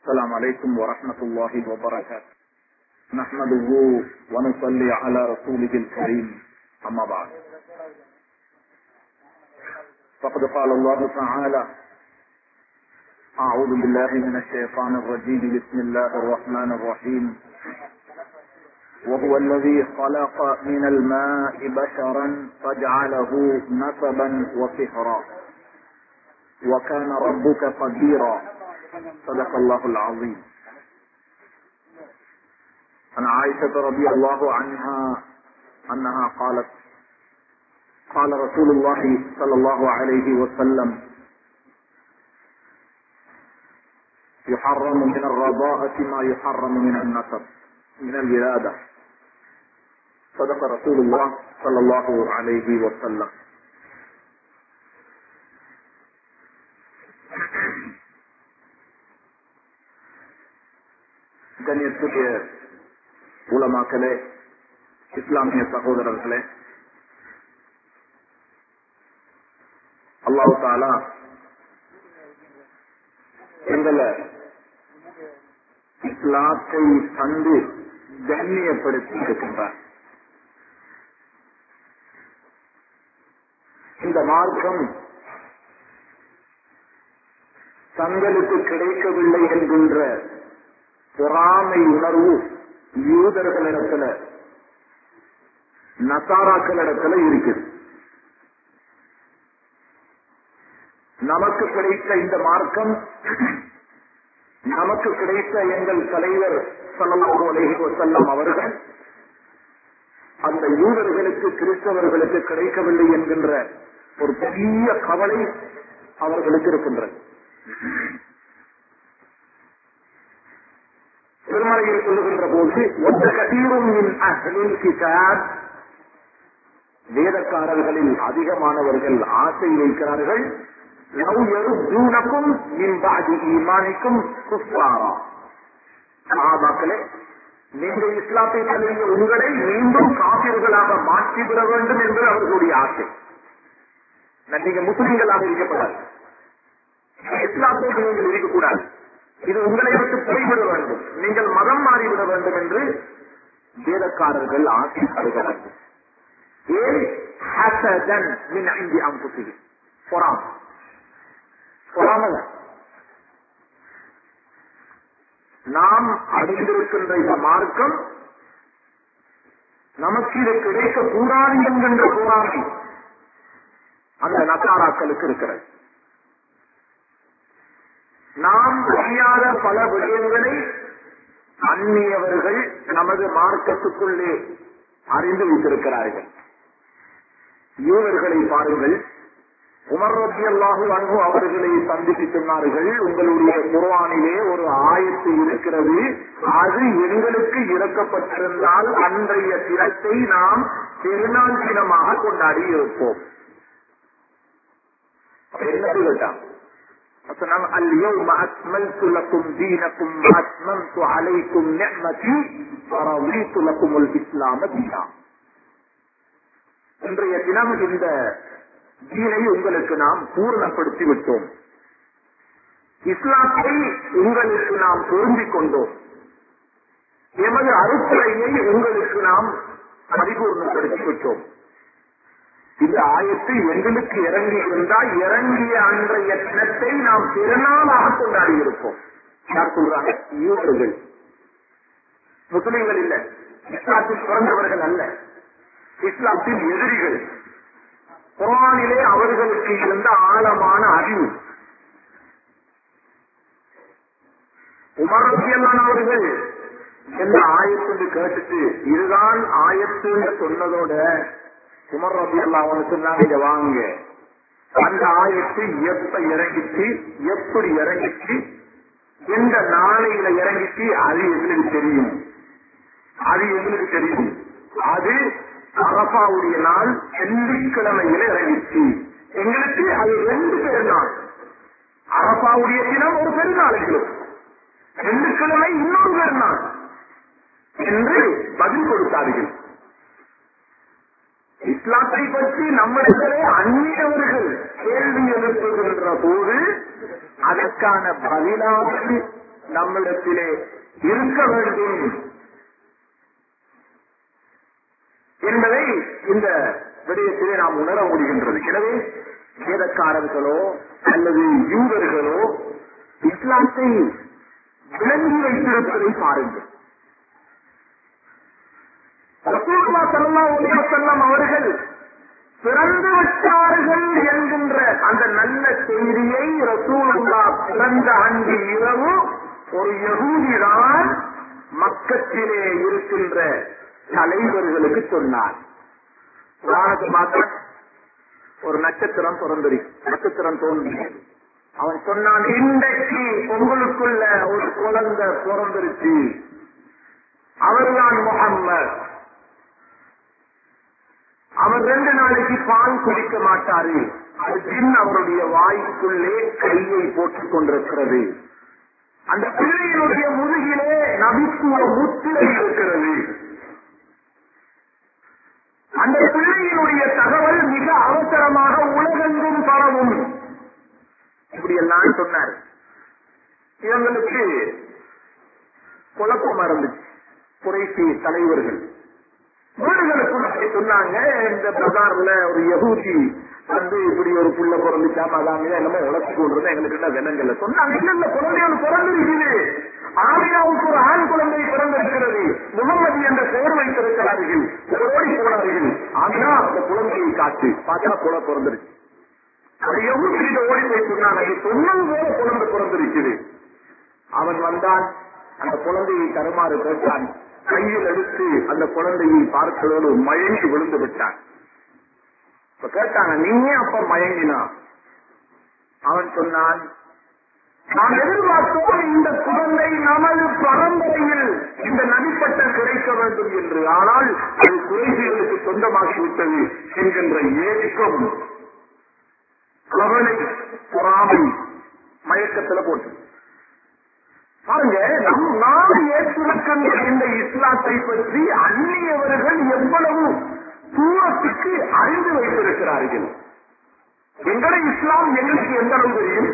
السلام عليكم ورحمة الله وبركاته. نحمده ونصلي على رسوله الكريم. أما بعد، فقد قال الله تعالى: أعوذ بالله من الشيطان الرجيم. بسم الله الرحمن الرحيم. وهو الذي خلق من الماء بشرا فجعله نسبا وصهرا وكان ربك قديرا. صدق الله العظيم. عن عائشة رضي الله عنها أنها قالت: قال رسول الله صلى الله عليه وسلم: يحرم من الرضاعة ما يحرم من النسب من الولادة. صدق رسول الله صلى الله عليه وسلم. கண்ணியத்துடைய உலமாக்களே, இஸ்லாமிய சகோதரர்களே, அல்லாஹ் தஆலா எங்களை இஸ்லாத்தை தந்து கண்ணியப்படுத்தி இருக்கின்றார். இந்த மார்க்கம் தங்களுக்கு கிடைக்கவில்லை என்கின்ற பொறாமை உணர்வு யூதர்களிடத்துல, நசாராக்களிடத்துல இருக்குது. நமக்கு கிடைத்த இந்த மார்க்கம், நமக்கு கிடைத்த எங்கள் தலைவர் ஸல்லல்லாஹு அலைஹி வஸல்லம் அவர்கள் அந்த யூதர்களுக்கு, கிறிஸ்தவர்களுக்கு கிடைக்கவில்லை என்கின்ற ஒரு பெரிய கவலை அவர்களுக்கு இருக்கின்றது. திருமலையில் சொல்லுகின்ற போது, வேதக்காரர்களில் அதிகமானவர்கள் ஆசை வைக்கிறார்கள், நீங்கள் இஸ்லாத்தை தழுவிய உங்களை மீண்டும் காபிர்களாக மாற்றிவிட வேண்டும் என்பது அவர்களுடைய ஆசை. நீங்க முஸ்லிம்களாக இருக்கப்படாது, இஸ்லாத்தோடு நீங்கள் இருக்கக்கூடாது, இது உங்களை விட்டு போய்விட வேண்டும், நீங்கள் மதம் மாறிவிட வேண்டும் என்று வேதக்காரர்கள் ஆசைப்படுகிறார்கள். ஏன்? ஹஸதன் மின் இன்தி அன்ஃபுஸிஹிம், பொறாமை. நாம் அடைந்திருக்கின்ற இந்த மார்க்கம் நமக்கு இது கிடைக்கக்கூடாது என்கின்ற பொறாமை அந்த நசாராக்களுக்கு இருக்கிறது. நாம் அறியாத பல விடயங்களை அந்நியவர்கள் நமது மார்க்கத்துக்குள்ளே அறிந்து வைத்திருக்கிறார்கள். யூதர்களை பாருங்கள். உமர் ரலியல்லாஹு அன்ஹு அவர்களை சந்தித்து சொன்னார்கள், உங்களுடைய குர்ஆனிலே ஒரு ஆயத்து இருக்கிறது, அது எங்களுக்கு இறக்கப்பட்டிருந்தால் அன்றைய தினத்தை நாம் பெருநாள் தினமாக கொண்டாடி இருப்போம். என்ன கேட்டான்? اليوم أكملت لكم دينكم وأتممت عليكم نعمتي ورضيت لكم الإسلام دينا. இன்றைய தினம் இந்த தீனை உங்களுக்கு நாம் பூர்ணப்படுத்தி விட்டோம், இஸ்லாத்தை உங்களுக்கு நாம் பொருந்திக் கொண்டோம், எமது அருட்கொடையை உங்களுக்கு நாம் பரிபூர்ணப்படுத்தி விட்டோம். இந்த ஆயத்து எங்களுக்கு இறங்கி இருந்தால் இறங்கிய அன்றைய தினத்தை நாம் பெருநாளாக கொண்டாடி இருப்போம். யார் சொல்றாங்க? யூதர்கள், முஸ்லிம்கள் இல்ல, இஸ்லாத்தில் பிறந்தவர்கள் அல்ல, இஸ்லாத்தின் எதிரிகள். குர்ஆனிலே அவர்களுக்கு இருந்த ஆழமான அறிவு. உமர் ரலியல்லாஹு அவர்கள் எந்த ஆயத்து கேட்டுட்டு இதுதான் ஆயத்து சொன்னதோட உமர் ரலியல்லாஹு அன்ஹு சொன்னாங்க, இங்க வாங்க, அந்த ஆயத்து எப்ப இறங்கிச்சு, எப்படி இறங்கிச்சு, எந்த நாளையில இறங்கிச்சு, அது எங்களுக்கு தெரியும், அது எங்களுக்கு தெரியும். அது அரபாவுடைய நாள் வெள்ளிக்கிழமையில இறங்கிச்சு, எங்களுக்கு அது 2 பெருநாள். அரபாவுடைய தினம் ஒரு பெருநாள், எங்களுக்கு வெள்ளிக்கிழமை இன்னொரு பெருநாள் என்று பதில் கொடுத்தார்கள். இஸ்லாத்தை பற்றி நம்மிடத்திலே அந்நியவர்கள் கேள்வி எழுப்புகின்ற போது அதற்கான பதிலாக நம்மிடத்திலே இருக்க வேண்டும் என்பதை இந்த விடயத்திலே நாம் உணர முடிகின்றது. எனவே வேதக்காரர்களோ அல்லது யூதர்களோ இஸ்லாத்தை விளங்கி வைத்திருப்பதை பாருங்கள். ரசூலுல்லாஹி ஸல்லல்லாஹு அலைஹி வஸல்லம் அவர்கள் பிறந்து விட்டார்கள் என்கின்ற அந்த நல்ல செய்தியை ரசூலுல்லாஹ் பிறந்த அன்று இரவு ஒரு யஹூதிதான் மக்கத்திலே இருக்கின்ற தலைவர்களுக்கு சொன்னார். ஒரு நட்சத்திரம் நட்சத்திரம் தோன்றி அவன் சொன்னான், இன்றைக்கு உங்களுக்குள்ள ஒரு குழந்தை பிறந்திருச்சு, அவர்தான் முஹம்மத். அவர் 2 நாளைக்கு பால் குடிக்க மாட்டாரு, அது ஜின் அவருடைய வாய்க்குள்ளே கையை போட்டுக் கொண்டிருக்கிறது. அந்த பிள்ளையினுடைய முதுகிலே நபித்துவ முத்திரை இருக்கிறது. அந்த பிள்ளையினுடைய தகவல் மிக அவசரமாக உலகெங்கும் பரவும். இப்படி எல்லாம் சொன்னார். இவங்களுக்கு குழப்பம் இருந்துச்சு. குறைசி தலைவர்கள் வீடுகளுக்கு சொன்னாங்க, இந்த பஜார்ல ஒரு யஹூதி வந்து இப்படி ஒரு புள்ள பிறந்துச்சாம அதான் எல்லாமே உழைச்சு கொண்டு எங்களுக்கு என்ன விலங்கல்ல சொன்னாங்க. இல்ல குழந்தையோடு பிறந்திருக்குது, ஆமியாவுக்கு ஒரு ஆண் குழந்தை பிறந்திருக்கிறது, முகமது என்ற பெயர் வைத்திருக்கிறார்கள். ஓடி போனார்கள். ஆமியா அந்த குழந்தையை காட்டு பார்த்தா குழ பிறந்திருக்கு. அது யஹூதி ஓடி போய் சொன்னாங்க, சொன்னது போல குழந்தை பிறந்திருக்குது. அவன் வந்தான், அந்த குழந்தையை தருமாறு கேட்டான். கையில் எடுத்து அந்த குழந்தையை பார்த்ததோடு மயங்கி விழுந்து விட்டான். இப்ப கேட்டாங்க, நீங்க அப்ப மயங்கினா? அவன் சொன்னான், நான் எதிர்பார்த்தோம் இந்த குழந்தை நமது பரம்பரையில் இந்த நபிப்பட்டம் கிடைக்க வேண்டும் என்று. ஆனால் அது குறைசிகளுக்கு சொந்தமாகிவிட்டது என்கின்ற ஏக்கம், கவலை, பொறாமை மயக்கத்தில் போட்டு பாருங்க. நாம் ஏற்றிருக்கின்ற இந்த இஸ்லாத்தை பற்றி அந்நியவர்கள் எவ்வளவு தூரத்துக்கு அறிந்து வைத்திருக்கிறார்கள். எங்களை இஸ்லாம் எங்களுக்கு எந்த அளவு தெரியும்?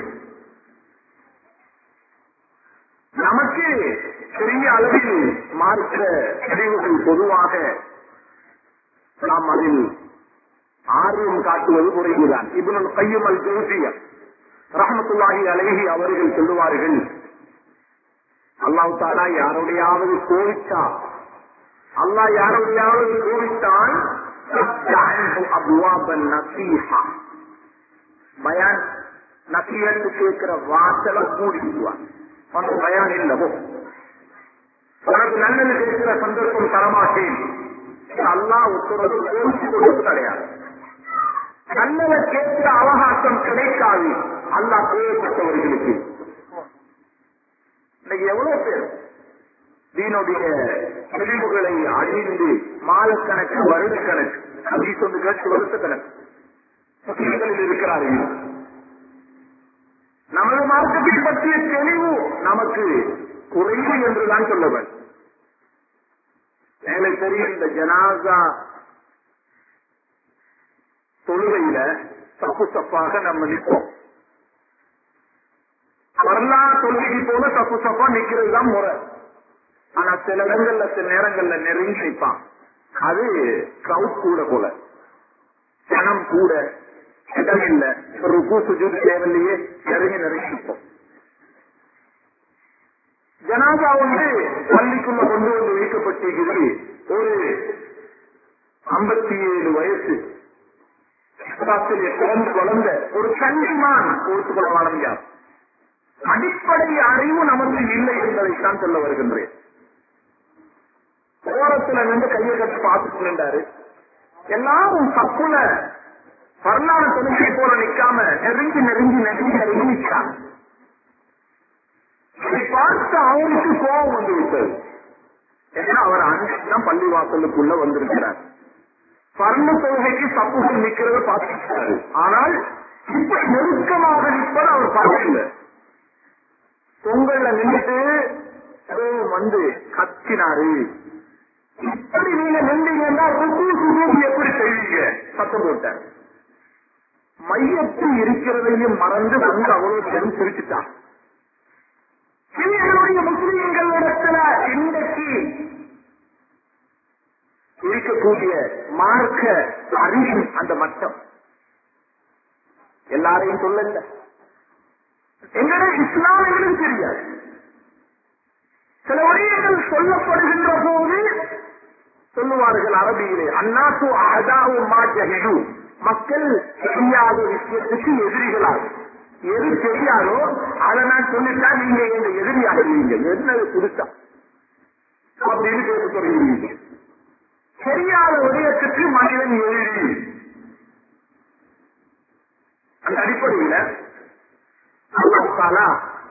நமக்கு பெரிய அளவில் மார்க்க பிரிவுகள் பொதுவாக நாம் அதில் ஆர்வம் காட்டுவது குறைவுதான். இப்னுல் கய்யிம் அல் ஜௌஸிய்யா ரஹ்மத்துல்லாஹி அலைஹி அவர்கள் சொல்லுவார்கள், அல்லாஹ் தஆலா யாரோடையாவது கோவிச்சா, அல்லாஹ் யாரோடையாவது கோவித்தான் அப்வாபன் நசீஹா, பயான் நசீஹத்து கேட்கிற வாசலை மூடிடுவான். உனக்கு பயான் இல்லவோ, உனக்கு நல்லது கேட்கிற சந்தர்ப்பம் தரமாட்டேன். அல்லாஹ் ஒருத்தரது கோவிச்சு கொடுத்து கிடையாது. நல்லதை கேட்கிற அவகாசம் கிடைக்காது அல்லாஹ் தேவைப்பட்டவர்களுக்கு. இன்னைக்கு எவ்வளவு பேர் தீனுடைய தெளிவுகளை அழிந்து மாதக்கணக்கு வருடக்கணக்கு அப்படி சொல்லி கேட்டு வருஷக்கணக்கு இருக்கிறார்கள். நமது மார்க்கத்தை பற்றிய தெளிவு நமக்கு குறைவு என்றுதான் சொல்லுவேன். எங்களுக்கு தெரியும், இந்த ஜனாசா தொழுகையில தப்பு தப்பாக நம்ம நிற்போம். வரலாறு தொழுகை போல தப்பு தப்பா நிக்கிறது தான் முறை. ஆனா சில இடங்கள்ல சில நேரங்கள்ல நெருங்கி நிற்பான். அது கிரௌட் கூட போல, ஜனம் கூட, இடம் இல்ல, ஒரு சுஜூத் தேவையிலேயே நெருங்கி நிற்போம். ஜனாசா பள்ளிக்குள்ள கொண்டு வந்து வைக்கப்பட்டிருக்கிறது. ஒரு 57 வயசு பிறந்து வளர்ந்த ஒரு கண்டிமான் ஒருத்துக்கொள்ள வளர்ந்தார். அடிப்படை அறிவு நமக்கு இல்லை என்பதைத்தான் சொல்ல வருகின்றேன். ஓரத்துல நின்று கையை கட்டி பார்த்துட்டு நின்றாரு. எல்லாரும் தப்புல வரலாறு தொழிலை போல நிக்காம நெருங்கி நெருங்கி நெருங்கி நெருங்கி நிற்கிறாங்க. இதை பார்த்து அவருக்கு கோபம் வந்து விட்டது. ஏன்னா அவர் அன்றைக்குதான் பள்ளிவாசலுக்குள்ள வந்திருக்கிறார். பரந்த தொழுகைக்கு தப்புகள் நிற்கிறத பார்த்துருக்கிறாரு. ஆனால் இப்படி நெருக்கமாக நிற்பது அவர் பார்க்கல. பொங்கல்ல நின்றுட்டு வந்து கத்தினாரு. இப்படி நீங்க நின்றீங்கன்னா எப்படி செய்வீங்க? சத்தம் போட்டார். மையத்தில் இருக்கிறதையும் மறந்து வந்து அவ்வளவு பெரும் சிரிச்சுட்டான். இது எங்களுடைய முஸ்லிம்களிடத்துல இன்றைக்கு இருக்கக்கூடிய மார்க்க அறிவின் அந்த மட்டம். எல்லாரையும் சொல்லல, எங்களுடைய இஸ்லாம் எங்களுக்கு தெரியாது. சில விடயங்கள் சொல்லப்படுகின்ற போது சொல்லுவார்கள் அரபியிலே, அன்னாசு அஹதாவும் மா ஜஹிலு, மக்கள் தெரியாத விஷயத்துக்கு எதிரிகளாகும். எது தெரியாதோ அதை நான் சொல்லிட்டா நீங்க எங்க எதிரியாகிறீங்க, என்னது புதுசா அப்படின்னு பேச தொடங்குவீங்க. தெரியாத விடயத்துக்கு மனிதன் எதிரி. அந்த அடிப்படையில் அல்லாஹ் தஆலா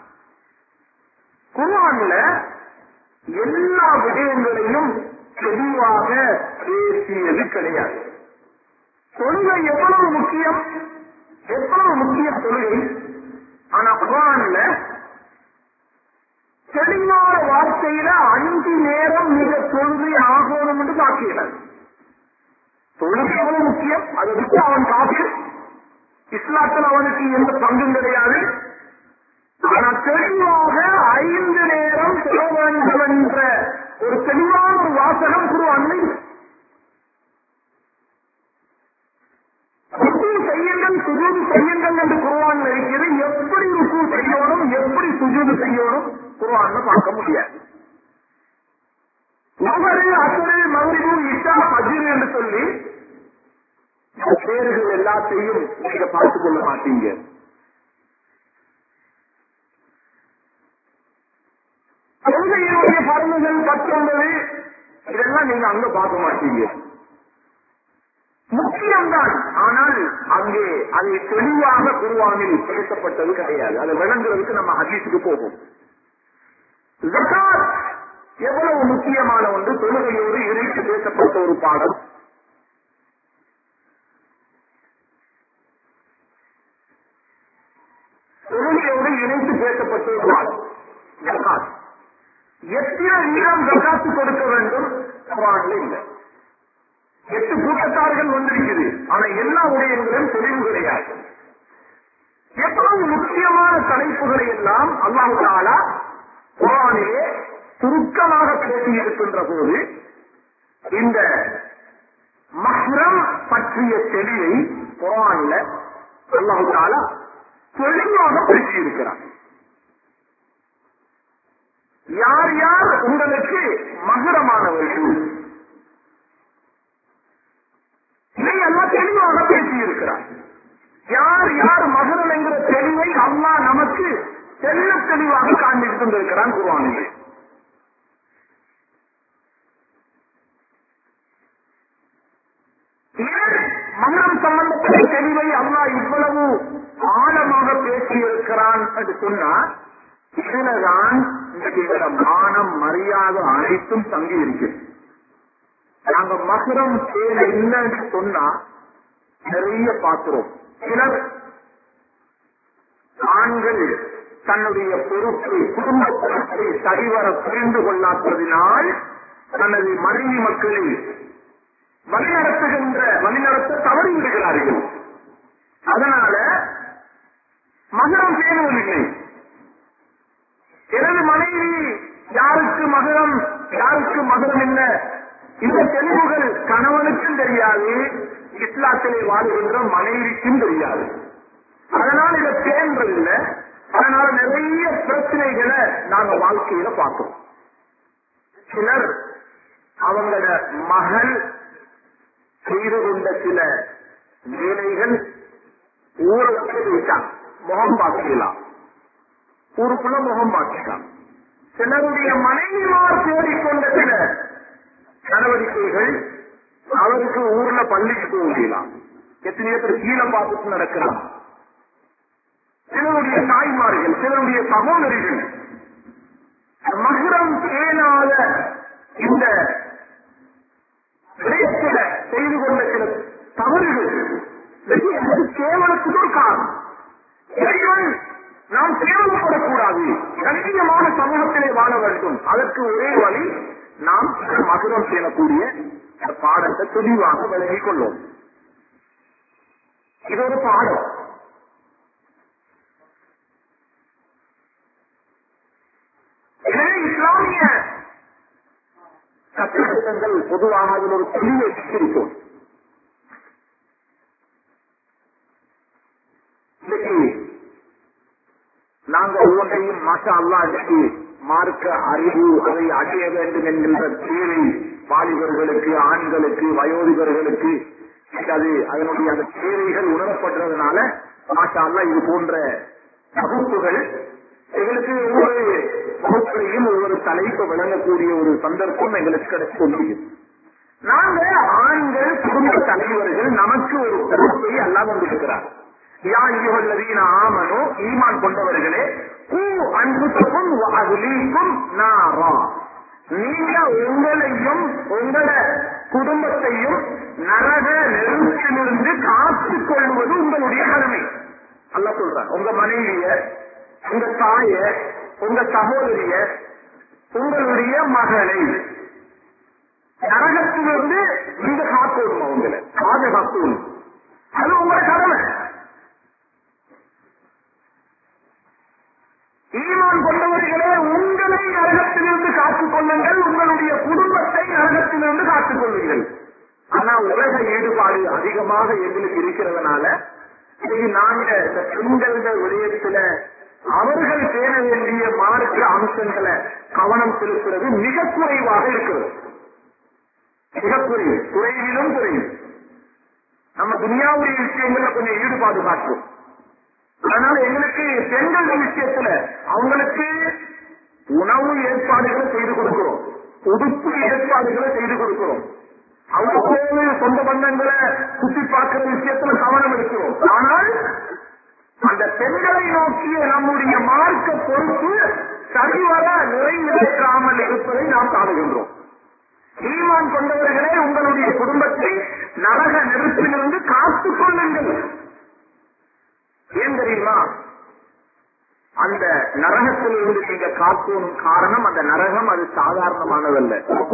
குர்ஆன்ல எல்லா விடயங்களையும் தெளிவாக பேசியது கிடையாது. தொழுகை எவ்வளவு முக்கியம், எவ்வளவு முக்கிய தொழுகை. ஆனா குர்ஆன்ல தெளிவான வார்த்தையில 5 நேரம் மிக தொழுகை ஆகணும் என்று பாக்கிறார். தொழுகை எவ்வளவு முக்கியம், அதை விட்டு அவன் காப்பீர், இஸ்லாத்தில் அவனுக்கு எந்த பங்கும் கிடையாது. ஆனா தெளிவாக 5 நேரம் தொழ வேண்டும் என்ற ஒரு தெளிவான ஒரு வாசகம் குர்ஆனில் செய்யுங்கள், சுஜூது செய்யுங்கள் என்று குர்ஆன் இருக்கிறது. எப்படி ருக்கு செய்யணும், எப்படி சுஜூது செய்யணும் குர்ஆன்ல பார்க்க முடியாது. நகரு அசரு மக்ரிபு இஷா ஃபஜ்ர் என்று சொல்லி பேர்கள் எல்லாத்தையும் நீங்க பார்த்துக் கொள்ள மாட்டீங்க. தொழுகையினுடைய பருந்துகள் 19 இதெல்லாம் நீங்க அங்க பார்க்க மாட்டீங்க. முக்கியம்தான், ஆனால் அங்கே அதை தெளிவாக குர்ஆனில் பேசப்பட்டது கிடையாது. அதை விளங்குறதுக்கு நம்ம ஹதீஸுக்கு போகும். ஜகாத் எவ்வளவு முக்கியமான ஒன்று, தொழுகையோடு இணைத்து பேசப்பட்ட ஒரு பாடம். தொழுகையோடு இணைத்து பேசப்பட்ட ஒரு பாடம் ஜகாத். எத்தனை வீதம் ஜகாத்து கொடுக்க வேண்டும் குர்ஆன்ல இல்லை. 8 கூட்டத்தார்கள் வந்திருக்குது, ஆனா எல்லா விடயங்களும் தெளிவு கிடையாது. எவ்வளவு முக்கியமான தலைப்புகளை எல்லாம் அல்லாஹ் தஆலா குர்ஆனிலே சுருக்கமாக பேசியிருக்கின்ற போது இந்த மஹ்ரம் பற்றிய தெளிவை குர்ஆன்ல அல்லாஹ் தஆலா தெளிவாக பேசியிருக்கிறார். யார் யார் உங்களுக்கு மஹ்ரமானவர்கள் இதையெல்லாம் தெளிவாக பேசியிருக்கிறார். யார் யார் மஹ்ரம் என்கிற தெளிவை அல்லாஹ் நமக்கு தெல்ல தெளிவாக காண்பித்துக் கொண்டிருக்கிறான் குர்ஆனிலே. மஹ்ரம் சம்பந்தப்பட்ட தெளிவை அல்லாஹ் இவ்வளவு ஆழமாக பேசியிருக்கிறான் என்று சொன்னால் இதுலதான் இன்றைக்கு மானம் மரியாதை அனைத்தும் தங்கி இருக்கிறது. நாங்க மஹ்ரம் தேவை இல்லைன்னு சொன்னா நிறைய பார்க்கிறோம். சிலர் ஆண்கள் தன்னுடைய பொறுப்பை, குடும்ப பொறுப்பை சரிவர புரிந்து கொள்ளாததினால் தனது மனைவி மக்களை வழிநடத்த தவறி விடுகிறார்கள். அதனால மகரம் பேணுவதில்லை. எனது மனைவி யாருக்கு மகரம் யாருக்கு மகரம் என்ன, இந்த தெளிவுகள் கணவனுக்கும் தெரியாது, இஸ்லாத்திலே வாழுகின்ற மனைவிக்கும் தெரியாது. அதனால் இதை பேன்றதில்லை. அதனால நிறைய பிரச்சனைகளை நாங்க வாழ்க்கையில பார்க்கிறோம். சிலர் அவங்களோட மகள் செய்து கொண்ட சில வேலைகள் ஊருக்கு விட்டான், முகம் பார்க்கலாம், ஊருக்குள்ள முகம் பார்க்கலாம். சிலருடைய மனைவிமார் தேடிக்கொண்ட சில நடவடிக்கைகள் அவருக்கு ஊர்ல பள்ளிக்கு போக முடியலாம். எத்தனையோ பேர் கீழே பார்த்துட்டு நடக்கலாம். சிலருடைய தாய்மார்கள், சிலருடைய சகோதரிகள் மஹ்ரம் பேணாத இந்த விடயத்தில செய்து கொண்ட சில தவறுகள் கேவலத்துக்கு ஒரு காரணம். இறைவன் நாம் கேவலப்படக்கூடாது, கண்ணியமான சமூகத்திலே வாழ வேண்டும். அதற்கு ஒரே வழி நாம் மஹ்ரம் பேணக்கூடிய பாடத்தை தெளிவாக விளங்கிக் கொள்ளும். இது ஒரு பாடம். எனவே இஸ்லாமிய சட்டங்கள் பொதுவாக அதில் ஒரு தெளிவை இருக்கும். இன்னைக்கு நாங்கள் ஒவ்வொன்றையும் மாஷா அல்லாஹ் இன்னைக்கு மார்க்க அறிவு அதை அடைய வேண்டும் என்கின்ற தேவை வாலிபர்களுக்கு, ஆண்களுக்கு, வயோதிபர்களுக்கு அது அதனுடைய அந்த தேவைகள் உணரப்படுறதுனால மாஷா அல்லாஹ் இது போன்ற வகுப்புகள் எங்களுக்கு ஒவ்வொரு வகுப்புகளையும் ஒவ்வொரு தலைப்பு விளங்கக்கூடிய ஒரு சந்தர்ப்பம் எங்களுக்கு கிடைக்க முடியும். நாங்க ஆண்கள் குடும்ப தலைவர்கள் நமக்கு ஒரு பொறுப்பை அல்லாஹ் வந்திருக்கிறார். யா அய்யுஹல்லதீன ஆமனூ ஈமான் கொண்டவர்களே கூ அன்ஃபுஸக்கும் வ அஹ்லீக்கும் நாரா, நீங்க உங்களையும் உங்கள குடும்பத்தையும் நரக நெருப்பிலிருந்து காத்துக் கொள்வது உங்களுடைய கடமை. அல்லாஹ் சொல்றார், உங்க மனைவிய, உங்க தாய, உங்க சகோதரிய, உங்களுடைய மகளை நரகத்திலிருந்து நீங்க காக்கணும், அவங்களை பாதுகாக்கணும். அது உங்களோட கடமை. ஈமான் கொண்டவர்களே உங்களை நரகத்திலிருந்து காத்துக் கொள்ளுங்கள், உங்களுடைய குடும்பத்தை நரகத்திலிருந்து காத்துக் கொள்ளுங்கள். ஆனா உலக ஈடுபாடு அதிகமாக எங்களுக்கு இருக்கிறதுனால நாங்க இந்த பெண்கள் விடயத்துல அவர்கள் பேண வேண்டிய மார்க்க அம்சங்களை கவனம் செலுத்துறது மிக குறைவாக இருக்கிறது. மிக குறைவிலும் குறையும். நம்ம துனியாவுடைய விஷயங்கள்ல கொஞ்சம் ஈடுபாடு காட்டும். அதனால எங்களுக்கு பெண்கள் விஷயத்துல அவங்களுக்கு உணவு ஏற்பாடுகளை செய்து கொடுக்கிறோம், உடுப்பு ஏற்பாடுகளை செய்து கொடுக்கிறோம், அவ்வளவு சொந்த பந்தங்களை சுற்றி பார்க்கிற விஷயத்துல கவனம் இருக்கிறோம். ஆனால் அந்த பெண்களை நோக்கிய நம்முடைய மார்க்க பொறுப்பு சரிவர நிறைவேற்றாமல் இருப்பதை நாம் காணுகின்றோம். ஈமான் கொண்டவர்களே உங்களுடைய குடும்பத்தை நரக நெருப்பிலிருந்து காத்துக் கொள்ளுங்கள். ஏன் தெரியுமா? அந்த நரகத்திலிருந்து நீங்க காக்கணும் காரணம், அந்த நரகம் அது சாதாரணமானதல்ல.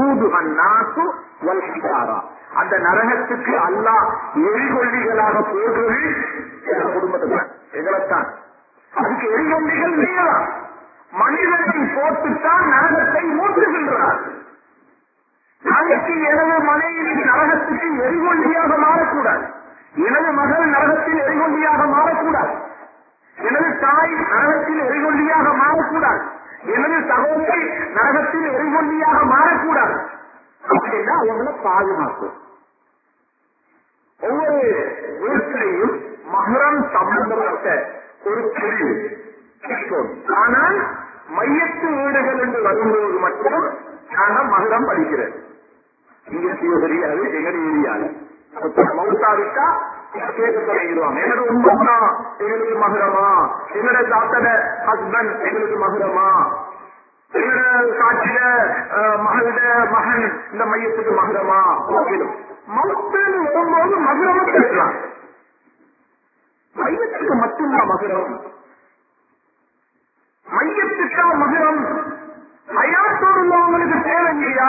அந்த நரகத்துக்கு அல்லாஹ் எரிகொல்லிகளாக போடுறது குடும்பத்துக்கு எங்களைத்தான். அதுக்கு எரிகொல்லிகள் நீங்களாம். மனிதனை போட்டுத்தான் நரகத்தை மூட்டுகின்றார். நாளைக்கு எனது மனைவி நரகத்துக்கு எரிகொல்லியாக மாறக்கூடாது, எனது மகள் நரகத்தில் எரிகொல்லியாக மாறக்கூடாது, எனது தாய் நரகத்தில் எரிகொல்லியாக மாறக்கூடாது, எனது சகோதரி நரகத்தில் எரிகொல்லியாக மாறக்கூடாது. அப்படின்னா அவங்களை பாதுகாக்கும். ஒவ்வொரு வீட்டிலையும் மஹரம் சம்பந்தப்பட்ட ஒரு பிரிவு. ஆனால் மையத்து வீடுகள் என்று வரும்போது மட்டும் நாங்கள் மஹரம் படிக்கிறோம். இங்க தெரியாது எங்கள் ஏரியால மௌத்தாவிட்டா கேட்க தொடங்கிடுவாங்க. எனது உண்மைனா எங்களுக்கு மகுரமா, எங்களோட தாத்தட ஹஸ்பண்ட் எங்களுக்கு மகுரமா, எங்களோட காட்சியில மகளோட மகன் இந்த மையத்துக்கு மகுரமா. மௌத்தன்னு வரும்போது மகுரமா கேட்கலாம். மையத்துக்கு மட்டும்தான் மகுரம், மையத்துக்கா மகுரம். ஹயாத்தோடு உள்ளவங்களுக்கு தேவை இல்லையா?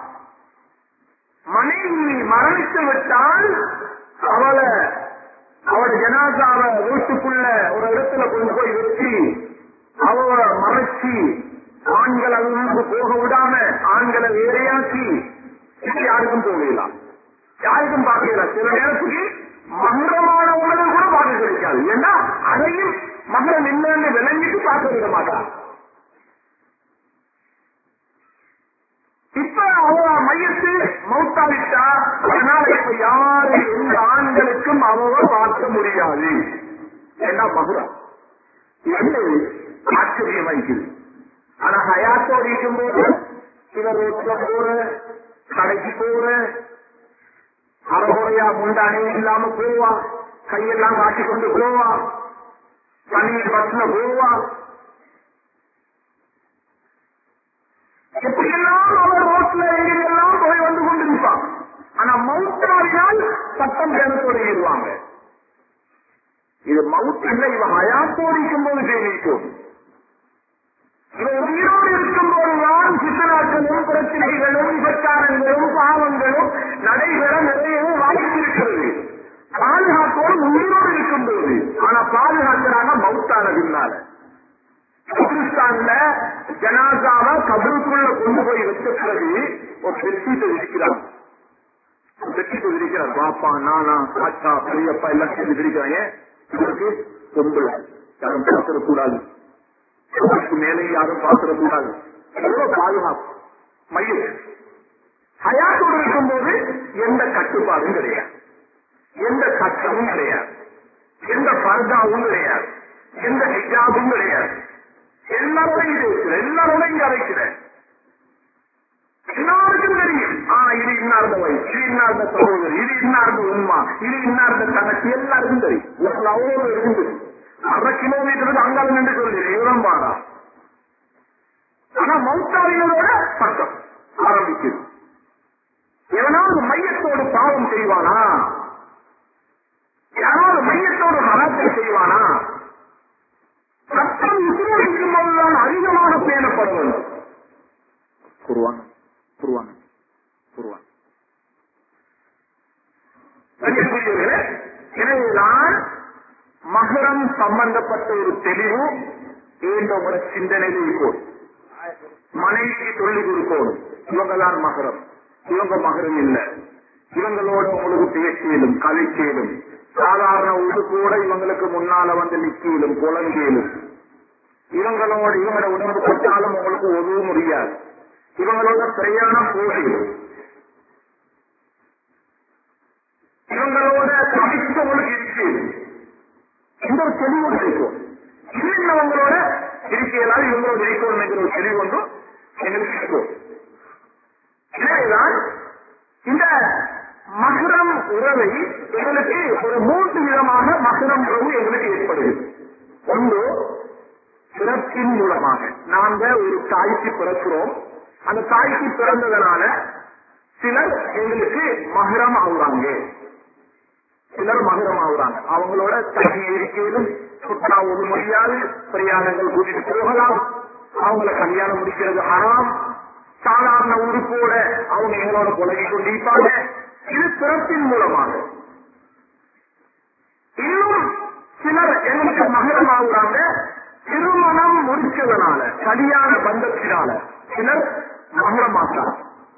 மனைவி மரணித்து விட்டால் அவளோட ஜனாசாவை வீட்டுக்குள்ள ஒரு இடத்துல கொண்டு போய் வச்சு அவளை மறைச்சி ஆண்கள் அங்கிருந்து போக விடாம ஆண்களை வேறையாக்கி யாருக்கும் போகலாம், யாருக்கும் பார்க்கலாம். சில நேரத்துக்கு மகரமானவங்களும் கூட பார்க்க கிடைக்காது. ஏன்னா அதையும் மகரம் இல்லைன்னு விளங்கிட்டு பார்க்க விட மாட்டான். இப்ப அவ மையத்து மௌத்தாவிட்டா, அதனால இப்ப யாரு எந்த ஆண்களுக்கும் அவ பார்க்க முடியாது. ஏன்னா மகுரம் என்ன ஆச்சரியம் வைக்குது. ஆனா ஹயாத்தோடு இருக்கும் போது சிலர் ரோட்ல போற, கடைக்கு போற, அறகுறையா முண்டானே இல்லாம போவா, கையெல்லாம் காட்டிக்கொண்டு போவா, தண்ணீர் பஸ்ல போவா, எப்படியெல்லாம் அவர் ரோட்ல எங்கெல்லாம் போய் வந்து கொண்டிருப்பான். ஆனா மவுத்தாவினால் சட்டம் பேர தொடங்கிடுவாங்க. இது மவுத் இல்லை, இவன் ஹயாத்தோடு இருக்கும் போது தெரிவிக்கும். இவன் உயிரோடு இருக்கும் போதுதான் சித்தனாக்களும் பிரச்சனைகளும் விபச்சாரங்களும் பாவங்களும் நடைபெற நிறையவே வாய்ப்பு இருக்கிறது. பாதுகாப்போடு உயிரோடு இருக்கும் போது. ஆனா பாதுகாக்கிறாங்க மவுத்தான பின்னால. பாகிஸ்தான்ல ஜனாசாவை வீட்டுல கொண்டு போய் வச்ச பிறகு ஒரு பெட்ஷீட்டை விரிக்கிறான். பெட்ஷீட்டை விரிக்கிறார். பாப்பா, நானா, ஆச்சா, பெரியப்பா எல்லாம் சேர்ந்து விரிக்கிறாங்க. இதற்கு பொம்பளை யாரும் பார்த்துடக்கூடாது, மேலே யாரும் பார்த்துடக்கூடாது. பாதுகாப்பு மையம். ஹயாத்தோடு இருக்கும் போது எந்த கட்டுப்பாடும் கிடையாது, எந்த சட்டமும் கிடையாது, எந்த பர்தாவும் கிடையாது, எந்த ஹிஜாபும் கிடையாது. எல்லாரோடையும் பேசுகிறேன், எல்லாரோடையும் அழைக்கிறேன். எல்லாருக்கும் தெரியும். இது இன்னார்ந்த வயசு, இது இன்னார்ந்த சகோதரி, இது இன்னார்ந்த உண்மா, இது இன்னார்ந்த தங்கச்சி, எல்லாருக்கும் தெரியும். அவ்வளவு இருந்து 1/2 கிலோமீட்டருக்கு அங்காலும் நின்று சொல்கிறேன், இவரம் பாடா. ஆனா மௌத்தாவினோட பட்டம் ஆரம்பிக்குது. எவனாவது மையத்தோடு பாவம் செய்வானா, யாராவது மையத்தோடு மரத்தை செய்வானா, சட்டம் உத்தரவிக்கும் போதுதான் அதிகமாக பேணப்பட வேண்டும். கூறுவாங்க. எனவேதான் மகரம் சம்பந்தப்பட்ட ஒரு தெளிவு என்ற ஒரு சிந்தனையில் இருக்கும். மனைவிக்கு சொல்லிக் கொடுக்கணும், இவங்கதான் மகரம், இவங்க மகரம் இல்லை, இவங்களோட உங்களுக்கு பேசியலும் கலைச்சேலும், சாதாரண ஒரு கூட இவங்களுக்கு முன்னால வந்து நிற்கிலும் புலங்கியலும், இவங்களோட இவங்களோட உடம்பு பட்டாலும் உங்களுக்கு உதவ முடியாது, இவங்களோட பிரயாணம் போகலும், இவங்களோட தவித்தவங்களுக்கு இருக்கு. இந்த ஒரு தெளிவு கிடைக்கும். இன்னவங்களோட இருக்கையிலாது இவங்களோட இருக்கணும் என்கிற ஒரு தெளிவு ஒன்றும் எங்களுக்கு இருக்கும். எனவேதான் இந்த மகரம் உறவை எங்களுக்கு ஒரு 3 விதமாக மகரம் உறவு எங்களுக்கு ஏற்படுது. ஒன்று, பிறப்பின் மூலமாக. நாங்க ஒரு தாய்க்கு பிறக்கிறோம், அந்த தாய்க்கு பிறந்ததனால சிலர் எங்களுக்கு மகரம் ஆகுறாங்க, சிலர் மகரம் ஆகுறாங்க. அவங்களோட தனி இருக்கையிலும் சுற்றா ஒரு முடியாது, பிரயாணங்கள் கூட்டிட்டு போகலாம், அவங்கள கல்யாணம் முடிக்கிறது ஹராம், சாதாரண உறுப்போட அவங்க எங்களோட பழகி கொண்டிருப்பாங்க. இது பிறப்பின் மூலமாக. இன்னும் சிலர் எங்களுக்கு மகரம் ஆகுறாங்க திருமணம் முடிச்சதனால, கல்யாண பந்தத்தினால சிலர் மகரமாட்டார்.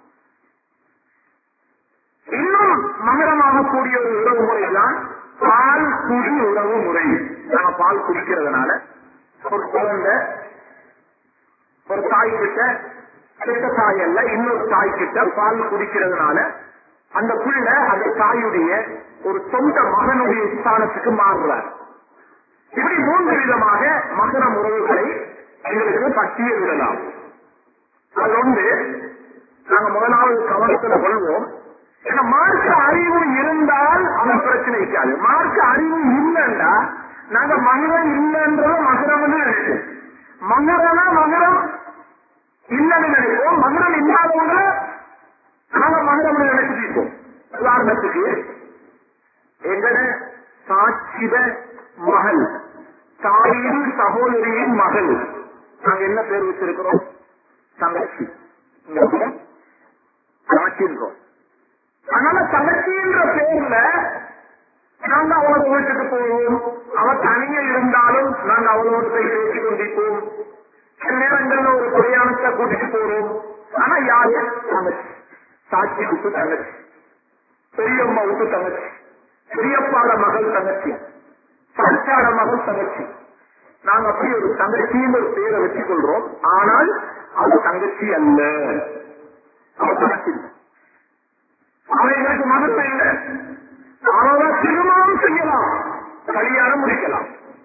இன்னும் மகரமாகக்கூடிய ஒரு உறவு முறைதான் பால் குடி உறவு முறை. நாங்க பால் குடிக்கிறதுனால ஒரு குழந்தை ஒரு தாய் கிட்ட, பெற்ற தாய் அல்ல இன்னொரு தாய் கிட்ட பால் குடிக்கிறதுனால அந்த பிள்ளை அந்த தாயுடைய ஒரு சொந்த மகனுடைய ஸ்தானத்துக்கு மாறுறார். இப்படி 3 விதமாக மகரம் உறவுகளை எங்களுக்கு பட்டியலிடலாம். அது ஒன்று நாங்க முதலாவது கவனத்தில் கொள்வோம். ஏன்னா மார்க்க அறிவு இருந்தால் அந்த பிரச்சனை இருக்காது. மார்க்க அறிவு இல்லைன்னா நாங்க மகரம் இல்லைன்றத மகரம் நினைப்போம், மகரனா மகரம் இல்லைன்னு நினைப்போம், மகரம் இல்லாதவங்க நாங்க மகரம் நினைச்சிருப்போம். உதாரணத்துக்கு எங்கட சாட்சித மகள், தாயின் சகோதரியின் மகள், நாங்க என்ன பேர் வச்சிருக்கிறோம்? தங்கச்சி. தங்கச்சின்றோம். அதனால தங்கச்சின்ற பேர்ல நாங்க அவளோட வீட்டுக்கு போவோம். அவ தனியே இருந்தாலும் நாங்க அவளோட போய் பேசிக் கொண்டிருப்போம். சில நேரங்கள்ல ஒரு பிரயாணத்தை கூட்டிட்டு போறோம். ஆனா யாரு? தங்கச்சி. சாட்சி விட்டு தங்கச்சி, பெரியம்மா விட்டு தங்கச்சி, பெரியப்பாட மகள் தங்கச்சி, சாட்சாட மகள் தங்கச்சி. நாங்க அப்படி ஒரு தங்கச்சின்னு ஒரு பேரை வச்சுக் கொள்றோம். ஆனால் அது தங்கச்சி அல்ல, அவ தங்கச்சி. அவைகளுக்கு மகத்தை இல்லை. அவரை திருமணம் செய்யலாம், கல்யாணம் முடிக்கலாம்.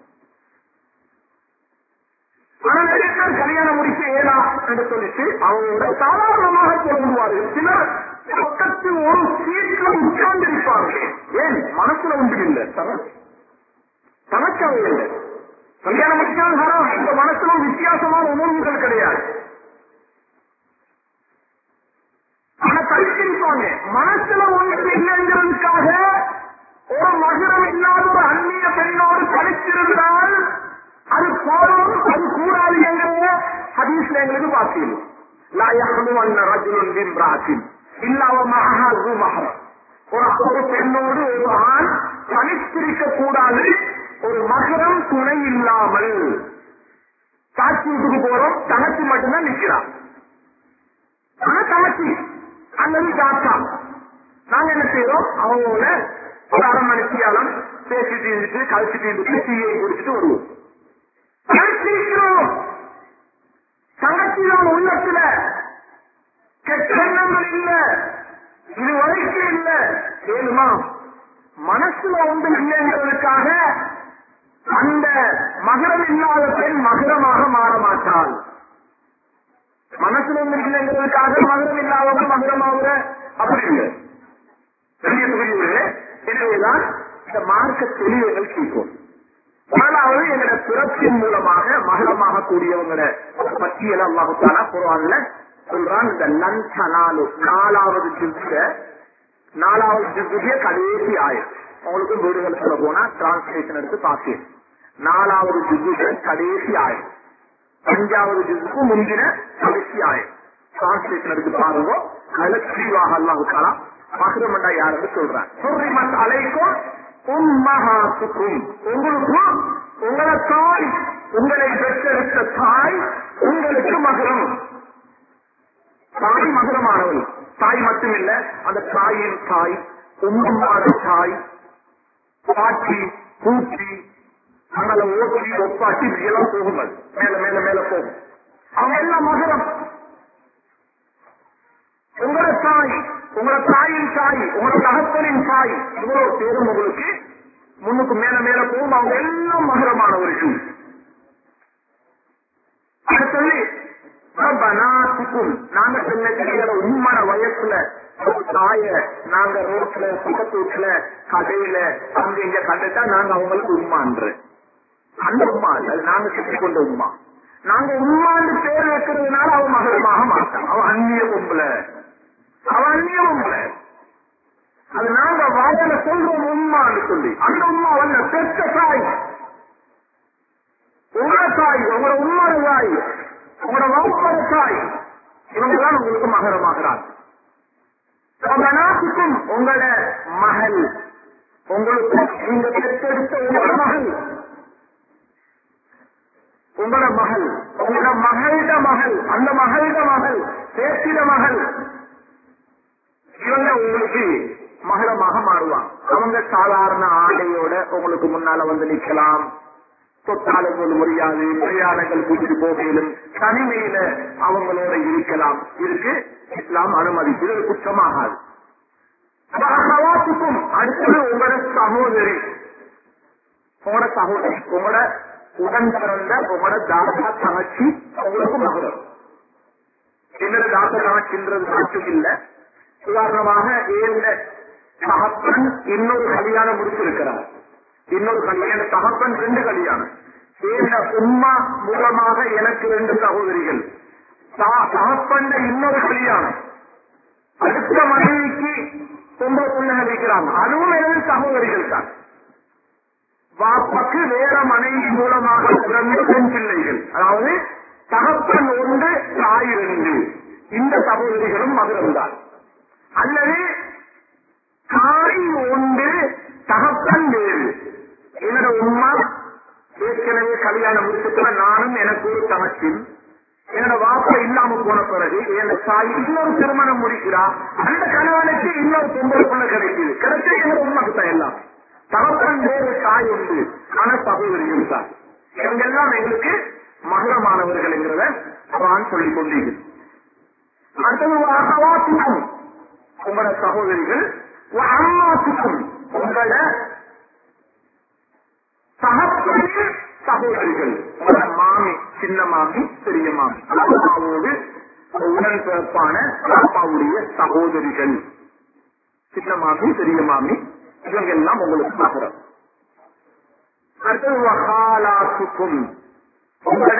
ஆனால் நிறைய பேர் கல்யாணம் முடிக்க ஏலா என்று சொல்லிட்டு அவங்களோட சாதாரணமாக தொடங்குவார்கள். சிலர் பக்கத்து ஒரு சீட்ல உட்கார்ந்திருப்பார்கள். ஏன்? மனசுல ஒன்று இல்லை, தனக்காக இல்லை. கல்யாணம் முடிச்சால் ஹராம். இந்த மனசுல வித்தியாசமான உணர்வுகள் கிடையாது. ஆனா தரிசிப்பாங்க. மனசுல ஒன்று இல்லைங்கிறதுக்காக ஒரு மகரம் இல்லாத ஒரு அந்நிய பெண்ணோடு படித்திருந்தால் அது பாவம், அது கூடாது என்கிற ஹதீஸ்ல எங்களுக்கு பார்த்தீங்க. ஒரு பெண்ணோடு ஒரு ஆண் தனித்திருக்க கூடாது, ஒரு மகரம் துணை இல்லாமல். சாட்சி வீட்டுக்கு போறோம், தனக்கு மட்டும்தான் நிற்கிறான். அல்லது தாத்தா. நாங்க என்ன செய்யறோம், அவங்களோட ஒரு அரை மணித்தியாலம் பேசிட்டு இருந்துட்டு கழிச்சுட்டு இருந்துட்டு டீயை குடிச்சிட்டு வருவோம். கழிச்சிருக்கிறோம். தங்கச்சிதான் உள்ளத்துல கெட்ட எண்ணங்கள் இல்ல, இது வரைக்கும் இல்ல. ஏழுமா மனசுல ஒன்று இல்லைங்கிறதுக்காக அந்த மகரம் இல்லாத பெண் மகரமாக மாற மாட்டாள். மனசுல ஒன்று இல்லைங்கிறதுக்காக மகரம் இல்லாதவங்க மகரமாகிற அப்படி இல்லை. எனவேதான் இந்த மார்க்க தெளிவுகள் கேட்கும். முதலாவது எங்களோட பிறப்பின் மூலமாக மகரமாக கூடியவங்கள பட்டியல் அல்லாஹ் தஆலா குர்ஆன்ல சொல்றான். இந்த லன் தனாலு நாலாவது ஜுஸ்ஸுடைய கடைசி ஆயத். உங்களுக்கு வீடுகளுக்குள்ள போனா டிரான்ஸ்லேஷன் எடுத்து பார்த்தேன். நாலாவது ஜுஸ்ஸுடைய கடைசி ஆயத், அஞ்சாவது ஜுஸ்ஸுக்கு முந்தின கடைசி ஆயத். டிரான்ஸ்லேஷன் எடுத்து பாருங்க. அதுல தெளிவாக அல்லாஹ் தஆலா மஹ்ரமண்டா யாருக்கு சொல்றான். ஹுர்ரிமத் அலைக்கும் உம்மஹாத்துக்கும், உங்களுக்கும் உங்கள தாய், உங்களை பெற்றெடுத்த தாய் உங்களுக்கு மகரம். தாய் மகரமானவள். தாய் மட்டுமில்ல, அந்த தாயின் தாய், உம்மம்மாட தாய், பாட்டி, பூச்சி, அங்கே ஓட்டி ஒப்பாட்டி எல்லாம் போகுங்கள், மேல மேல மேல போகும். அவங்க எல்லாம் மகரம். உங்களோட தாய், உங்களோட தாயின் தாய், உங்களோட தகப்பனின் தாய், இவ்வளவு பேரும் உங்களுக்கு முன்னுக்கு மேல மேல போகும். அவங்க எல்லாம் மகரமானவர்கள். அதை சொல்லி நாங்க சின்ன உண்மான வயசுல தாய நாங்க ரோட்ல பக்கத்து வீட்டுல கடையில அங்க இங்க கண்டுட்டா நாங்க அவங்களுக்கு உண்மான்ற அந்த உண்மா அது நாங்க சுற்றி கொண்ட உண்மா. நாங்க உண்மான்னு பேர் வைக்கிறதுனால அவன் மகரமாக மாட்டான். அவன் அந்நிய பொம்பளை, அவன் அந்நிய பொம்பளை. அது நாங்க வாயில சொல்றோம் உண்மான்னு சொல்லி. அந்த உண்மா வந்த பெற்ற தாய், உங்களோட தாய், உங்களோட உண்மான தாய், உங்களோட வகுப்பட தாய், இவங்கெல்லாம் உங்களுக்கு மகரமாகிறார். உங்களோட மகள், உங்களுக்கு நீங்க பெற்றெடுத்த உங்களோட மகள், உங்களோட மகள், உங்களோட மகளிட மகள், அந்த மகளிட மகள், பேச்சிட மகள், இவங்க உங்களுக்கு மகளமாக மாறுவாங்க. அவங்க சாதாரண ஆடையோட உங்களுக்கு முன்னால வந்து நிற்கலாம். தொட்டாலும் ஒரு முடியாது, மரியாதைகள் கூட்டிட்டு போகையிலும் தனிமையில அவங்களோட இருக்கலாம். இதுக்கு இஸ்லாம் அனுமதி, இது குற்றமாகாது. அடுத்தது உங்களோட சகோதரி, உங்களோட சகோதரி, உங்களோட உடன் பிறந்த உங்களோட தாத்தா தங்கச்சி உங்களுக்கு மகரம். என்னோட தாத்தா தங்கச்சின்றது மட்டும் இல்ல. உதாரணமாக ஏந்த தகப்பன் இன்னொரு கல்யாணம் முடிச்சிருக்கிறார், இன்னொரு கல்யாணம், தகப்பன் 2 கல்யாணம். ஏந்த உம்மா மூலமாக எனக்கு 2 சகோதரிகள், தகப்பன் இன்னொரு கல்யாணம், அடுத்த மனைவிக்கு 9 பிள்ளைகள் இருக்கிறாங்க, அதுவும் எனது சகோதரிகள் தான். வாப்பக்கு வேற மனைவி மூலமாக பிறந்த பெண் பிள்ளைகள், அதாவது தகப்பன் 1 தாய் 2, இந்த சகோதரிகளும் மகரம்தான். அல்லது தாய் 1 தகப்பன் வேறு. என்னோட உம்மா ஏற்கனவே கல்யாணம் முடிச்சுட்டு நானும் எனக்கு ஒரு தங்கச்சி, என்னோட வாப்பா இல்லாம போன பிறகு என் தாய் இன்னொரு திருமணம் முடிக்கிறா, அந்த கணவனுக்கு இன்னொரு 9 பிள்ளை கிடைக்குது. கிடைச்ச என்னோட உண்மைக்கு தான் எல்லாம். தகப்பன் வேறு, தாய் உண்டு, ஆனா சகோதரிகள் தான். இவங்க எல்லாம் எங்களுக்கு மகரமானவர்கள் என்கிறத நான் சொல்லிக் கொண்டீர்கள். அடுத்தது உங்களோட சகோதரிகள், அம்மாத்துக்கும் உங்களோட தகப்பனின் சகோதரிகள், உங்களோட மாமி, சின்ன மாமி, பெரிய மாமி, அப்பாவோடு உடன் பிறப்பான அப்பாவுடைய சகோதரிகள், சின்ன மாமி, பெரிய மாமி, இவங்க எல்லாம் உங்களுக்கு மகரம். அடுத்தது வகாலாத்துக்கும் உங்களோட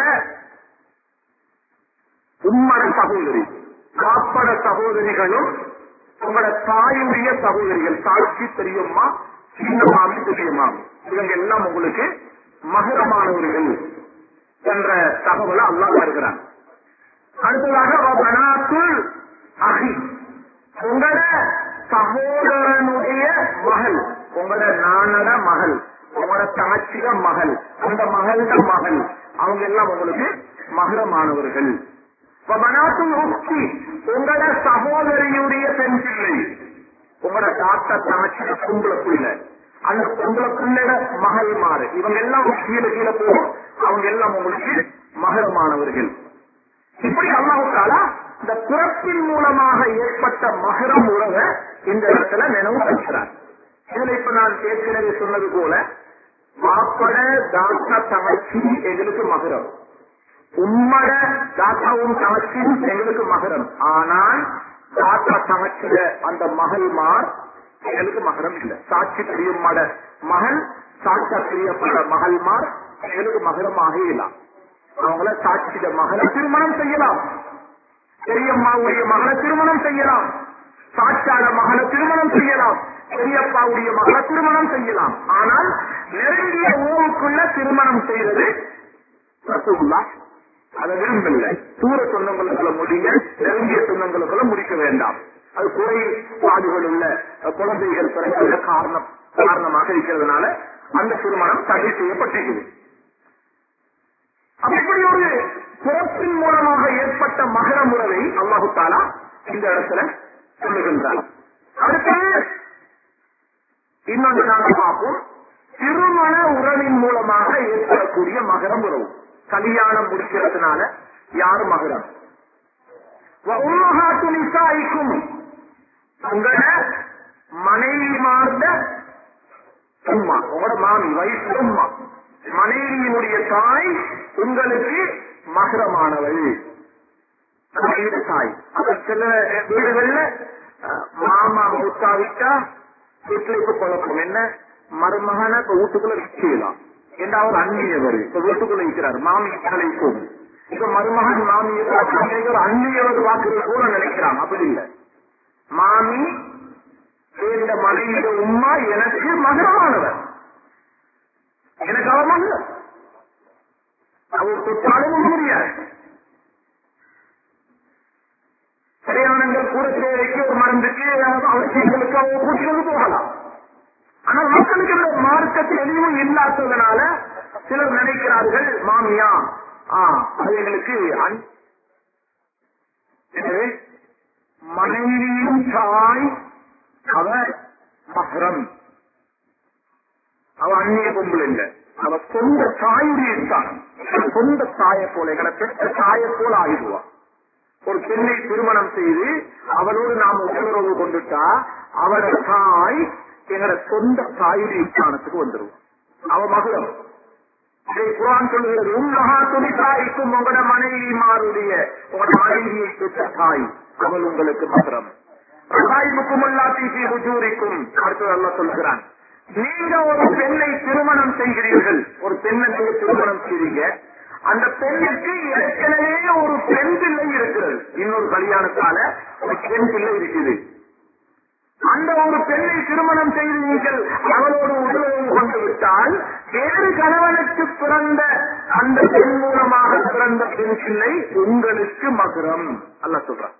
உம்மட சகோதரி, காப்பட சகோதரிகளும் உங்களோட தாயுடைய சகோதரிகள், தாய்க்கு பெரியம்மா, சின்ன மாமி, பெரிய மாமி, இவங்க எல்லாம் உங்களுக்கு மகரமானவர்கள் என்ற தகவலை அல்லாஹ் தருகிறார். அடுத்ததாக அகி, உங்களோட சகோதரனுடைய மகள், உங்களோட நானட மகள், உங்களோட தாட்சிக மகள், அந்த மகளோட மகள், அவங்க எல்லாம் உங்களுக்கு மகரமானவர்கள். உங்களோட சகோதரியுடைய பெண் பிள்ளை, உங்களோட தாத்தா தங்கச்சி பொம்பளை பிள்ளை, அந்த பொம்பளை பிள்ளைட மகள் மாறு, இவங்க எல்லாம் கீழே கீழே போகும், அவங்க எல்லாம் உங்களுக்கு மகரமானவர்கள். இப்படி அல்லாஹ் தஆலா இந்த பிறப்பின் மூலமாக ஏற்பட்ட மகரம் உறவை இந்த இடத்துல நினைவு வைக்கிறார். இதுல இப்ப நான் ஏற்கனவே சொன்னது போல மாப்பட தாத்தா தங்கச்சி எங்களுக்கு மகரம், உம்மட தாத்தாவும் தங்கச்சியும் எங்களுக்கு மகரம். ஆனால் தாத்தா தங்கச்சிய அந்த மகள்மார் எங்களுக்கு மகரம் இல்லை. சாட்சி பிரியம்மட மகள் சாட்சா பிரியப்பட மகள்மார் எங்களுக்கு மகரமாக இல்லை. அவங்கள சாட்சிய மகளை திருமணம் செய்யலாம், பெரியம்மாவுடைய மகளை திருமணம் செய்யலாம், சாட்சாட மகளை திருமணம் செய்யலாம், பெரியப்பாவுடைய மகளை திருமணம் செய்யலாம். ஆனால் நெருங்கிய ஊருக்குள்ள திருமணம் செய்வது ரசூலுல்லாஹ் அதை விரும்பவில்லை. தூர சொந்தங்களுக்குள்ள முடிங்க, நெருங்கிய சொந்தங்களுக்குள்ள முடிக்க வேண்டாம். அது குறைபாடுகள் உள்ள குழந்தைகள் பிறகு காரணமாக இருக்கிறதுனால அந்த திருமணம் தடை செய்யப்பட்டிருக்குது. அப்படி ஒரு பிறப்பின் மூலமாக ஏற்பட்ட மகர உறவை அல்லாஹு தஆலா இந்த இடத்துல சொல்லுகின்றார். அடுத்து இன்னொன்று நாங்கள் பார்ப்போம், திருமண உறவின் மூலமாக ஏற்படக்கூடிய மகரம் உறவு. கல்யாணம் முடிக்கிறதுனால யாரு மகரம்? உம்மஹாத்து நிசாஇக்கும், உங்களோட மனைவி மார்ந்த உம்மா, உங்களோட மாமி வயசு உம்மா, மனைவியினுடைய தாய் உங்களுக்கு மகரமானவள், தாய். சில வீடுகள்ல மாமா மௌத்தாவிட்டா வீட்டுல இப்ப குழப்பம் என்ன, மருமகன இப்ப வீட்டுக்குள்ள வச்சுக்கலாம், என்றாவது அந்நியவர் இப்ப வீட்டுக்குள்ள இருக்கிறார், மாமி கலைக்கும். இப்ப மருமகன் மாமியை ஒரு அந்நியவர் வாக்குறது கூட நினைக்கிறாங்க. அப்படி இல்லை, மாமி இந்த மனைவிய உம்மா எனக்கு மகரமானவர், எனக்கு அவர் மகன், அவர் தொட்டாலும் முடியாது. கல்யாணங்கள் கூட தேவைக்கு ஒரு மருந்துக்கு அவசியங்களுக்கு அவங்க கூட்டிக்கொண்டு போகலாம். ஆனால் மக்களுக்கு இந்த மார்க்கத்தில் எதுவும் இல்லாததுனால சிலர் நினைக்கிறார்கள் மாமியா அது எங்களுக்கு. எனவே மனைவியும் தாய் அவர் மகரம், அவ அந்நிய பொம்புல இல்ல, அவ சொந்த தாயுடைய ஸ்தானம், சொந்த தாயை போல எங்களை பெற்ற தாயை போல ஆகிடுவா. ஒரு பெண்ணை திருமணம் செய்து அவளோடு நாம் உடலுறவு கொண்டுட்டா அவளோட தாய் எங்களோட சொந்த தாயுடைய ஸ்தானத்துக்கு வந்துடுவோம், அவ மகுடம். குர்ஆன் சொல்லுகிறது, உம்மஹா துனிசாஇக்கும், உங்களோட மனைவிமாருடைய உங்களோட மனைவியை பெற்ற தாய் அவள் உங்களுக்கு மகரம். ரஹாயிபுக்கும் அல்லாஹ் ஃபீ ஹுஜூரிக்கும், அடுத்து அல்லாஹ் சொல்கிறான், நீங்க ஒரு பெண்ணை திருமணம் செய்கிறீர்கள், ஒரு பெண்ணை நீங்க திருமணம் செய்றீங்க, அந்த பெண்ணுக்கு ஏற்கனவே ஒரு பெண் பிள்ளை இருக்கிறது, இன்னொரு கல்யாணத்தால ஒரு பெண் பிள்ளை இருக்குது. அந்த ஒரு பெண்ணை திருமணம் செய்து நீங்கள் அவளோடு உறவு கொண்டு விட்டால் வேறு கணவனுக்கு பிறந்த அந்த பெண் மூலமாக பிறந்த பெண் பிள்ளை உங்களுக்கு மகரம். அல்லாஹ் சொல்றான்.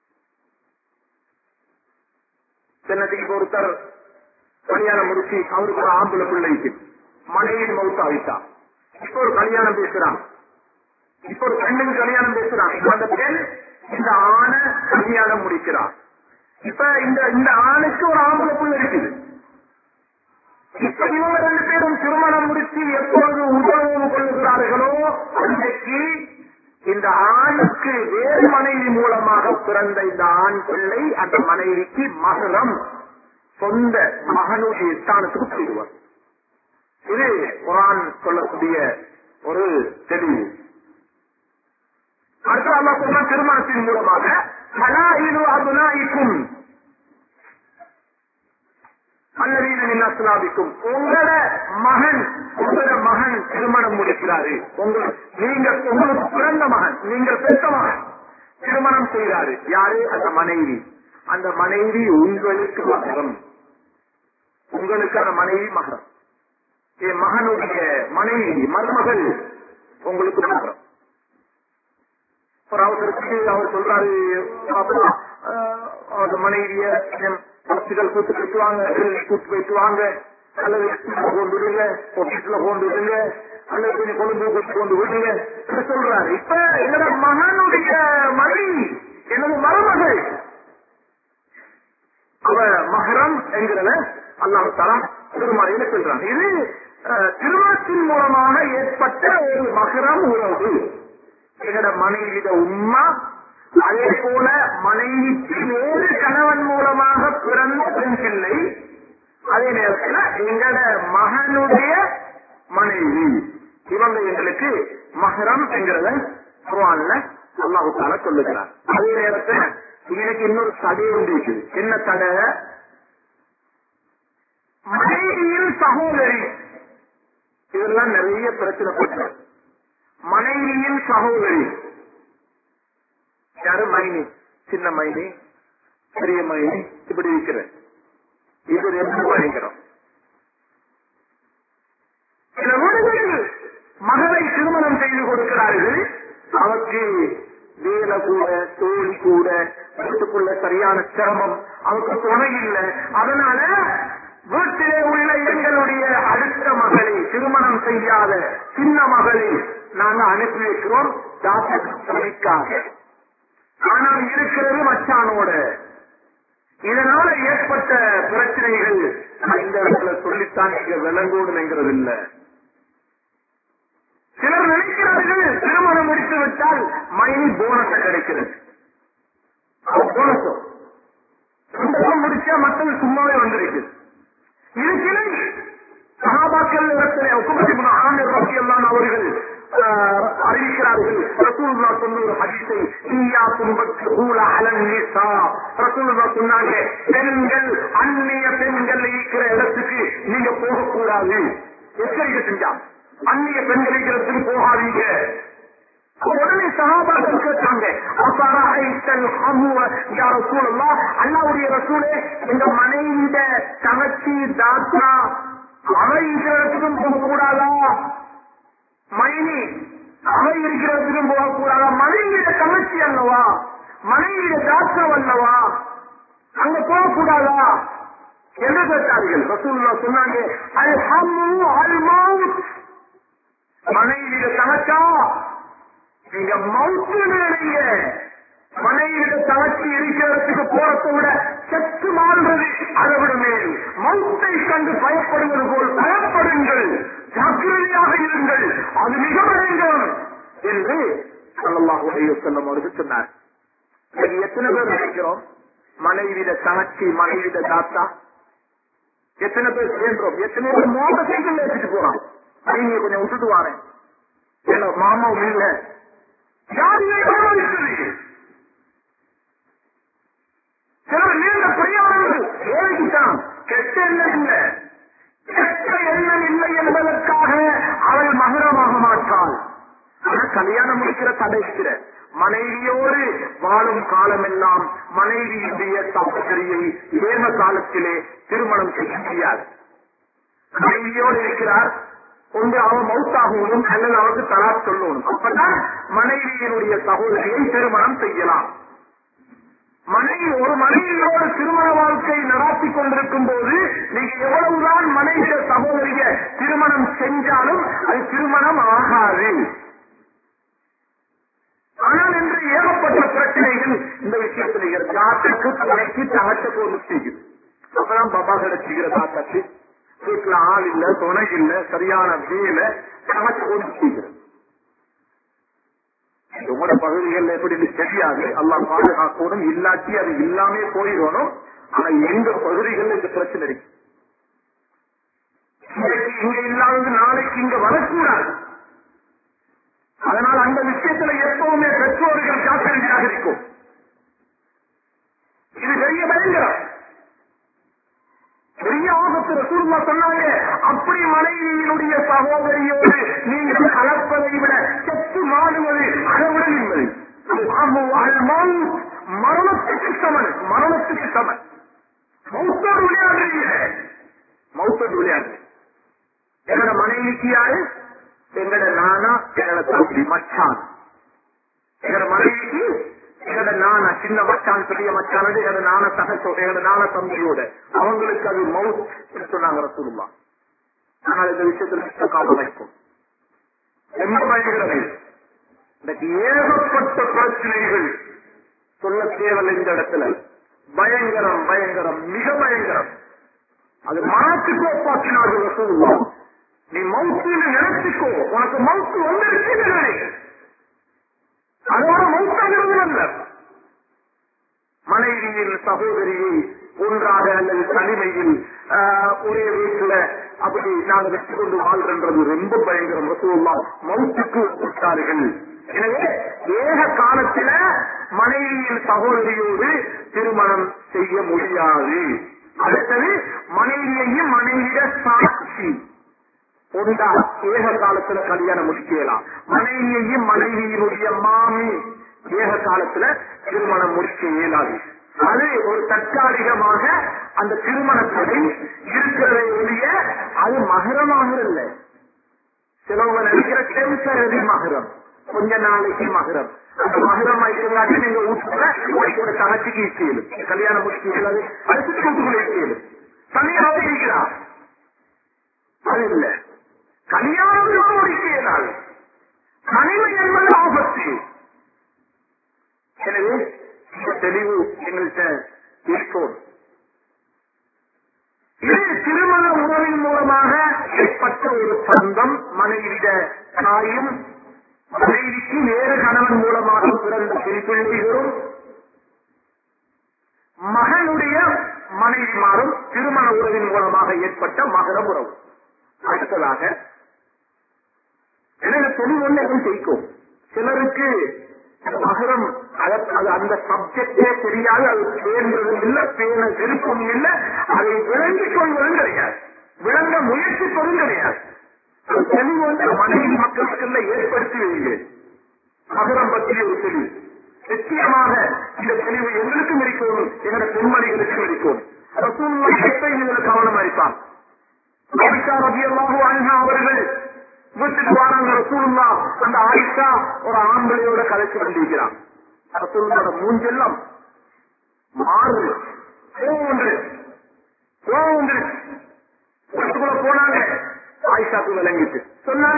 பெண்ணத்துக்கு ஒருத்தர் கல்யாணம் முடிச்சு அவருக்கு ஒரு ஆம்பளை பிள்ளைக்கு மனைவி மௌத்தாவிட்டா, இப்ப ஒரு கல்யாணம் பேசுறான், இப்ப ஒரு பெண்ணுக்கு கல்யாணம் பேசுறான், அந்த பெண் இந்த ஆணை கல்யாணம் முடிக்கிறான். இப்ப இந்த ஆணுக்கு ஒரு ஆம்பளை பிள்ளை இருக்குது. இப்ப இவங்க ரெண்டு பேரும் திருமணம் முடிச்சு எப்பொழுது உறவு கொள்ளுகிறார்களோ அன்றைக்கு இந்த ஆணுக்கு வேறு மனைவி மூலமாக பிறந்த இந்த ஆண் பிள்ளை அந்த மனைவிக்கு மகரம், சொந்த மகனுடைய ஸ்தானத்துக்கு போயிடுவார். இது குர்ஆன் சொல்லக்கூடிய ஒரு தெளிவு. அடுத்த அல்லாஹ் சொல்ற திருமணத்தின் மூலமாக ஹலாயிலு அப்னாஇக்கும் அல்லதீன மின் அஸ்லாபிக்கும், உங்களோட மகன் திருமணம் முடிக்கிறாரு, நீங்க உங்களுக்கு பிறந்த மகன், நீங்கள் பெற்ற மகன் திருமணம் செய்கிறாரு. யாரு? அந்த மனைவி. அந்த மனைவி உங்களுக்கு மகரம், உங்களுக்கு அந்த மனைவி மகரம். என் மகனுடைய மனைவி மருமகள் உங்களுக்கு மகரம். ஒரு அவசரத்துக்கு அவர் சொல்றாரு, அவர் மனைவிய ஹாஸ்பிட்டல் கூட்டு போயிட்டு வாங்க, கூட்டு போயிட்டு வாங்க, அல்லது கொண்டு விடுங்க, ஆபீஸ்ல கொண்டு விடுங்க, அல்லது கொஞ்சம் கொழும்பு கூட்டு கொண்டு விடுங்க சொல்றாரு. இப்ப என்னோட மகனுடைய மனைவி எனது மருமக அல்லாஹ் திருமறையில சொல்றாங்க. இது திருமணத்தின் மூலமாக ஏற்பட்ட ஒரு மகரம் உறவு. எங்கட மனைவிட உம்மா, அதே போல மனைவிக்கு வேறு கணவன் மூலமாக பிறந்த பெண் பிள்ளை, அதே நேரத்தில் எங்கட மகனுடைய மனைவி, இவங்க எங்களுக்கு மகரம் என்கிறத குர்ஆன்ல அல்லாஹ் தஆலா சொல்லுகிறார். அதே நேரத்தில் எனக்கு இன்னொரு தடை உண்டு. என்ன தடை? மனைவியின் சகோதரி. இதெல்லாம் நிறைய பிரச்சனை பண்ற. மனைவியின் சகோதரி யாரு? மைனி, சின்ன மைனி, பெரிய மைனி, இப்படி இருக்கிற இது ரொம்ப பயங்கரம். சில வீடுகளில் மகளை திருமணம் செய்து கொடுக்கிறார்கள். அவருக்கு வேலை கூட, தோழி கூட, வீட்டுக்குள்ள சரியான சிரமம், அவருக்கு துணை இல்லை. அதனால வீட்டிலே உள்ள எங்களுடைய அடுத்த மகளை, திருமணம் செய்யாத சின்ன மகளை நாங்க அனுப்பி வைக்கிறோம் துணைக்காக. ஆனால் இருக்கிறது மச்சானோட. இதனால ஏற்பட்ட பிரச்சனைகள் இந்த இடத்துல சொல்லித்தான் இங்க விளங்கோடும் என்கிறது இல்ல. சிலர் நினைக்கிறார்கள் திருமணம் முடித்து விட்டால் மைனி போனஸ் கிடைக்கிறது. போனஸோ முடிச்சா மக்கள் சும்மாவே வந்திருக்கு. இது கிளை சஹாபாக்கள் இடத்துல ஆமிர் ரலியல்லாஹு அவர்கள் அறிவிக்கிறார்கள். ரசூலுல்லாஹ் சொன்ன ஒரு ஹதீஸை, இய்யாக்கும் வத்ஹூல அலன் நிஸா, ரசூலுல்லாஹ் சொன்னாங்க, பெண்கள் அந்நிய பெண்கள் இருக்கிற இடத்துக்கு நீங்க போகக்கூடாது. எச்சரிக்கை செஞ்சா, அந்நிய பெண்கள் இருக்கிற இடத்துக்கு போகாதீங்க. உடனே சஹாபாக்கள் கேட்டாங்க, அல்லாஹ்வுடைய ரசூலே, எங்க மனைவிட தங்கச்சி தாத்தா அவை இருக்கிற இடத்துக்கும் போகக்கூடாதா? மைனி அவை இருக்கிற இடத்துக்கும் போகக்கூடாதா? மனைவிட தங்கச்சி அல்லவா, மனைவிட தாத்தா அல்லவா, அங்க போகக்கூடாதா என்று கேட்டார்கள். ரசூலுல்லாஹ் சொன்னாங்க, அல் ஹம்மு அல் மௌத், மனைவிட தங்கச்சா நீங்க மவுத்து நினைங்க. மனைவிட தளர்ச்சி இருக்கிறதுக்கு போறதை விட செத்து மாறுறது அதை விட மேல். மவுத்தை கண்டு பயப்படுவது போல் பயப்படுங்கள், ஜாக்கிரதையாக இருங்கள், அது மிக பயங்கரம் என்று ஸல்லல்லாஹு அலைஹி வஸல்லம் அவர்கள் சொன்னார். எத்தனை பேர் நினைக்கிறோம் மனைவிட தளர்ச்சி, மனைவிட தாத்தா? எத்தனை பேர் சேர்ந்தோம்? எத்தனை பேர் மோத சைக்கிள் எடுத்துட்டு போறான்? நீங்க கொஞ்சம் விட்டுட்டு வாரேன், என்ன மாமாவும் இல்ல, சிலர் நீண்ட பிரயாணங்கள் ஏறிக்கிட்டான். கெட்ட எண்ணம் இல்லை, கெட்ட எண்ணம் இல்லை என்பதற்காக அவள் மகரமாக மாட்டாள். ஆனா கல்யாணம் முடிக்கிற தடைக்கிற மனைவியோடு வாழும் காலமெல்லாம் மனைவியுடைய சகோதரியை ஏம காலத்திலே திருமணம் செய்ய முடியாது. மனைவியோடு இருக்கிறார், ஒன்று அவன் மௌத்தாகவும் அல்லது அவருக்கு தலாக் சொல்லணும். அப்பதான் மனைவியினுடைய சகோதரியை திருமணம் செய்யலாம். ஒரு மனைவியோடு திருமண வாழ்க்கை நடாத்தி கொண்டிருக்கும் போது நீங்க எவ்வளவுதான் மனைவிய சகோதரிய திருமணம் செஞ்சாலும் அது திருமணம் ஆகாது. ஆனால் இன்று ஏகப்பட்ட பிரச்சனைகள் இந்த விஷயத்தில் தாத்தக்கு துணைக்கு தகச்ச போது செய்யுது. அப்பதான் பாபா கிடைச்சுகிற தாத்தாக்கு வீட்டுல ஆள் இல்ல, துணை இல்ல, சரியான வேலை, கணக்கு கொண்டு செய்கிறது. உங்களோட பகுதிகள் எப்படி தெரியாது, அல்லாஹ் பாதுகாக்கணும். இல்லாட்டி அது இல்லாமே போயிடணும். ஆனா எந்த பகுதிகள் இந்த பிரச்சனை இருக்கு. இங்க இல்லாதது நாளைக்கு இங்க வரக்கூடாது. அதனால் அந்த விஷயத்துல எப்பவுமே பெற்றோர்கள் ஜாக்கிரதையாக இருக்கும். இது பெரிய பயங்கரம், பெரிய ஆபத்து. ரசூலுல்லாஹ் சொன்னாங்க, அப்படி மனைவியினுடைய சகோதரியோடு நீங்கள் கலப்பதை விட செத்து மாடுவது அளவுடன் என்பது மரணத்துக்கு சமன், மரணத்துக்கு சமன். மௌத்தோடு விளையாடுறீங்க, மௌத்தோடு விளையாடு. எங்கட மனைவிக்கு யாரு? எங்கட நானா, எங்கட தம்பி மச்சான். எங்கட மனைவிக்கு எங்கட நானா சின்ன மச்சான், பெரிய மச்சான், எங்கட நான தகச்சோட, எங்கட நான தம்பியோட, அவங்களுக்கு அது மவுத் சொன்னாங்க ரசூலுல்லாஹ். ஆனால் இந்த விஷயத்தில் காலம் வைக்கும் ரொம்ப பயங்கரது. இன்னைக்கு ஏகப்பட்ட பிரச்சனைகள் சொல்ல தேவையில்லை. இந்த இடத்துல பயங்கரம், பயங்கரம், மிக பயங்கரம். அது மனத்துக்கு ஒப்பாக்கினார்கள் ரசூலுல்லாஹ். நீ மௌத்தின்னு நினைச்சுக்கோ, உனக்கு மௌத்து வந்திருக்குன்னு நினை. அதோட மௌத்தாகிறது அல்ல. மனைவியின் சகோதரியை ஒன்றாக அல்லது தனிமையில் ஒரே வீட்டுல அப்படி நாங்கள் வெற்றி கொண்டு வாழ்கின்றது ரொம்ப பயங்கரம். ரசூலுல்லாஹ் மௌத்துக்கு ஒப்பிட்டார்கள். எனவே ஏக காலத்தில மனைவியின் சகோதரியோடு திருமணம் செய்ய முடியாது. அடுத்தது மனைவியையும் மனைவியிட சாட்சி ஒன்றா ஏக காலத்துல கல்யாணம் முடிக்கலாம். மனைவியையும் மனைவியினுடைய மாமி ஏக காலத்துல திருமணம் முடிக்க இயலாது. அது ஒரு தற்காலிகமாக அந்த திருமணத்தை இருக்கிறதை ஒழிய அது மகரமாக இல்லை. சிலவங்க நினைக்கிற டெம்பரரி மகரம், கொஞ்ச நாளைக்கு மகரம். அந்த மகரம் ஆயிட்டு நீங்க வீட்டுக்குள்ள தகச்சிக்கு இசையிலும் கல்யாணம் முடிக்க இயலாது. அடுத்து வீட்டுக்குள்ள இசையிலும் தனியாக இருக்கிறார். அது இல்லை, கல்யாணம் முடிக்க இயலாது. தனிமை என்பது ஆபத்து. எனவே தெளிவு எங்கள்கிட்ட இருக்கும். இது திருமண உறவின் மூலமாக ஏற்பட்ட ஒரு பந்தம். மனைவிட தாயும் மனைவிக்கு வேறு கணவன் மூலமாக பிறந்த பிள்ளைகளும் மகனுடைய மனைவிமாரும் திருமண உறவின் மூலமாக ஏற்பட்ட மகர உறவு. அடுத்ததாக எனக்கு தெளிவு ஒன்றும் செய்யும். சிலருக்கு மகரம் அது அந்த சப்ஜெக்டே தெரியாது. அது பேர்ந்ததும் இல்லை, பேண விருப்பமும் இல்லை. அதை விளங்கிக் கொள்வதும் கிடையாது, விளங்க முயற்சிப்பதும் கிடையாது. தெளிவு வந்து மனைவி மக்களுக்குள்ள ஏற்படுத்தி வைக்கிறேன். மகரம் பற்றிய ஒரு தெளிவு நிச்சயமாக இந்த தெளிவு எங்களுக்கும் இருக்கணும், எங்களோட பெண்மணிகளுக்கும் இருக்கணும். ரசூலுல்லாஹ் இதில் கவனம் அளிப்பார். ஆயிஷா ரலியல்லாஹு அன்ஹா அவர்கள் வீட்டுக்கு வராங்க. ரசூலுல்லாஹ் அந்த ஆயிஷா ஒரு ஆம்பளையோட கலைச்சு வந்திருக்கிறான். ரசூலுல்லாஹ் மூஞ்செல்லாம் மாறு வீட்டுக்குள்ள போனாங்க. ஆயிஷாக்கு விளங்கிட்டு சொன்னாங்க,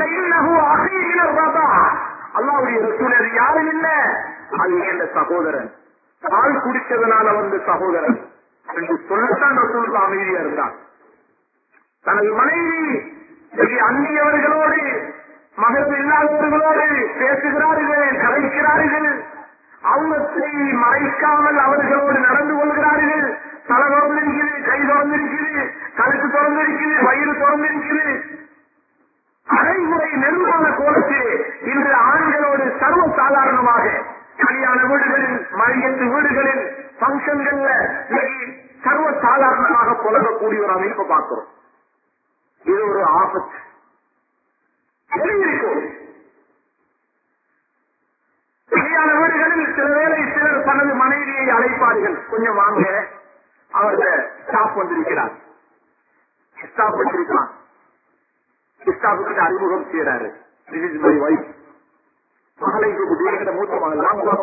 அல்லாஹ்வுடைய ரசூல் அது யாரும் இல்ல, அது என்ற சகோதரன், பால் குடிச்சதுனால வந்து சகோதரன் என்று சொல்லத்தான் ரசூலுல்லாஹ் அமைதியா இருந்தான். தனது மனைவி அந்நியவர்களோடு மகரம் இல்லாதவர்களோடு பேசுகிறார்கள், கதைக்கிறார்கள். அவங்களை மறைக்காமல் அவர்களோடு நடந்து கொள்கிறார்கள். தலை திறந்திருக்கிறது, கை திறந்திருக்கிறது, கழுத்து திறந்திருக்கிறது, வயிறு திறந்திருக்கிறது. அரைமுறை நெருங்கான கோலத்தில் இன்று ஆண்களோடு சர்வ சாதாரணமாக கல்யாண வீடுகளில், மையத்து வீடுகளில், பங்கன்கள்ல சர்வ சாதாரணமாக புலகக்கூடிய ஒரு அமைப்பை பார்க்கிறோம். இது ஒரு ஆபத்து. கல்யாண வீடுகளில் சில வேளை சிலர் தனது மனைவியை அழைப்பார்கள், கொஞ்சம் வாங்க, அவர்கிட்ட ஸ்டாப் வந்திருக்கிறார், ஸ்டாப் வந்திருக்கான், ஸ்டாஃபுக்கு அறிமுகம் செய்யறாரு. மகளை கூப்பிட்டு மூத்த மகள்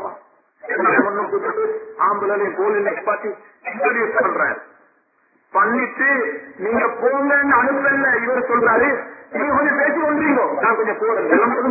ஆம்பளை கோலில் நிப்பாட்டி இன்ட்ரோடியூஸ் பண்றாரு. பண்ணிட்டு நீங்க போங்கன்னு அனுப்பல, இவர் சொல்றாரு நீங்க கொஞ்சம் பேசி கொண்டீங்க, நான் கொஞ்சம் போறேன்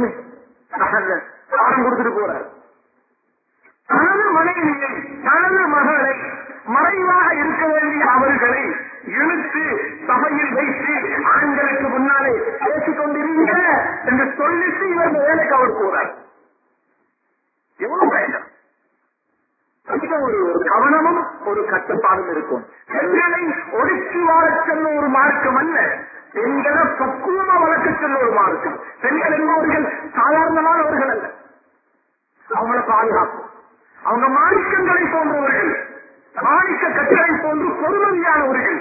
பாடம் கொடுத்துட்டு போறாரு. தனது மனைவியை, தனது மகளை, மறைவாக இருக்க வேண்டிய அவர்களை இழுத்து சபையில் வைத்து ஆண்களுக்கு முன்னாலே பேசிக் கொண்டிருந்த என்று சொல்லிட்டு இவர் வேலைக்கு அவர் போறார். எவ்வளவு பயணம்! ஒரு கவனமும் ஒரு கட்டுப்பாடும் இருக்கும். பெண்களை ஒடுக்கி வாழச் செல்ல ஒரு மார்க்கம் அல்ல, பெண்களை பக்குவமா வளர்க்க செல்ல ஒரு மார்க்கம். பெண்கள் என்பவர்கள் சாதாரணமானவர்கள் அல்ல, அவங்களை பாதுகாக்கும். அவங்க மாணிக்கங்களை போன்றவர்கள், மாணிக்க கட்டளை போன்று பொறுமதியானவர்கள்.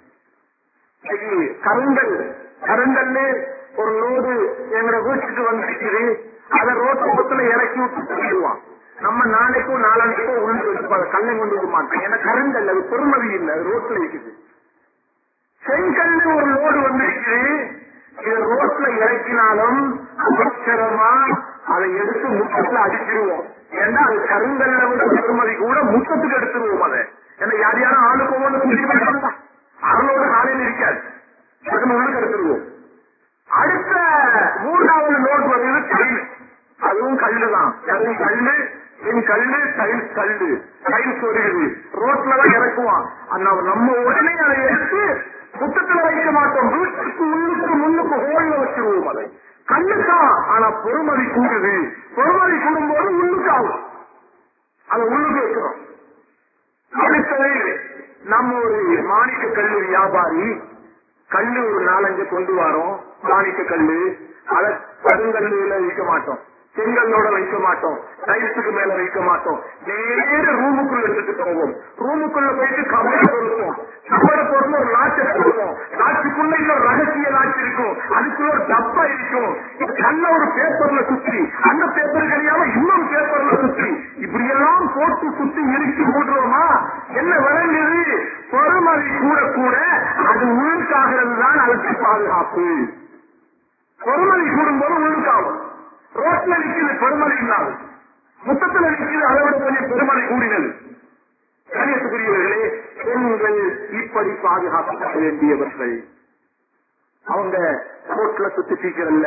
கருங்கல்ல ஒரு லோடு எங்க வீட்டுக்கு வந்துருக்குது, அதை ரோட்டத்துல இறக்கி விட்டு சொல்லிடுவான். நம்ம நாளைக்கும் நாளைக்கும் உள்ள கல்லை கொண்டு வர மாட்டோம், ஏன்னா கருங்கல் அது பொறுமதி இல்லை, அது ரோட்ல இருக்குது. செங்கல்ல ஒரு லோடு வந்துருக்குது, இது ரோட்ல இறக்கினாலும் அவசரமா அதை எடுத்து முற்றத்துல அடிச்சிருவோம். ஏன்னா அது கருங்கல்ல விட பெருமதி கூட முற்றத்துக்கு எடுத்துருவோம். அதை ஏன்னா யார் யாரும் ஆளுக்கு ஒவ்வொன்று குடிக்க அருளோட காலையில் இருக்காது, உள்ளுக்கு எடுத்துருவோம். அடுத்த மூன்றாவது நோட் வந்து கல், அதுவும் கல்லுதான். கல்லு என் கல்லு டைல்ஸ், டைல்ஸ் வருகிறது, ரோட்ல தான் இறக்குவான். நம்ம உடனே அதை எடுத்து முத்தத்துல வைக்க மாட்டோம், வீட்டுக்கு உள்ளுக்கு முன்னுக்கு ஹோல்ல வச்சிருவோம். அதை கண்ணுக்கா, ஆனா பொறுமதி கூடுது. பொறுமதி கூடும்போது உள்ளுக்கு ஆகும், அதை உள்ளுக்கு வைக்கிறோம். அடுத்தது நம்ம ஒரு மாணிக்க கல்லு வியாபாரி, கல்லு ஒரு 4-5 கொண்டு வரோம். மாணிக்க கல்லு அதை கருங்கல்லுல வைக்க மாட்டோம், செங்கல்லோட வைக்க மாட்டோம், டைல்ஸுக்கு மேல வைக்க மாட்டோம். நேர ரூமுக்குள்ள எடுத்துட்டு போவோம். ரூமுக்குள்ள போயிட்டு கபட பொருத்தோம். கபட பொருள் ஒரு லாட்சை போடுவோம். லாட்சுக்குள்ள இன்னொரு ரகசிய லாட்சி இருக்கும், அதுக்குள்ள ஒரு டப்பா இருக்கும். கல்ல ஒரு பேப்பர்ல சுற்றி, அந்த பேப்பர் கிடையாம இன்னொரு பேப்பர்ல சுற்றி, இப்படியெல்லாம் போட்டு சுத்தி இறுக்கி போட்டுருவோமா? என்ன விளங்குது? பொறுமதி கூட கூட அது உள்ளுக்காகிறது தான் அதுக்கு பாதுகாப்பு. பொறுமதி கூடும்போது உள்ளுக்காகும். ரோட்ல நிற்கிறது பெருமதி இல்லாது, முத்தத்தில் நிற்கிறது அதை விட கொஞ்சம் பெருமதி கூடினது. கணியத்துக்குரியவர்களே, பெண்கள் இப்படி பாதுகாக்கப்பட வேண்டியவர்கள். அவங்க ரோட்ல சுத்தி சீக்கிரல்ல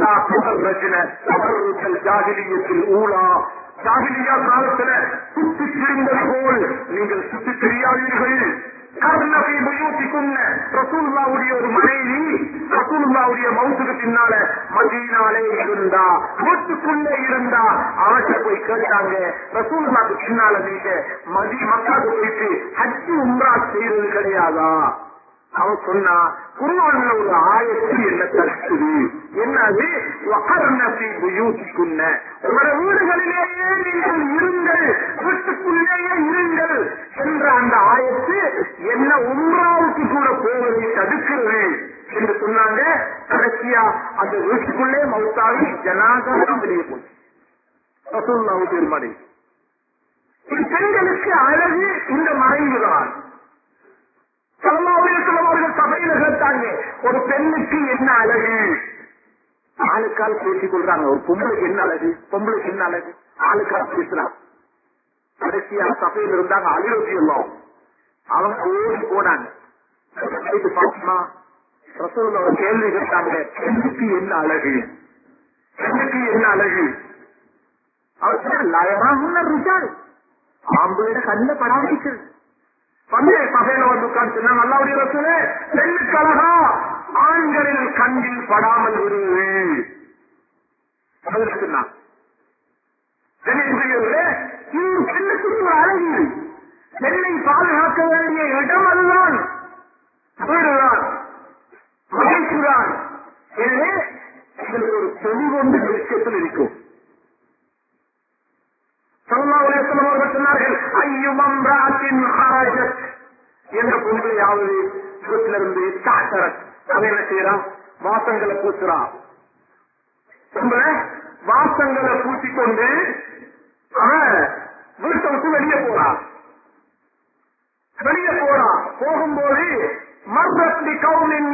ஜாகிலியத்தில் ஊழா, ஜாகிலியா காலத்துல சுத்தி திரிந்தது போல் நீங்கள் சுத்தி தெரியாதீர்கள். கர்ணபி முயூத்திக்குன்ன ரசூலுல்லாஹ்வுடைய ஒரு மனைவி ரசூலுல்லாஹ்வுடைய மௌத்துக்கு பின்னால மதீனாலே இருந்தா, வீட்டுக்குள்ளே இருந்தா. அவர்கிட்ட போய் கேட்டாங்க, ரசூலுல்லாஹ்வுக்கு பின்னால நீங்க மக்காவுக்கு போயிட்டு ஹஜ் உம்ரா செய்யறது கிடையாதா? அவன் சொன்னா, குர்ஆன்ல ஒரு ஆயத்து என்ன தடுக்குது, என்னது? வகர்ணபி முயூத்திக்குன்ன, உங்களோட வீடுகளிலேயே நீங்கள் இருங்கள், வீட்டுக்குள்ளேயே இருங்கள் என்ற அந்த ஆயத்து என்ன உம்ராவுக்கு கூட போவதை தடுக்கிறது என்று சொன்னாங்க. கடைசியா அந்த வீட்டுக்குள்ளே மௌத்தாவி ஜனாதா வெளியே போச்சு. ரசூலுல்லாஹ் பெருமதி. பெண்களுக்கு அழகு இந்த மறைவுதான். அவர்கள் சபையில கேட்டாங்க, ஒரு பெண்ணுக்கு என்ன அழகு? ஆளுக்கால் பேசிக் கொள்றாங்க. ஒரு பொம்பளைக்கு என்ன அழகு, பொம்பளைக்கு என்ன அழகு, ஆளுக்கால் பேசுறாங்க. கடைசியா சபையில் இருந்தாங்க அலிரதியல்லாஹு, அவங்க ஓடி போனாங்க. ரசூலுல்லாஹ் ஒரு கேள்வி கேட்டாங்க, பெண்ணுக்கு என்ன அழகு, பெண்ணுக்கு என்ன அழகு? அவர் ஆம்பளை கண்ண பராமரிக்கிறது. பண்டைய சபையில வந்து உட்கார்ந்து நல்லாவுடைய ரசூலே, பெண்ணுக்கு அழகா ஆண்களின் கண்ணில் படாமல் விடுவது. பெண்ணுக்கு ஒரு அழகு, பெண்ணை பாதுகாக்க வேண்டிய இடம் அதுதான், வீடுதான், மகிழ்ச்சிதான். எனவே எங்களுக்கு ஒரு தெளிவொன்று விஷயத்தில் இருக்கும். சொன்னார்கள், என்ற பொருளையாவது வீட்டில இருந்து அவன் என்ன செய்யறான்? வாசங்களை பூசுறான். பொம்பளை வாசங்களை பூசிக்கொண்டு அவன் வீட்டை விட்டு வெளியே போறான். வெளியே போறான். போகும்போது மர்ரத்தி கவுனின்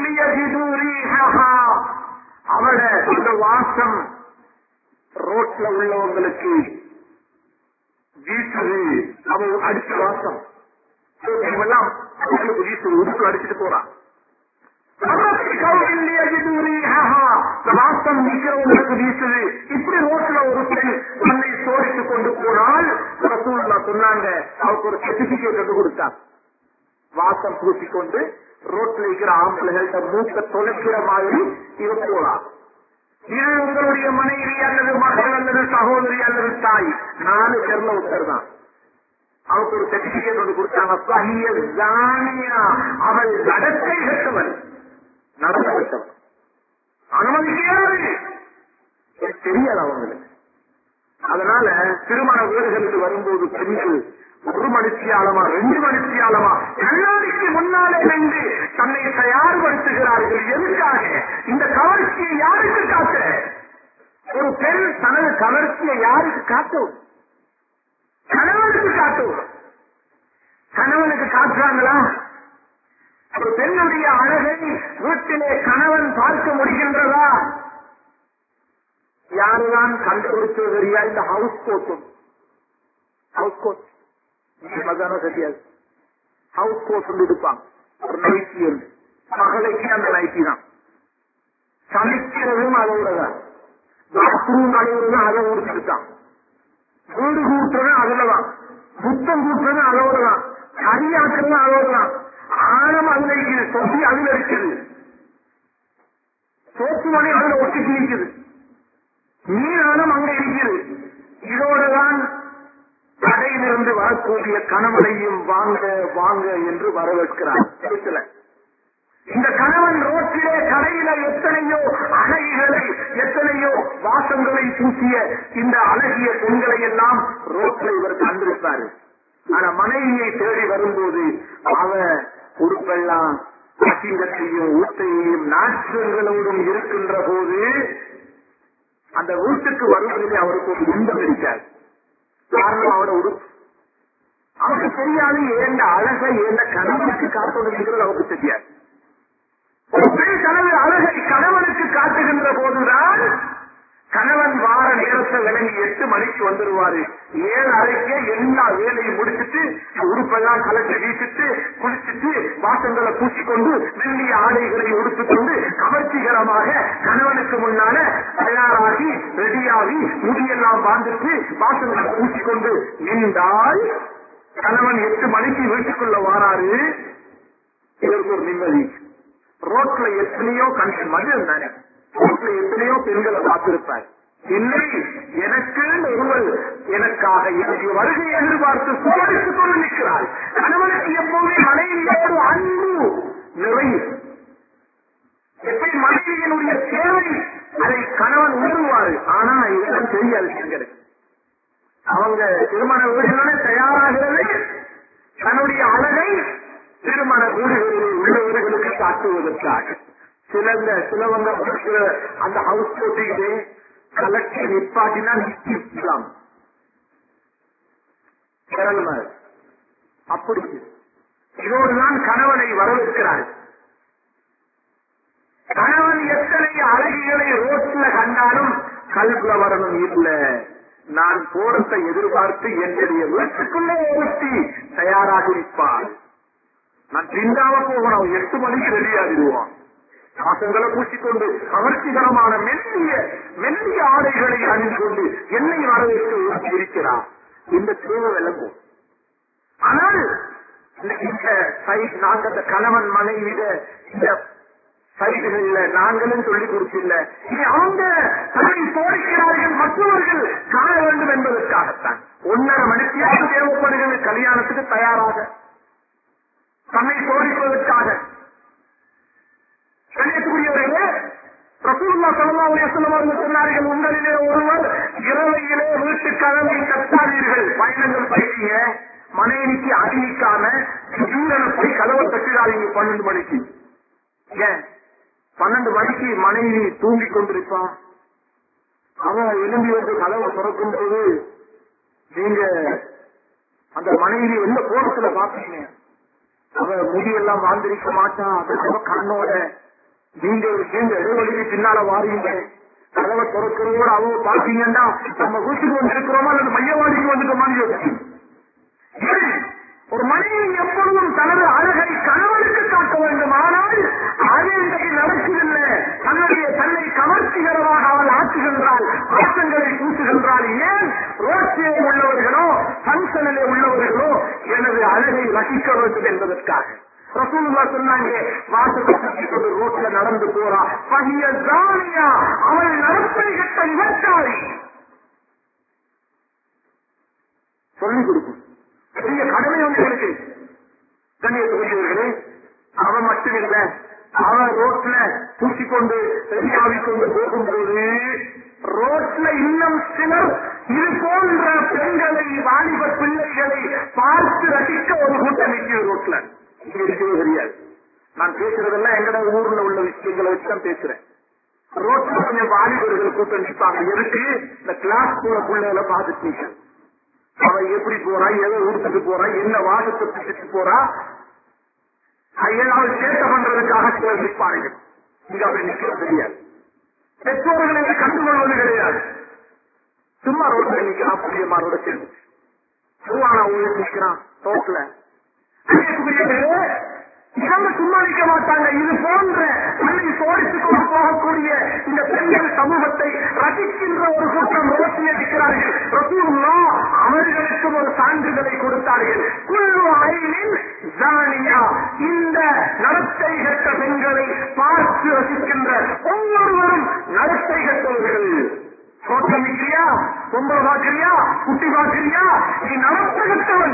அவள அந்த வாசம் ரோட்ல உள்ளவங்களுக்கு வீசுது. அவன் அடிச்ச வாசம் எல்லாம் வீசுது, உடுப்பு அடிச்சுட்டு போறான். வாசம் நிற்கிறவங்களுக்கு வீசுது. இப்படி ரோட்ல ஒரு பெண் தன்னை சோதித்துக் கொண்டு போனால் ரசூலுல்லாஹ் சொன்னாங்க, அவருக்கு ஒரு சர்டிபிகேட் வந்து கொடுத்தார். வாசம் பூசிக்கொண்டு ரோட்ல இருக்கிற ஆம்பளைகள்ட்ட மூக்க தொலைக்கிற மாதிரி இவ போலாம். இது உங்களுடைய மனைவி அல்லது மகள் அல்லது சகோதரி அல்லது தாய், 4 பேர்ல ஒருத்தர் தான். அவருக்கு ஒரு சர்டிபிகேட் ஒன்று கொடுத்தாங்க. அவள் நடத்தை கட்டவன், நடத்த கட்டவன், அனுமதிக்காது தெரியாது அவங்களுக்கு. அதனால திருமண வீடுகளுக்கு வரும்போது பெண்கள் 1 மணித்தியாலமா 2 மணித்தியாலமா கண்ணாடிக்கு முன்னாலே நின்று தன்னை தயார்படுத்துகிறார்கள். எதுக்காக? இந்த கவர்ச்சியை யாருக்கு காட்ட? ஒரு பெண் தனது கவர்ச்சியை யாருக்கு காட்டும்? கணவனுக்கு காட்டும். கணவனுக்கு காட்டுறாங்களா? ஒரு பெண்ணுடைய அழகை வீட்டிலே கணவன் பார்க்க முடிகின்றதா? யாருதான் கண்டுபிடிச்சது தெரியா? இந்த ஹவுஸ் கோட்டும், ஹவுஸ் கோட் மகான தெரியாது. ஹவுஸ் கோட் எடுப்பாங்க. ஒரு நைட்டி உண்டு, மகளுக்கு அந்த நைட்டி தான். சமைக்கிறதும் அதோடதான், பாத்ரூம் கழுவுறதும் அதை ஊடுச்சுட்டான், வீடு கூட்டுறதும் அதுலதான், புத்தம் கூட்டுறதும் அதோடதான், கரியாக்குறதும் அதோடதான். ஆழம் அதுல இருக்குது, தொப்பி அதுல இருக்குது, சோப்பு மணி அதுல ஒட்டிக்கு இருக்குது, மீனானம் அங்க இருக்குது. இதோடுதான் கடையிலிருந்து வரக்கூடிய கணவனையும் வாங்க வாங்க என்று வரவேற்கிறார். இந்த கணவன் ரோட்டிலே கடையில எத்தனையோ அழகிகளை, எத்தனையோ வாசங்களை பூசிய இந்த அழகிய பெண்களை எல்லாம் ரோட்டில் இவர் கண்டிருப்பாரு. ஆனா மனைவியை தேடி வரும்போது அவ உடுப்பெல்லாம் அசிங்கத்தையும் ஊட்டையையும் நாற்றங்களோடும் இருக்கின்ற போது அந்த வீட்டுக்கு வருவதிலே அவருக்கு ஒரு இன்பம் இருக்காது. காரணம் அவட உடுப்பு. அவருக்கு தெரியாது ஏந்த அழகை ஏந்த கணவனுக்கு காட்டுவதுங்கிறது அவருக்கு தெரியாது. ஒரு பெண் தனது அழகை கணவனுக்கு காட்டுகின்ற போதுதான் கணவன் வார நேரத்தை விளங்கி 8 மணிக்கு வந்துருவாரு. 7:30 எல்லா வேலையும் முடிச்சுட்டு உடுப்பெல்லாம் கலட்டி வீசிட்டு குளிச்சுட்டு வாசங்களை பூசிக்கொண்டு மெல்லிய ஆடைகளை உடுத்துக்கொண்டு கவர்ச்சிகரமாக கணவனுக்கு முன்னால தயாராகி ரெடியாகி முடியெல்லாம் வாழ்ந்துட்டு வாசங்களை பூசிக்கொண்டு நின்றால் கணவன் 8 மணிக்கு வீட்டுக்குள்ள வாராரு. இதற்கு ஒரு நிம்மதி. ரோட்ல எத்தனையோ மது தானே, ரோட்ல எத்தனையோ பெண்களை பார்த்திருப்பார். இல்லை, எனக்கு ஒருவர் எனக்காக என்னுடைய வருகையை எதிர்பார்த்து சோதித்துக் கொண்டு நிற்கிறார். கணவனுக்கு எப்போதுமே மனைவியோடு அன்பு நிறைவு. எப்படி மனைவியினுடைய சேவை அதை கணவன் உணர்வாரு. ஆனா இதெல்லாம் தெரியாது எங்களுக்கு. அவங்க திருமண வீடுகளே தயாராகிறது தன்னுடைய அழகை திருமண வீடுகளில் உள்ளவர்களுக்கு காட்டுவதற்காக. சிலவங்க அந்த ஹவுஸ் போட்டியிலே கலெக்டர் நிப்பாட்டினா நிற்கலாம் அப்படி. இதோடுதான் கணவனை வரவேற்கிறார். கணவன் எத்தனை அழகிகளை ரோட்ல கண்டாலும் கல்வில வரணும் இல்லை, நான் போறதை எதிர்பார்த்து என்னுடைய வீட்டுக்குள்ளே ஒருத்தி தயாராக இருப்பார். நான் பின்னாம போகணும், 8 மணிக்கு ரெடியாகிடுவான். வாசங்களை பூசிக்கொண்டு கவர்ச்சிகரமான மெல்லிய ஆடைகளை அணிந்து கொண்டு என்னை வரவேற்று இருக்கிறார். இந்த தேவை விளங்கும். ஆனால் இந்த சைட் நாங்க அந்த கணவன் மனைவிட இந்த சைடுகள்ல நாங்களும் சொல்லிக் கொடுத்தில்ல, அவங்க தன்னை சோதிக்கிறார்கள் மற்றவர்கள் காண வேண்டும் என்பதற்காகத்தான். 1.5 மணிக்கு தேவைப்படுகிறது கல்யாணத்துக்கு தயாராக தன்னை சோதிப்பதற்காக. கண்ணியத்துக்குரியவர்களே, ரசூலுல்லாஹி ஸல்லல்லாஹு அலைஹி வஸல்லம் அவர்கள் சொன்னார்கள், உங்களிலே ஒருவர் இரவையிலே வீட்டு கதவை தட்டாதீர்கள். பயணங்கள் போயிட்டீங்க, மனைவிக்கு அறிவிக்காம வீரனை போய் கதவை தட்டிடாதீங்க 12 மணிக்கு. ஏன் 12 மணிக்கு மனைவி தூங்கிக் கொண்டிருப்பான். அவன் எழும்பி வந்து கதவை திறக்கும் போது நீங்க அந்த மனைவி எந்த கோணத்துல பாப்பீங்க? அவ முடியெல்லாம் வாழ்ந்திருக்க மாட்டான். அது கண்ணோட நீங்க இடைவெளிக்கு பின்னால வாரீங்க, கதவை திறக்கிறதோட அவங்க பாத்தீங்கன்னா நம்ம வீட்டுக்கு வந்து இருக்கிறோமா அல்லது மையவாடிக்கு வந்துட்டோமான்னு யோசிச்சு. ஒரு மனைவி எப்பொழுதும் தனது அழகை கணவனுக்கு காட்ட வேண்டும். ஆனால் அது இன்றைக்கு நடக்கவில்லை. தன்னை கவர்ச்சிகரமாக அவள் ஆற்றுகின்றாள், ஆட்டங்களை பூசுகின்றாள். ஏன் ரோட்டிலே உள்ளவர்களோ பங்கனிலே உள்ளவர்களோ எனது அழகை ரசிக்க வேண்டும் என்பதற்காக. ரசூலுல்லாஹ் சொன்னாங்க, வாசத்தை ரோட்ல நடந்து போறா பகிய ஜானியா, அவள் நடத்தை கட்ட விபச்சாரி. சொல்லிக் கொடுக்கும் பெரிய கடமை ஒன்று இருக்கு. கண்ணியத்துக்குரியவர்களே, அவன் மட்டுமில்ல, அவன் ரோட்ல பூசிக்கொண்டு ரெடியாவிக்கொண்டு போகும்போது ரோட்ல இன்னும் சிலர் இது போன்ற பெண்களை, வாலிப பிள்ளைகளை பார்த்து ரசிக்க ஒரு கூட்டம் நிற்கிறது ரோட்ல. இங்க இருக்கவே தெரியாது. நான் பேசுறதெல்லாம் எங்கட ஊர்ல உள்ள விஷயங்களை வச்சுதான் பேசுறேன். ரோட்ல கொஞ்சம் வாலிபர்கள் கூட்டம் நிற்பாங்க. எதுக்கு? இந்த கிளாஸ் போற பிள்ளைகளை பார்த்துட்டீங்க, அவன் எப்படி போறா, எதை ஊருக்கு போறா, என்ன வாசத்தை பிடிச்சிட்டு போறா, ஏதாவது சேட்டை பண்றதுக்காக சிலர் நிற்பார்கள். இங்க அப்படி நிற்க தெரியாது. பெற்றோர்களை கண்டுகொள்வது கிடையாது. சும்மா ரோட்ல நிற்கிறான், புரியமாரோட சேர்ந்து சும்மா நிற்கிறான் ரோட்ல. இவங்க சும்மா நிற்க மாட்டாங்க. இது போன்ற தன்னை சோதித்துக் கொண்டு போகக்கூடிய இந்த பெண்கள் சமூகத்தை ரசிக்கின்ற ஒரு கூட்டம் ரோட்டில் இருக்கிறார்கள். ரசூலுல்லாஹ் அவர்களுக்கும் ஒரு சான்றிதழை கொடுத்தார்கள். குல்லு ஐனின் ஜானியா, இந்த நடத்தை கட்ட பெண்களை பார்த்து ரசிக்கின்ற ஒவ்வொருவரும் நடத்தை கட்டவர்கள். தோட்டம் வைக்கிறியா, பொம்பளை பார்க்கிறியா, குட்டி பார்க்கிறியா, நீ நடத்தை கட்டவன்.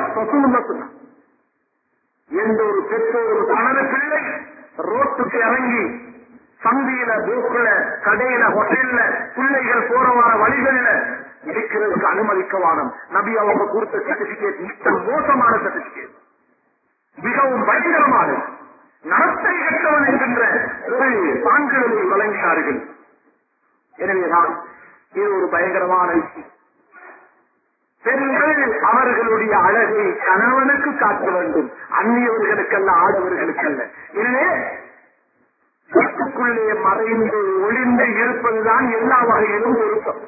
எந்த ஒரு பெற்றோரும் தனது பிள்ளை ரோட்டுக்கு இறங்கி சந்தியில, போக்குல, கடையில, ஹோட்டல்ல, பிள்ளைகள் போற வர வழிகள்ல இருக்கிறதுக்கு அனுமதிக்கவானம். நபி அவங்க கொடுத்த சர்டிபிகேட் மிக மோசமான சர்டிபிகேட், மிகவும் பயங்கரமான நடத்தை கட்டவன் என்கின்ற ஒரு சான்றிதழை வழங்கினார்கள். எனவேதான் இது ஒரு பயங்கரமான விஷயம். பெண்கள் அவர்களுடைய அழகை கணவனுக்கு காட்ட வேண்டும், அந்நியவர்களுக்கல்ல, ஆடவர்களுக்கல்ல. எனவே வீட்டுக்குள்ளே மறைந்து ஒளிந்து இருப்பதுதான் எல்லா வகையிலும் பொருத்தம்.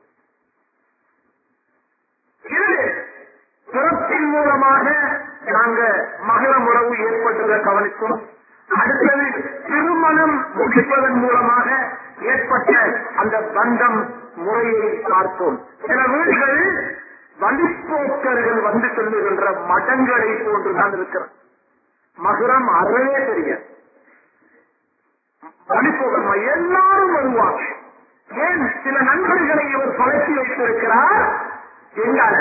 இது பிறப்பின் மூலமாக நாங்க மகரம் உறவு ஏற்பட்டதை கவனித்தோம். அடுத்தது திருமணம் முடிப்பதன் மூலமாக ஏற்பட்ட அந்த பந்தம் முறையை பார்த்தோம். சில வீடுகள் வழிப்போக்கர்கள் வந்து சொல்லுகின்ற மடங்களை போன்றுதான் இருக்கிறது. மகரம் அறவே தெரியாது, வழிப்போக்கர் எல்லாரும் வருவாங்க. ஏன் சில நண்பர்களை இவர் பழக்கி வைத்திருக்கிறார். எங்கால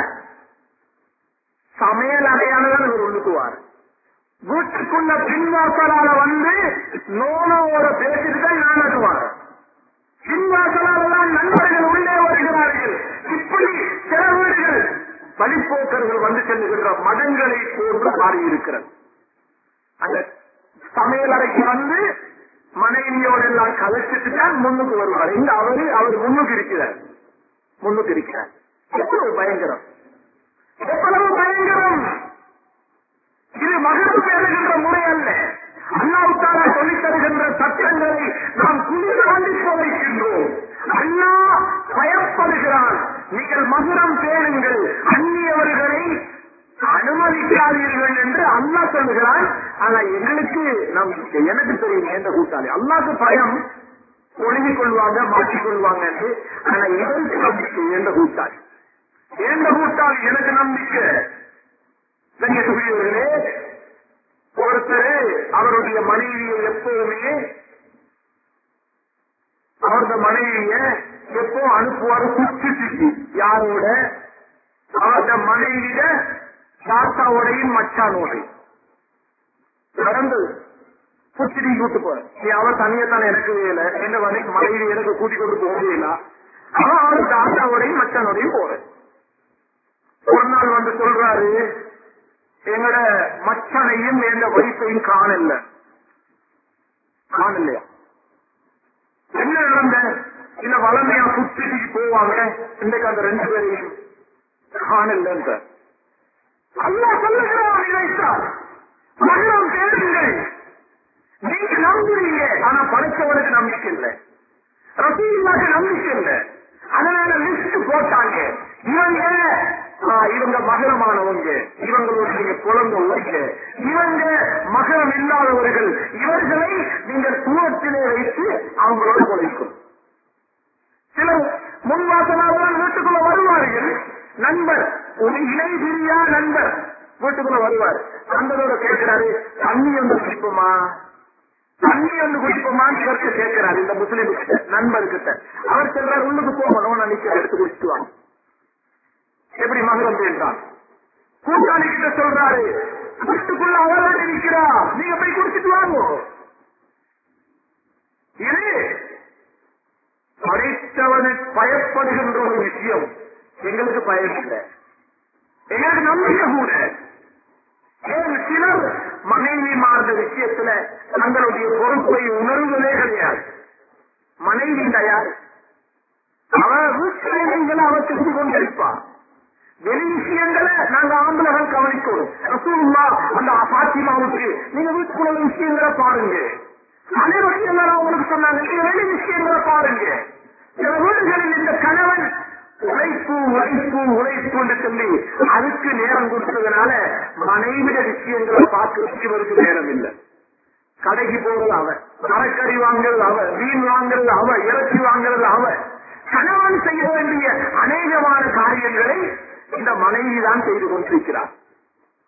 சமையல் அறையானதான் இவர் ஒழுக்குவார். வீட்டுக்குள்ள பின்வாசலால வந்து நோனோட பேசிட்டு தான் நான் நடுவார். பின்வாசலால் நண்பர்கள் உள்ளே வருகிறார்கள். இப்படி சில வீடுகள் வழிப்போக்கர்கள் வந்து செல்லுகின்ற மதங்களை போன்று மாறியிருக்கிறது. அந்த சமையல் அறைக்கு வந்து மனைவியோடு எல்லாம் கலைச்சிட்டு தான் முன்னுக்கு வருவார். இந்த அவர் முன்னுக்கு இருக்கிறார். எவ்வளவு பயங்கரம், எவ்வளவு பயங்கரம்! இது மகரம் எழுகின்ற முறை அல்ல. அல்லாஹ்வுத்தால சொல்லித் தருகின்ற சட்டங்களை நாம் குளிராண்டி போதிக்கின்றோம். அல்லாஹ் பயப்படுகிறான். நீங்கள் மகரம் பேணுங்கள், அந்நியவர்களை அனுமதிக்காதீர்கள் என்று அல்லாஹ் சொல்லுகிறான். ஆனா எங்களுக்கு எனக்கு தெரியும் எந்த கூட்டாளி அல்லாஹ்க்கு பயம், ஒழுங்கிக் கொள்வாங்க, மாற்றிக் கொள்வாங்க என்று. ஆனா இதற்கு நம்பிக்கை எந்த கூட்டாளி எனக்கு நம்பிக்கை. கண்ணியத்துக்குரியவர்களே, ஒருத்தர் அவருடைய மனைவியை எப்போதுமே அவரது மனைவிய எப்போ அனுப்புவாரு குச்சிக்கு யாரோட, அவரது மனைவியிட தாத்தாவோடையும் மச்சானோடையும் நடந்தது குச்சிடி கூட்டு போற. அவ தனியத்தான எனக்கு வேலை, என்ன மனைவி எனக்கு கூட்டிக் கொண்டு போகல. அவன் அவரு தாத்தாவோடையும் மச்சானோடையும் போற. ஒரு நாள் வந்து சொல்றாரு, எங்கட மச்சனையும் எந்த வைப்பையும் காணலையா? என்ன நடந்த இல்ல வளமையா குச்சிக்கு போவாங்க, இன்றைக்கு அந்த 2 பேரையும் காணல. அல்லாஹ் சொல்லுகிறார், மகரம் தேடுங்கள். நீங்க நம்புறீங்க, ஆனா படைச்சவனுக்கு நம்பிக்கை இல்லை, ரசூலுல்லாஹ்க்கு நம்பிக்கை இல்லை. அதனால லிஸ்ட் போட்டாங்க. இவங்க மகரமானவங்க, இவங்களோட நீங்க குழந்தை உழைக்க, இவங்க மகரம் இல்லாதவர்கள், இவர்களை நீங்கள் தூரத்திலே வைத்து அவங்களோட குழைக்கும். சிலர் முன்வாசனால்தான் வீட்டுக்குள்ள வருவார்கள். நண்பர், ஒரு இணை பிரியா நண்பர் வீட்டுக்குள்ள வருவார். நண்பரோட கேட்கிறாரு, தண்ணி ஒன்று குடிப்போமான்னு இவருக்கு கேட்கிறாரு. இந்த முஸ்லீம் கிட்ட, நண்பர்கிட்ட. அவர் சொல்றாரு, உள்ளுக்கு போகணும், நான் நிச்சயம் எடுத்து குடிச்சுட்டு வாங்க. எப்படி மகரம் பேண்டான்? கூட்டாளி கிட்ட சொல்றாரு, வீட்டுக்குள்ள அவரோட இருக்கிறா, நீங்க போய் குடிச்சிட்டு வாங்க. இது படைத்தவனுக்கு பயப்படுகின்ற ஒரு விஷயம். எங்களுக்கு பயம் இல்லை, எங்களுக்கு நம்பிக்கை கூட. சிலர் மனைவி மாறுத விஷயத்துல தங்களுடைய பொறுப்பை உணர்வதே கிடையாது. மனைவி தயார், அவ வீட்டில் அவ செஞ்சு கொண்டிருப்பா. வெளி விஷயங்களை நாங்க ஆம்பளர்கள் கவனிக்கணும். ரசூலுல்லாஹ் அந்த பாத்திமாவுக்கு நீங்க வீட்டுக்குள்ள விஷயங்களை பாருங்க, அதே விஷயங்களை உங்களுக்கு சொன்னாங்க, நீங்க வெளி விஷயங்களை பாருங்க. சில வீடுகளில் இந்த கணவன் உழைப்பு என்று சொல்லி அதுக்கு நேரம் கொடுத்ததுனால மனைவிட விஷயங்களை பார்க்க இவருக்கு நேரம் இல்லை. கடைக்கு போறது அவ, மரக்கறி வாங்குறது அவ, மீன் வாங்குறது அவ, இறைச்சி வாங்குறது அவ. கணவன் செய்ய வேண்டிய அநேகமான காரியங்களை இந்த மனைவி தான் செய்து கொண்டிருக்கிறார்.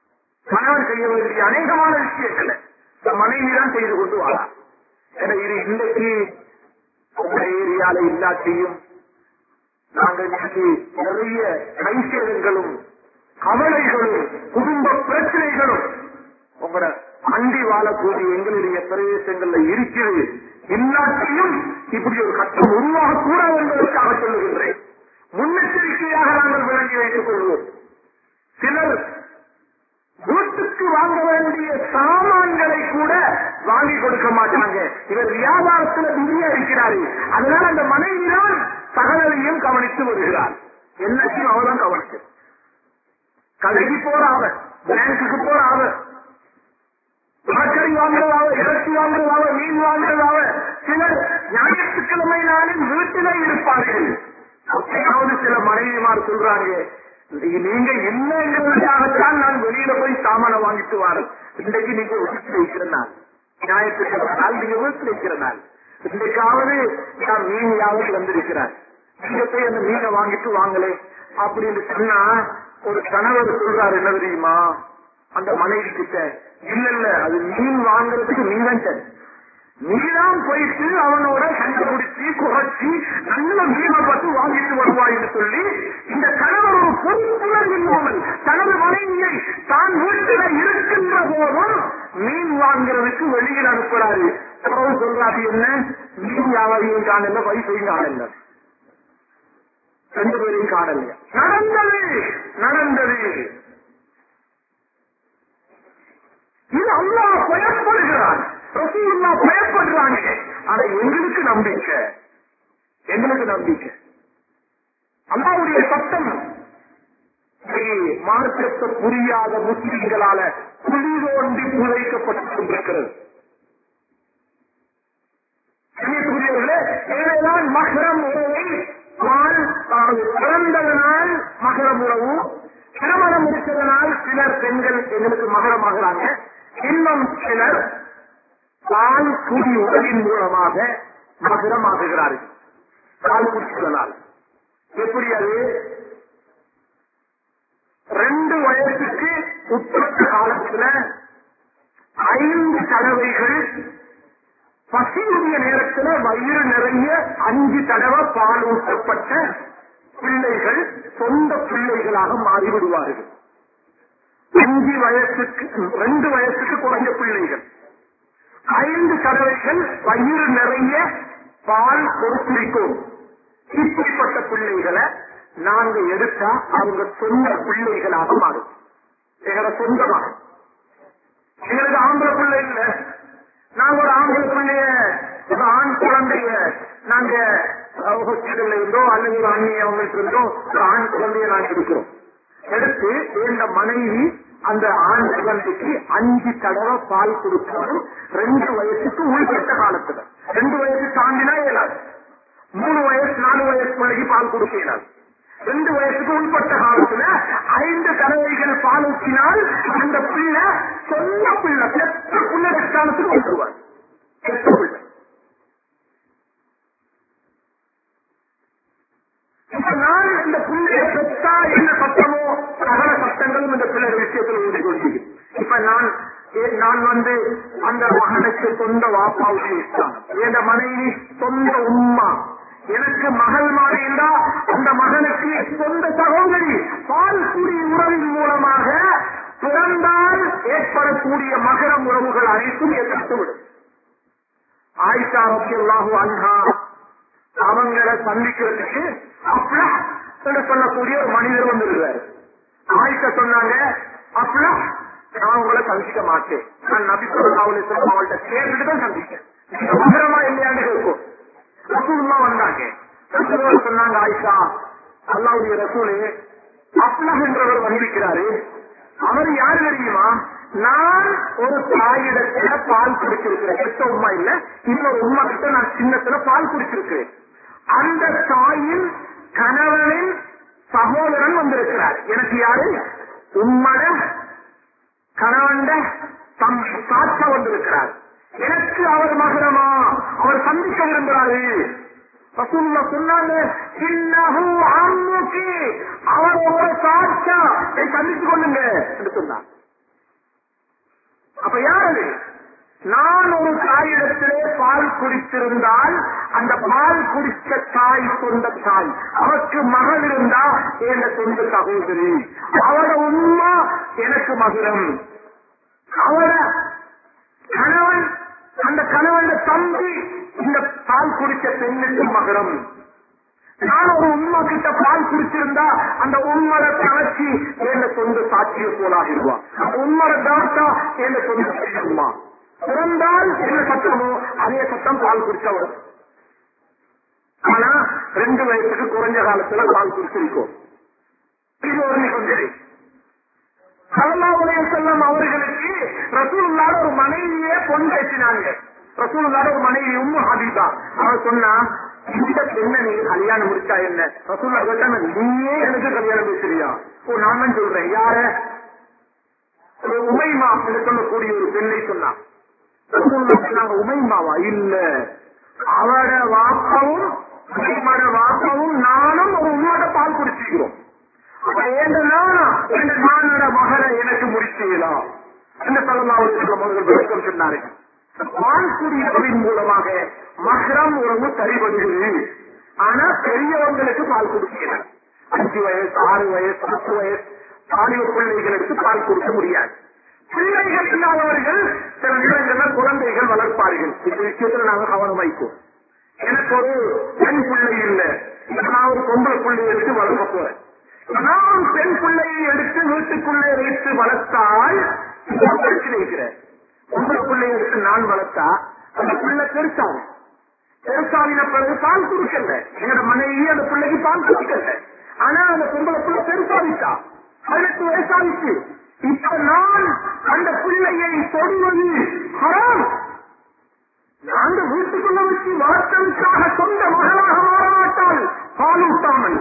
கணவன் செய்ய வேண்டிய அநேகமான விஷயங்களை மனைவி தான் செய்து கொண்டு வாழா. இது இன்றைக்கு உங்க ஏரியால இல்லாட்டியும் நாங்கள் இன்னைக்கு நிறைய கைசேதங்களும் கவலைகளும் குடும்ப பிரச்சனைகளும் உங்களோட அண்டி வாழக்கூடிய எங்களுடைய பிரதேசங்கள்ல இருக்கிறது. இல்லாட்டியும் இப்படி ஒரு கட்டம் உருவாக கூடாது என்பதற்காக சொல்லுகின்றேன். முன்னெச்சரிக்கையாக நாங்கள் விளங்கி வைத்துக் கொள்வோம். சிலர் வீட்டுக்கு வாங்க வேண்டிய சாமான்களை கூட வாங்கி கொடுக்க மாட்டாங்க. இவர் வியாபாரத்தில் பிஸியா இருக்கிறாரு. அதனால அந்த மனைவிதான் சகலையும் கவனித்து வருகிறார். எல்லாத்தையும் அவதான் கவனிச்சு கடைக்கு போற அவர், பேங்குக்கு போற அவர், மரக்கறி வாங்குறதாவ, இறைச்சி வாங்குறதாவ, மீன் வாங்குறதாவ. சிலர் ஞாயிற்றுக்கிழமை நாளில் வீட்டிலே இருப்பார்கள். அப்படியாவது சில மனைவிமார் சொல்றாங்க, நீங்க இல்லைங்கிறதுக்காகத்தான் நான் வெளியில போய் சாமான வாங்கிட்டு வரேன். இன்றைக்கு நீங்க வீட்டில் வைக்கிற நாள், ஞாயிற்றுக்கிழமை நாள் நீங்க வீட்டில் வைக்கிற நாள். இன்றைக்காவது நான் மீனையாவது வந்திருக்கிறார், நீங்க போய் அந்த மீனை வாங்கிட்டு வாங்கலே அப்படின்னு சொன்னா ஒரு கணவர் சொல்றாரு, என்ன தெரியுமா அந்த மனைவி கிட்ட, இல்ல அது மீன் வாங்குறதுக்கு நீதான் நீதான் போயிட்டு அவனோட கண்டுபிடிச்சு குறைச்சி நல்ல மீனை பார்த்து வாங்கிட்டு வருவாய்னு சொல்லி இந்த கணவர் ஒரு பொறுப்புணர்வு இல்லாமல் தனது மனைவியை தான் வீட்டில் இருக்கின்ற போதும் மீன் வாங்குறதுக்கு வெளியில் அனுப்புறாரு. சொல்றாரு, என்ன மீன் வியாபாரியும் காணல, வைஃபையும் காணல, ரெண்டு பேரையும் காணலையா. நடந்தது. இது அல்லாஹ் பயப்படுகிறான், ரசூலுல்லாஹ் பயப்படுறாங்க. ஆனா எங்களுக்கு நம்பிக்கை அல்லாஹ்வுடைய சட்டம் மார்க்கத்தை புரியாத முஸ்லிம்களால குழி தோண்டி புதைக்கப்பட்டுக் கொண்டிருக்கிறது. எனவேதான் மஹ்ரம் உறவை பிறந்ததனால் மஹ்ரம் உறவு, திருமணம் முடித்ததனால் சிலர் பெண்கள் எங்களுக்கு மகரமாகிறாங்க. இன்னும் சிலர் பால் குடி உறவின் மூலமாக மகரமாகுகிறார்கள். பால் குடித்ததனால் எப்படி? அது 2 வயசுக்கு உட்பட்ட காலத்துல 5 தடவைகள் பசியுடைய நேரத்தில் வயிறு நிறைய 5 தடவை பால் ஊட்டப்பட்ட பிள்ளைகள் சொந்த பிள்ளைகளாக மாறிவிடுவார்கள். 5 வயசுக்கு 2 வயசுக்கு குறைஞ்ச பிள்ளைகள் 5 தடவைகள் வயிறு நிறைய பால் கொடுத்திருக்கும். இப்படிப்பட்ட பிள்ளைகளை நாங்க எடுத்தா அவங்க சொந்த பிள்ளைகளாக மாறும். எங்களை சொந்தமாக எங்களுக்கு ஆம்பளை பிள்ளை இல்ல, நாங்க ஒரு ஆம்பளை பிள்ளைய ஒரு ஆண் குழந்தைய நாங்க ஹாஸ்பிட்டல்ல இருந்தோ அல்லது ஒரு அண்ணிய அவங்களுக்கு இருந்தோ ஒரு ஆண் குழந்தைய நாங்க எடுக்கிறோம். எடுத்து இந்த மனைவி அந்த ஆண் குழந்தைக்கு 5 தடவை பால் கொடுத்தாலும் 2 வயசுக்கு உள்பட்ட காலத்துல, 2 வயசு தாண்டினா இயலாது. 3 வயசு 4 வயசு பிள்ளைக்கு பால் கொடுக்க இயலாது. 2 வயசுக்கு உட்பட்ட காலத்துல 5 தடவைகள் பால் ஊற்றினால் அந்த பிள்ளை சொந்த பிள்ளை பெற்ற பிள்ளை காலத்துக்கு வந்துருவார். பெற்ற பிள்ளை நான் இந்த பிள்ளைய பெற்றா என்ன சட்டமோ சகல சட்டங்களும் இந்த பிள்ளை விஷயத்தில் ஊட்டிக்கொள்கிறேன். இப்ப நான் அந்த மகனுக்கு சொந்த வாப்பாவுடைய இஷ்டம், என் மனைவி சொந்த உம்மா, எனக்கு மகள் மாதிரி இருந்தா அந்த மகனுக்கு சொந்த சகோதரி. பால் குடி உறவின் மூலமாக பிறந்தால் ஏற்படக்கூடிய மகரம் உறவுகள் அனைத்தும் ஏற்பட்டுவிடும். ஆயிஷா ரலியல்லாஹு அன்ஹா அவங்களை சந்திக்கிறதுக்கு அப்லா என்று சொல்லக்கூடிய ஒரு மனிதர் வந்திருக்கிறார். ஆயிஷா சொன்னாங்க, அப்லா நான் உங்களை சந்திக்க மாட்டேன், நான் நபி ஸல்லல்லாஹு அலைஹி வஸல்லம் அவங்கள்ட்ட கேட்டுட்டு தான் சந்திச்சேன், மகரமா இல்லையான்னு கேட்கும். ரசூலுல்லாஹ் வந்தாங்க, சொன்னாங்க, ஆயிஷா அல்லாஹ்வுடைய ரசூலே அப்லா என்றவர் வந்திருக்கிறாரு, அவர் யாரு தெரியுமா? நான் ஒரு தாயிடத்துல பால் குடிச்சிருக்கிறேன், பெற்ற உமா இல்ல, இன்னொரு உமா கிட்ட நான் சின்னத்துல பால் குடிச்சிருக்கிறேன். அந்த தாயின் கணவனின் சகோதரன் வந்திருக்கிறார். எனக்கு யாரு? உம்மட கணவன் தம்பி சாட்சா வந்திருக்கிறார். எனக்கு அவர் மகரமா, அவர் சந்திக்க விரும்புகிறாரு. ரசூலுல்லாஹ் சொன்னாங்க, இன்னஹு அம்முகி, அவர் ஒரு சாட்சா, சந்தித்துக் கொள்ளுங்க என்று சொன்னார். அப்ப யாரு? நான் ஒரு தாயிடத்திலே பால் குடித்திருந்தால் அந்த பால் குடித்த தாய் சொந்த தாய், அவருக்கு மகள் இருந்தா என் சொந்த சகோதரி, அவட உண்மை எனக்கு மகுரம், அவட கணவன் அந்த கணவன் தம்பி இந்த பால் குடித்த பெண்ணுக்கு மகுரம். நான் ஒரு உண்மை கிட்ட பால் குடிச்சிருந்தா அந்த உண்மரை தளர்ச்சி என் சொந்த சாட்சியை போலாகிடுவான். உண்மரை தாத்தா என் சொந்த செய்யுமா பிறந்தால் என்ன சட்டமோ அதே சட்டம் பால் குடிச்சவர். ஆனா 2 வயசுக்கு குறைஞ்ச காலத்துல பால் குடிச்சிருக்கோம். இது ஒரு நிபந்தனை. ஸல்லல்லாஹு அலைஹி வஸல்லம் அவர்களுக்கு ரசூலுல்லாஹ் ஒரு மனைவியே பொன் பேசினாங்க. ரசூலுல்லாஹ் ஒரு மனைவி உம்மு ஹபீபா. அவர் சொன்னா, இந்த பெண்ணை நீ கல்யாணம் முடிச்சா என்ன? ரசூலுல்லாஹ் கேட்டாங்க, நீயே எனக்கு கல்யாணம் பேசுறியா? ஓ நான் சொல்றேன். யார? ஒரு உமைமா என்று சொல்லக்கூடிய ஒரு பெண்ணை சொன்னா. ரசூலுல்லாஹ் உமைமாவா? இல்ல, அவட வாப்பாவும் வாப்பாவும் நானும் ஒரு உண்மையோட பால் குடிச்சுக்கிறோம். நானோட மகளை எனக்கு முடிச்சீங்களா என்று ஸல்லல்லாஹு அலைஹி வஸல்லம் அவர்கள் விளக்கம் சொன்னார்கள். பால் குடிப்பதின் மூலமாக மஹ்ரம் உறவு சரிபடுகிறது. ஆனா பெரியவங்களுக்கு பால் குடிக்கல. 5 வயசு 6 வயசு 10 வயசு பாலிய பிள்ளைகளுக்கு பால் கொடுக்க முடியாது. பிள்ளைகள் இல்லாதவர்கள் சில நேரங்களில் குழந்தைகள் வளர்ப்பார்கள். இந்த விஷயத்துல நாங்கள் கவனம் வைப்போம். எனக்கு ஒரு பெண் பிள்ளை இல்லை, நான் ஒரு பொம்பளை பிள்ளையை எடுத்து வளர்க்க போறேன். நான் பெண் பிள்ளையை எடுத்து வீட்டுக்குள்ளே வைத்து வளர்த்தால் இருக்கிறேன். பொம்பளை பிள்ளையை எடுத்து நான் வளர்த்தா அந்த பிள்ளை பெருசாகும். பெருசாவின பிறகு பால் கொடுக்கல, என்னோட மனைவி அந்த பிள்ளைக்கு பால் கொடுக்கல. ஆனா அந்த பொம்பளை பிள்ளை பெருசாவிட்டா 18 வயசாவிட்டு. இப்ப நான் அந்த பிள்ளையை தொடுவது ஹராம். நாங்க வீட்டுக்குள்ள வச்சு வளர்த்ததுக்காக சொந்த மகளாக மாறமாட்டால் பால் ஊட்டாமல்.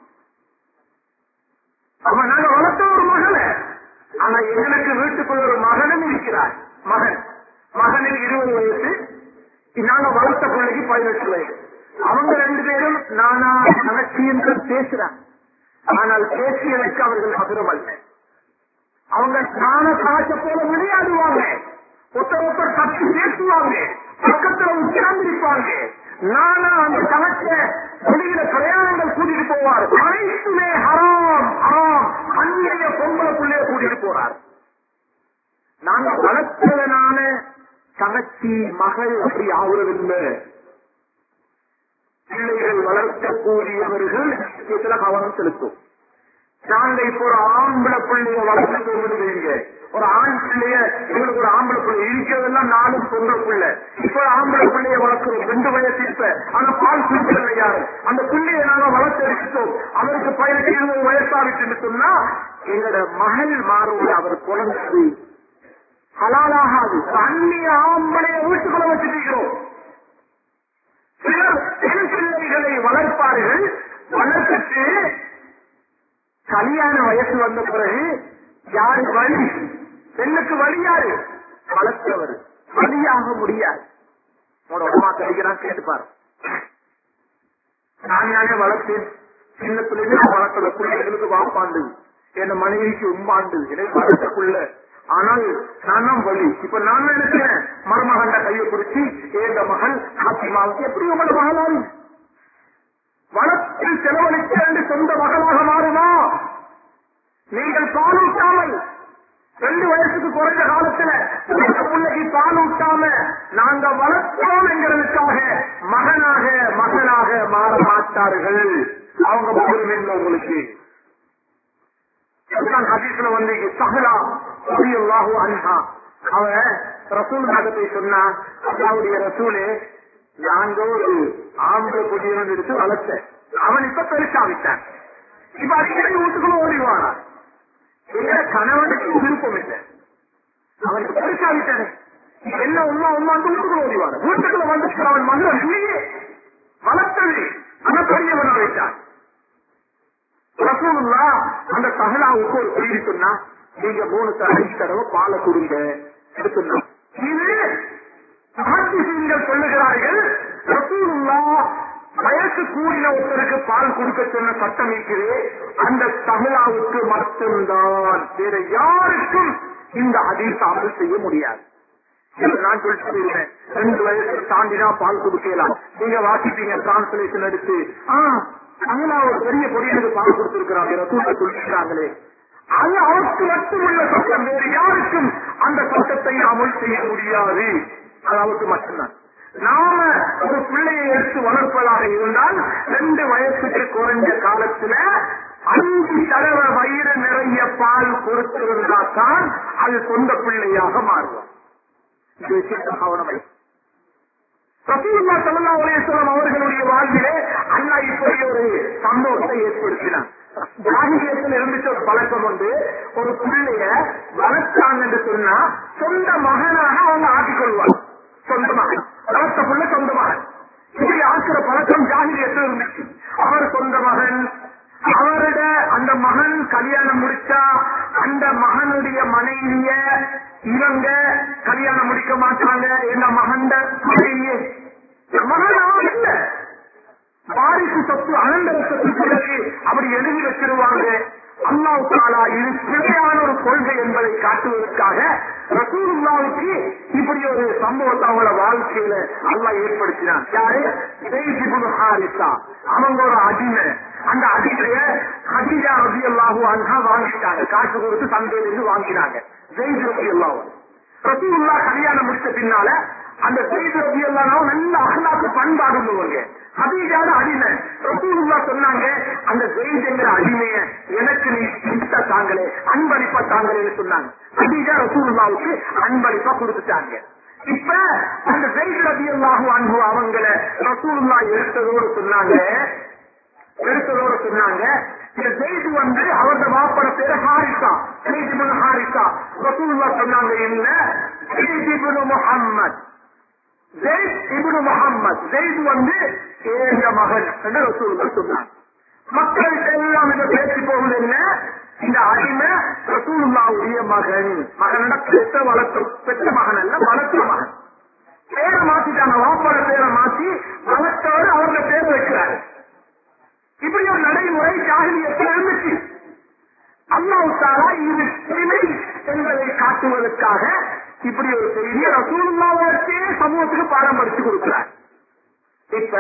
அவன் நாங்க வளர்த்த ஒரு மகளை, ஆனா எங்களுக்கு வீட்டுக்குள்ள ஒரு மகனும் இருக்கிறார். மகனுக்கு 20 வயசு, நாங்க வளர்த்த பிள்ளைக்கு 18 வயசு. அவங்க 2 பேரும் நானா தனச்சி என்று பேசுறாங்க. ஆனால் பேசியதற்கு அவர்கள் மதுரம் அல்ல. அவங்க நான காய்ச்ச போல விளையாடுவாங்க, ஒருத்தர் தட்டி பேசுவாங்க, பக்கத்துல உட்கார்ந்திருப்பாங்க. நானா அந்த கணக்க வெளியில பிரயாணங்கள் கூட்டிட்டு போவார். அனைத்துமே ஹராம் ஹராம். அன்றைய பொம்பளை பிள்ளைய கூட்டிட்டு போறார். நாங்க வளர்த்ததனால தங்கச்சி மகள் அப்படி ஆகுறதில்லை. பிள்ளைகள் வளர்க்கக்கூடியவர்கள் இதுல கவனம் செலுத்தும். நாங்க இப்போ ஒரு ஆம்பளை பிள்ளைய வளர்க்க, ஒரு ஆண் பிள்ளைய, எங்களுக்கு ஒரு ஆம்பளை பிள்ளை இருக்கிறதெல்லாம் 4 பொம்பளை பிள்ளை. இப்ப ஆம்பளை பிள்ளைய வளர்க்கிறோம், 2 வயசு இப்ப. ஆனா பால் குடிக்கிறது யாரு? அந்த பிள்ளைய நாங்க வளர்த்து எடுத்தோம். அவருக்கு 18-20 வயசாவிட்டு சொன்னா எங்களோட மகள் மாறுவது அவர் குழந்தை ஹலாலாகாது. அந்நிய ஆம்பளைய வீட்டுக்குள்ள வச்சுக்கிறோம். சிலர் பெண் பிள்ளைகளை வளர்ப்பார்கள். வளர்த்துட்டு கல்யாண வயசு வந்த பிறகு யாரு வழி? பெண்ணுக்கு வழி யாரு? வளர்த்தவர். வழியாக முடியாது. அம்மா கிடைக்கிறான் கேட்டுப்பாரு. நான் நானே வளர்த்தேன், சின்ன பிள்ளைங்க வளர்க்கிற பிள்ளைகளுக்கு வாப்பாண்டு, என் மனைவிக்கு உம்மாண்டு, எனக்கு வளர்த்தக்குள்ள. ஆனால் நான் தான் வழி. இப்ப நான் நினைக்கிறேன், மருமகண்ட கையை பிடிச்சி என் மகள் ஆத்திமாவுக்கு எப்படி உங்களோட மகளாரு வளர்த்து செலவழித்து சொந்த மகளாக மாறுமா? நீங்கள் பாலூட்டாமல் 2 வயசுக்கு குறைந்த காலத்துல பிள்ளைக்கு பாலூட்டாம நாங்க வளர்த்தோம் என்கிறதுக்காக மகனாக மாற மாட்டார்கள். அவங்க மகன் உங்களுக்கு ஹதீஸ்ல வந்து சஹலா ரலியல்லாஹு அன்ஹா அவ ரசூல் நாகத்தை சொன்னா, அல்லாஹ்வுடைய ரசூலே, நாங்க ஒரு ஆம்பளை குடியவன் எடுத்து வளர்த்தேன், அவன் இப்ப பெருசாவிட்டான். இப்ப அடிக்கடி வீட்டுக்குள்ள ஓடிவானா? எங்க கணவனுக்கு விருப்பம் இல்லை, அவனுக்கு பெருசாவிட்டானே, என்ன உமா வீட்டுக்குள்ள ஓடிவான. வீட்டுக்குள்ள வந்து அவன் மகன் இல்லையே, வளர்த்தது ஆனா பெரியவனா வைத்தான். ரசூலுல்லாஹ் அந்த சஹலாவுக்கு ஒரு செய்தி சொன்னா, நீங்க 3 தடவை பாலை கொடுங்க சொன்னா. இது முஹத்திஸீன்கள் சொல்லுகிறார்கள், ரசூலுல்லாஹ் வயசு கூடின ஒருத்தருக்கு பால் கொடுக்க சொன்ன சட்டம் இருக்கிறது அந்த சஹலாவுக்கு மட்டும்தான், வேற யாருக்கும் இந்த ஹதீஸ் அமல் செய்ய முடியாது. நான் சொல்லிட்டு 2 வயசு தாண்டினா பால் கொடுக்கலாம். நீங்க வாசிப்பீங்க டிரான்ஸ்லேஷன் எடுத்து, அங்கே ஒரு பெரிய பொடியனுக்கு பால் கொடுத்திருக்கிறாங்க சொல்லிருக்காங்களே, அது அவருக்கு மட்டுமுள்ள சட்டம், வேறு யாருக்கும் அந்த சட்டத்தை அமல் செய்ய முடியாது. அது அவருக்கு மட்டும்தான். நாம ஒரு பிள்ளையை எடுத்து வளர்ப்பதாக இருந்தால் 2 வயசுக்கு குறைஞ்ச காலத்துல 5 தடவை வயிறு நிறைய பால் கொடுத்திருந்தால்தான் அது சொந்த பிள்ளையாக மாறுவோம். இந்த விஷயத்தை கவனமை ரசூலுல்லாஹி ஸல்லல்லாஹு அலைஹி வஸல்லம் அவர்களுடைய வாழ்விலே அல்லாஹ் இப்படி ஒரு சம்பவத்தை ஏற்படுத்தினார். ஜாஹிலியத்தில் இருந்துச்சு ஒரு பழக்கம் உண்டு. ஒரு பிள்ளைய வளர்த்தாங்க என்று சொன்னா சொந்த மகனாக அவங்க ஆக்கிக்கொள்வார். சொந்த மகன் வளர்த்த பிள்ளை சொந்த மகன் இப்படி ஆக்கிற பழக்கம் ஜாஹிலியத்தில் இருந்துச்சு. அவர் சொந்த மகன், அவரோட அந்த மகன் கல்யாணம் முடிச்சா அந்த மகனுடைய மனைவிய இவங்க கல்யாணம் முடிக்க மாட்டாங்க. எங்க மகன் மனைவிய மகன் அவன் இல்ல, வாரிசு சொத்து அனந்தர சொத்து பிறகு அப்படி எழுதி வச்சிருவாங்க. அல்லாஹ் தஆலா இது பிழையான ஒரு கொள்கை என்பதை காட்டுவதற்காக ரசூலுல்லாஹ்வுக்கு இப்படி ஒரு சம்பவத்தை அவங்கள வாழ்க்கையில அல்லாஹ் ஏற்படுத்தினான். யாரு? ஸைத் இப்னு ஹாரிஸா. அவங்க ஒரு அடிமை. அந்த அடிமைய ஹதீஜா ரலியல்லாஹு அன்ஹா வாங்கிட்டாங்க. காசு கொடுத்து சந்தையிலிருந்து வாங்கினாங்க. ஸைத் ரலியல்லாஹு ரசூலுல்லாஹ் கல்யாணம் முடிச்ச பின்னால அந்த ஸைத் ரலியல்லாஹு நல்ல அஹ்லாக்கு பண்பாடு உள்ளவங்க. ஹதீஜாவோட அடிமை. ரசூலுல்லாஹ் சொன்னாங்க, அந்த ஸைத்ங்கிற அடிமைய எனக்கு நீ கிஃப்டா தாங்களே, அன்பளிப்பா தாங்களேன்னு சொன்னாங்க. ஹதீஜா ரசூலுல்லாஹ்வுக்கு அன்பளிப்பா கொடுத்துட்டாங்க. இப்ப அந்த ஸைத் ரலியல்லாஹு அன்ஹு அவங்கள ரசூலுல்லாஹ் எடுத்ததோடு சொன்னாங்க, இந்த ஸைத் அவரது வாப்பட பேரு ஹாரிஸா, ஸைத் இப்னு ஹாரிஸா. ரசூலுல்லாஹ் சொன்னாங்க, இல்ல ஸைத் இப்னு முஹம்மத், ஸைத் இப்னு முஹம்மத், ஸைத் ஏழ மகன் என்று ரசூலுல்லாஹ் சொன்னாங்க. மக்களுக்கு எல்லாம் இந்த பேச்சு போகுது என்ன, இந்த அடிமை ரசூலுல்லாஹ்வுடைய மகன். மகனோட பெற்ற மகன் அல்ல, வளர்த்த மகன். பேரை மாத்திட்டாங்க, வாப்பட பேரை மாத்தி வளர்த்தவர் அவரோட பேர் வைக்கிறாரு. இப்படி ஒரு நடைமுறை ஜாஹிலியத்தில் இருந்துச்சு. அல்லாஹ் தஆலா இது பிழை என்பதை காட்டுவதற்காக இப்படி ஒரு செய்தியை ரசூலுல்லாஹ்வுக்கே சமூகத்துக்கு பாடம் படிச்சு கொடுக்கிறார். இப்ப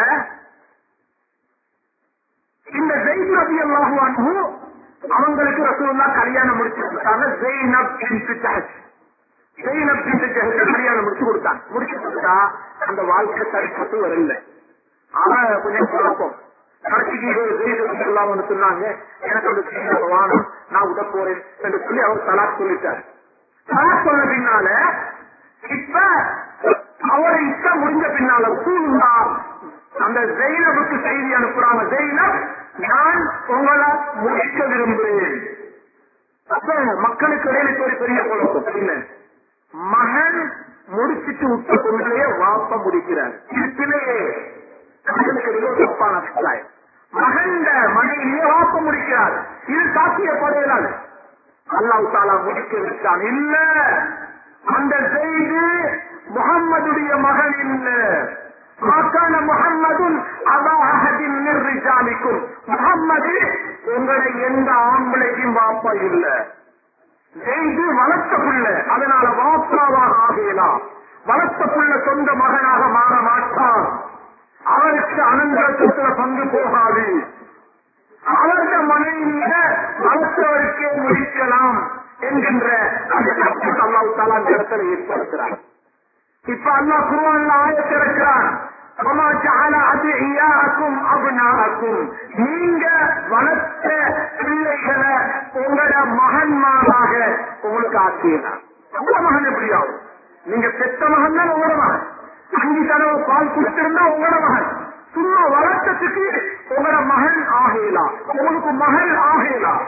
இந்த ஸைத் ரலியல்லாஹு அன்ஹு அவங்களுக்கு ரசூலுல்லாஹ் கல்யாணம் முடிச்சு கொடுத்தாங்க. ஸைனப் பின்த் ஜஹஷ், ஸைனப் பின்த் ஜஹஷ் கல்யாணம் முடிச்சு கொடுத்தாங்க. முடிச்சு கொடுத்தா அந்த வாழ்க்கை சரிப்பட்டு வரல. அவன் கொஞ்சம் குழப்பம். சொன்னாங்க, எனக்கு அந்த சீன வானம், நான் விட போறேன் என்று சொல்லி அவர் தலாக் சொல்லிட்டார். தலாக் சொன்ன பின்னால இப்ப அவரை இஷ்டம் முடிஞ்ச பின்னால ரசூலுல்லாஹ் அந்த ஸைனபுக்கு செய்தி அனுப்புறாங்க, ஸைனப் நான் உங்களை முடிக்க விரும்புகிறேன். அப்ப மக்களுக்கு இடையில ஒரு பெரிய குழப்பம். மகன் முடிச்சுட்டு விட்ட பொருளையே வாப்ப முடிக்கிறார். இதுலேயே தப்பான அபிப்பிராயம். மகண்ட மனைவியே வாப்ப முடிக்கிறார். இது சாத்தியப்படையலாது. அல்லாஹ் தஆலா முடிக்க விட்டான். இல்ல, அந்த ஸைத் முஹம்மதுடைய மகன் இல்ல. மாகான முஹம்மதுன் அபா அஹதின் மின் ரிஜாலிக்கும், முஹம்மது உங்களை எந்த ஆம்பளைக்கும் வாப்பா இல்ல. ஸைத் வளர்த்த புள்ள, அதனால வாப்பாவாக ஆகலாம். வளர்த்த புள்ள சொந்த மகனாக மாற மாட்டார். அவருக்கு அனந்தரத்துல பங்கு போகாது. அவருடைய மனைவியில வளர்த்தவருக்கே முடிக்கலாம் என்கின்ற அல்லாஹ் தஆலா இந்த இடத்துல ஏற்படுத்துறார். இப்ப அல்லாஹ் குர்ஆன்ல ஆயத் இறக்கிறான், வமா ஜஅல அதியாக்கும் அப்னாஅக்கும், நீங்க வளர்த்த பிள்ளைகளை உங்களோட மகன்மாராக உங்களுக்கு ஆக்கினார். உங்களோட மகன் எப்படி ஆகும்? நீங்க பெற்ற மகன் தான் உங்களோட மகன். 5 தடவை பால் குடித்திருந்தா உங்களோட மகன். சும்மா வளர்த்ததுக்கு உங்களோட மகன் ஆகலாம், உங்களுக்கு மகள் ஆகலாம்.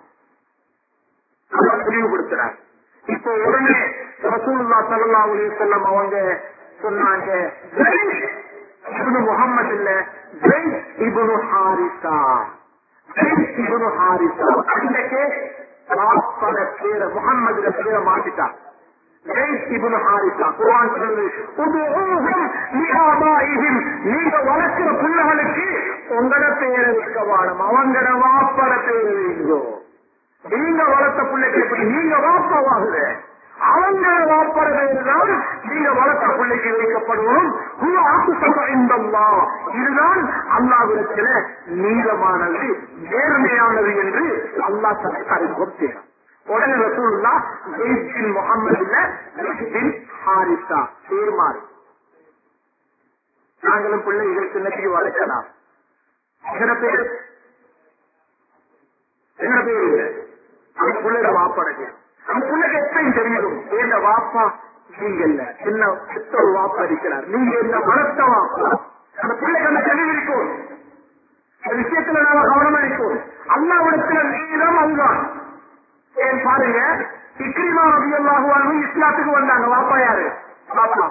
தெளிவுபடுத்துறார். இப்போ உடனே ரசூலுல்லாஹ் ஸல்லல்லாஹு அலைஹி வஸல்லம் அவங்க சொன்னாங்க, ஸைத் இப்னு முஹம்மது இல்ல, ஸைத் இப்னு ஹாரிஸா. ஸைத் இப்னு ஹாரிஸா அன்னைக்கு வாப்பட பேரை முஹம்மதுல பேரை மாத்திட்டான். ஸைத் இப்னு ஹாரிஸா. குர்ஆன் சொல்லுது, உதுஊஹும் லிஆபாஇஹிம், நீங்க வளர்க்கிற பிள்ளைகளுக்கு உங்களோட பேரை வைக்க வாழும், அவங்களோட வாப்பட பேரை வைங்கோ. நீங்க வளர்த்த பிள்ளைக்கு எப்படி நீங்க வாப்பாவாகுது, அவங்க வாப்பறதுதான் நீங்க வளர்த்த பிள்ளைக்கு வைக்கப்படுவோம். இதுதான் அல்லாஹ்விடத்தில நீளமானது, நேர்மையானது என்று அல்லாஹ் தனக்கு அறிமுகம் செய்யலாம். உடனே ரசூலுல்லாஹ் ஸைத் பின் முஹம்மது பின் ஹாரிஸா பேர் மாறி நாங்களும் பிள்ளைகள் சின்னத்துக்கு வளர்க்கலாம். எத்தனை பேர் அந்த பிள்ளைட வாப்படைக்கு அந்த பிள்ளைக்கு எப்பயும் தெரியும் என்ன வாப்பா நீங்க இல்ல என்ன ஒரு வாப்பா இருக்கிறார், நீங்க என்ன வளர்த்த வாப்பா. அந்த பிள்ளைக்கு அந்த தெளிவு இருக்கும். இந்த விஷயத்துல நாம கவனமா இருக்கும். அல்லாஹ்விடத்துல நீளம் அதுதான். ஏன் பாருங்க, இக்ரிமா ரலியல்லாஹு அன்ஹு இஸ்லாத்துக்கு வந்தாங்க. வாப்பா யாரு? பாப்பா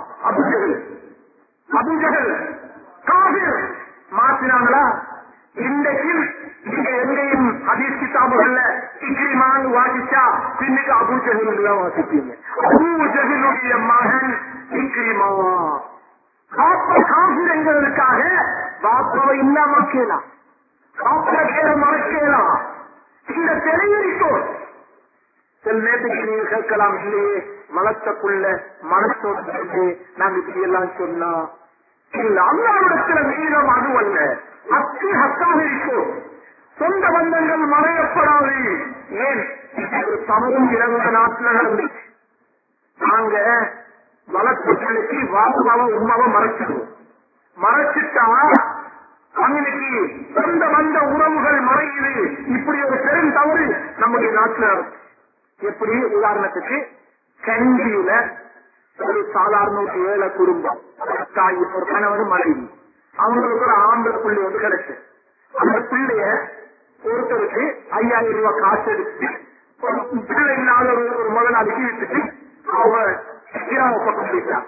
அபூஜஹல் காஃபிர். மாத்தினாங்களா? இன்றைக்கு நீங்க எங்கேயும் ஹதீஸ் கிதாபுகள்ல இக்ரிமான் வாசிச்சா பின்னுக்கு அபூஜஹல் தான் வாசிப்பீங்க. அபூஜஹலுடைய மகன் இக்ரிமா. பாப்பா காஃபிர் என்கிறதுக்காக பாப்பாவை இல்லாம கேலாம், பாப்பா பேரை மறக்கலாம். இந்த தெளிவிக்கும். சில நேரத்துக்கு நீங்க கேட்கலாம், இல்லையே வளர்த்தக்குள்ள மனசோடு நாங்க இப்படி எல்லாம் சொன்னா இல்ல. அல்லாஹ்விடத்துல நீளம் அதுவல்ல, ஹக்கு ஹக்காக இருக்கும். சொந்த பந்தங்கள் மறையப்படாது. ஏன் ஒரு தவறும் இறந்த நாட்டில் நடந்துச்சு. நாங்க வளர்த்த பிள்ளைக்கு வாப்பாவை உமாவை மறைச்சிடுவோம். மறைச்சிட்டா அவங்களுக்கு சொந்த வந்த உறவுகள் மறையுது. இப்படி ஒரு பெரும் தவறு நம்முடைய நாட்டில் நடக்கும். எப்படி? உதாரணத்துக்கு கண்டியில ஒரு சாதாரண ஒரு ஏழை குடும்பம், தாய் ஒரு கணவன் மனைவி, அவங்களுக்கு ஒரு ஆம்பளை பிள்ளை வந்து கிடைச்சு. அந்த பிள்ளைய ஒருத்தருக்கு 5000 ரூபாய் காசு எடுத்து பிள்ளை இல்லாத ஒரு முதலாளிக்கு விட்டுட்டு அவங்க பக்கம் போயிட்டாங்க.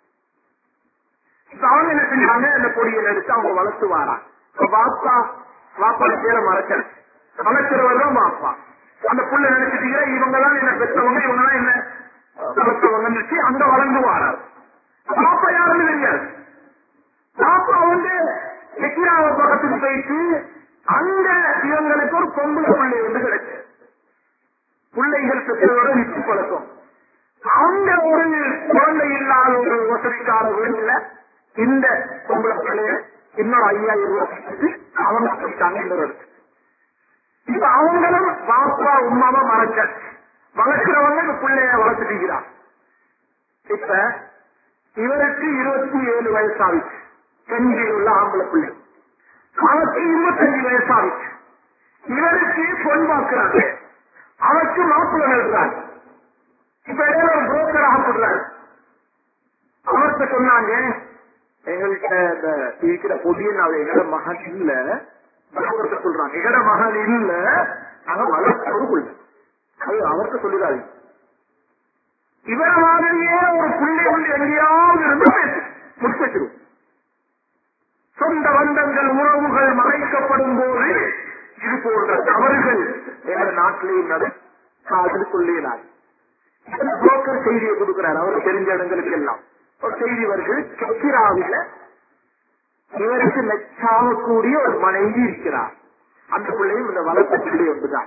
அவங்க என்ன செஞ்சாங்க, அந்த பொடியை எடுத்து அவங்க வளர்த்து வாராங்க. வாப்பா பேரை மறைக்கிறவர் தான் வாப்பா. அந்த புள்ள நினைச்சிட்டீங்க இவங்கதான் என்ன பெற்றவங்க, இவங்கதான் என்ன வளர்த்தவங்க நினைச்சு அங்க வளர்ந்து வாரார். பாப்பா யாருன்னு தெரியாது. பாப்பா வந்து செக்கிராவ பக்கத்துக்கு போயிட்டு அங்க இவங்களுக்கு ஒரு பொம்பளை பிள்ளை வந்து கிடைச்சு. பிள்ளைகள் பெற்றோட விட்டு பழக்கம். அவங்க ஒரு குழந்தை இல்லாத ஒரு வசதிக்கார வீடுல இந்த பொம்பளை பிள்ளைய இன்னொரு 5000 ரூபாய் அவங்க போயிட்டாங்க. இன்னொரு இப்ப அவங்களும் பாப்பா உமாவை மறைச்ச வளர்க்கிறவங்க இந்த பிள்ளைய வளர்த்துட்டீங்கிறான். இப்ப இவருக்கு 27 வயசாவிச்சு. கஞ்சியில் உள்ள ஆம்பளை பிள்ளை. அவருக்கு 25 வயசாவிச்சு. இவருக்கு பொன் பார்க்கிறாங்க, அவருக்கு மாப்பிள்ளை எழுதுறாங்க. இப்ப இடையில ஒரு புரோக்கர் ஆகப்படுறாரு. அவர்கிட்ட சொன்னாங்க, எங்கள்கிட்ட இருக்கிற பொடியை நான் எங்கட மகன் இல்ல சொல்றாங்க, எங்கட மகன் இல்ல நாங்க வளர்க்கொள்ள. அது அவர்கிட்ட சொல்லிடாது. இவர மாதிரியே ஒரு புள்ளை வந்து எங்கேயாவது இருந்து முடிச்சு வச்சிருவோம். சொந்த பந்தங்கள் உறவுகள் மறைக்கப்படும் போது இது போன்ற தவறுகள் எங்கள் நாட்டிலேயும் நடந்து கொள்ளேனார். புரோக்கர் செய்தியை கொடுக்கிறார். அவர் தெரிஞ்ச இடங்களுக்கு எல்லாம் ஒரு செய்தி வருது. கெக்கிராவில இவருக்கு மெச்சாகக்கூடிய ஒரு மனைவி இருக்கிறார். அந்த பிள்ளையும் இந்த வளர்த்த பிள்ளை ஒன்றுதான்.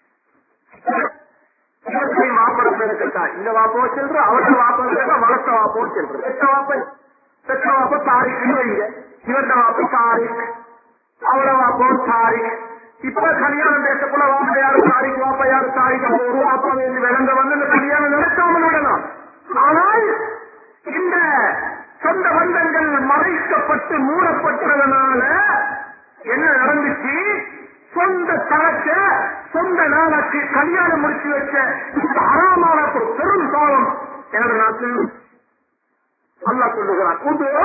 மாப்பிள பேரை கேட்டா இந்த வாப்போ செல்ற, அவருக்கு வாப்போ கேட்டா வளர்த்த வாப்போ செல்ற. பெற்ற வாப்போ தாரிக்குன்னு வைங்க, இவர்த வாப்போ தாரிக், அவள வாப்போ தாரிக். இப்ப கல்யாணம் பேசக்குள்ள வாப்ப யாரு தாரிக், வாப்ப யாரு தாரிக்க போகும், வாப்பா வேண்டி விளங்க வந்து இந்த கல்யாணம் நடத்தாமல் விடலாம். ஆனால் இந்த சொந்த பந்தங்கள் மறைக்கப்பட்டு மூடப்பட்டதனால என்ன நடந்துச்சு? சொந்த தனக்க சொந்த நாளுக்கு கல்யாணம் முடிச்சு வச்ச அறாமான ஒரு பெரும் பாவம் என்னோட நாட்டில் அல்லாஹ் சொல்லுகிறான்.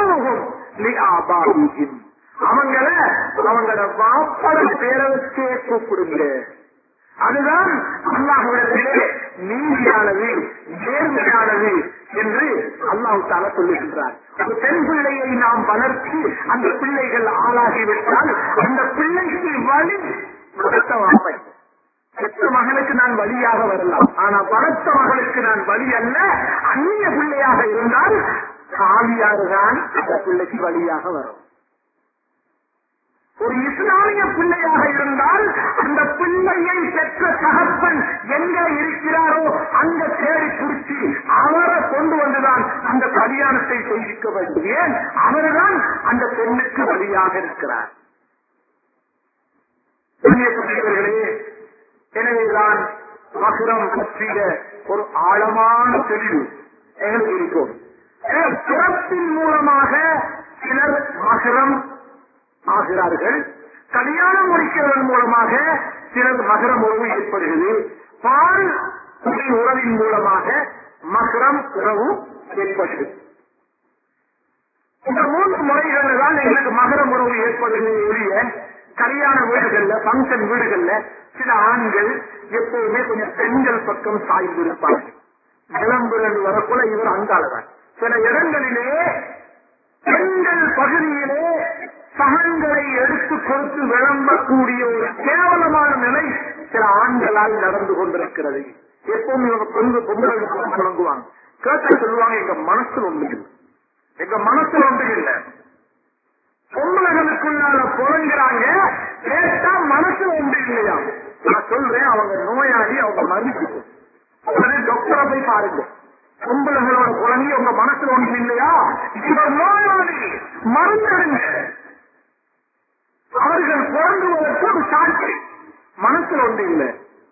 அவங்கள வாப்பட பேரை வச்சே கூப்பிடுங்க. அதுதான் அல்லாஹ்விடத்திலே நீதியானது, நேர்மையானது என்று அல்லாஹ் தஆலா சொல்லுகின்றார். ஒரு பெண் பிள்ளையை நாம் வளர்த்து அந்த பிள்ளைகள் ஆளாகிவிட்டால் அந்த பிள்ளைக்கு வழி வளர்த்த வாப்பை. பெற்ற மகனுக்கு நான் வழியாக வரலாம், ஆனா வளர்த்த மகனுக்கு நான் வழி அல்ல. அந்நிய பிள்ளையாக இருந்தால் காவியாருதான் அந்த பிள்ளைக்கு வழியாக வரும். ஒரு இஸ்லாமிய பிள்ளையாக இருந்தால் அந்த பிள்ளையை பெற்ற தகப்பன் எங்க இருக்கிறாரோ அங்க தேடி குறிச்சி அவரை கொண்டு வந்துதான் அந்த கல்யாணத்தை செய்விக்க வேண்டும். ஏன்? அவர்தான் அந்த பெண்ணுக்கு வழியாக இருக்கிறார். எனவேதான் மகரம் பற்றிய ஒரு ஆழமான தெளிவு எங்களுக்கு இருக்கும். பிறப்பின் மூலமாக சிலர் மகரம் ஆகிறார்கள். கல்யாணம் முடிக்கிறதன் மூலமாக சிலர் மகரம் உறவு ஏற்படுகிறது. பால் உறவின் மூலமாக மகரம் உறவு ஏற்படுகிறது. இந்த 3 முறைகள் தான் எங்களுக்கு மகரம் உறவு ஏற்படுகிறது. ஒழிய கல்யாண வீடுகள்ல, பங்கன் வீடுகள்ல சில ஆண்கள் எப்போதுமே கொஞ்சம் பெண்கள் பக்கம் சாய்ந்திருப்பார்கள். விளம்புறது வரக்குள்ள இவர் அங்காளதான். சில இடங்களிலே பெண்கள் பகுதியிலே சகங்களை எடுத்துக் கொடுத்து விளம்பக்கூடிய ஒரு கேவலமான நிலை சில ஆண்களால் நடந்து கொண்டிருக்கிறது. எப்பவும் இவங்க பொங்கலுக்கு தொடங்குவாங்க. கேட்ட சொல்லுவாங்க, எங்க மனசுல ஒன்று இல்லை, எங்க மனசுல ஒன்று இல்லை. பொங்கலுக்குள்ளால புறங்கிறாங்க, கேட்டா மனசுல ஒன்று இல்லையா? நான் சொல்றேன், அவங்க நோயாளி, அவங்க மருந்து டாக்டரை போய் பாருங்க. பொம்பளைகளோட குழந்தை உங்க மனசுல ஒன்று இல்லையா? இவர் நோயாளி, மருந்துடுங்க. அவர்கள் பிறங்குவதற்கு ஒரு சாட்சி, மனசுல ஒன்று இல்லை.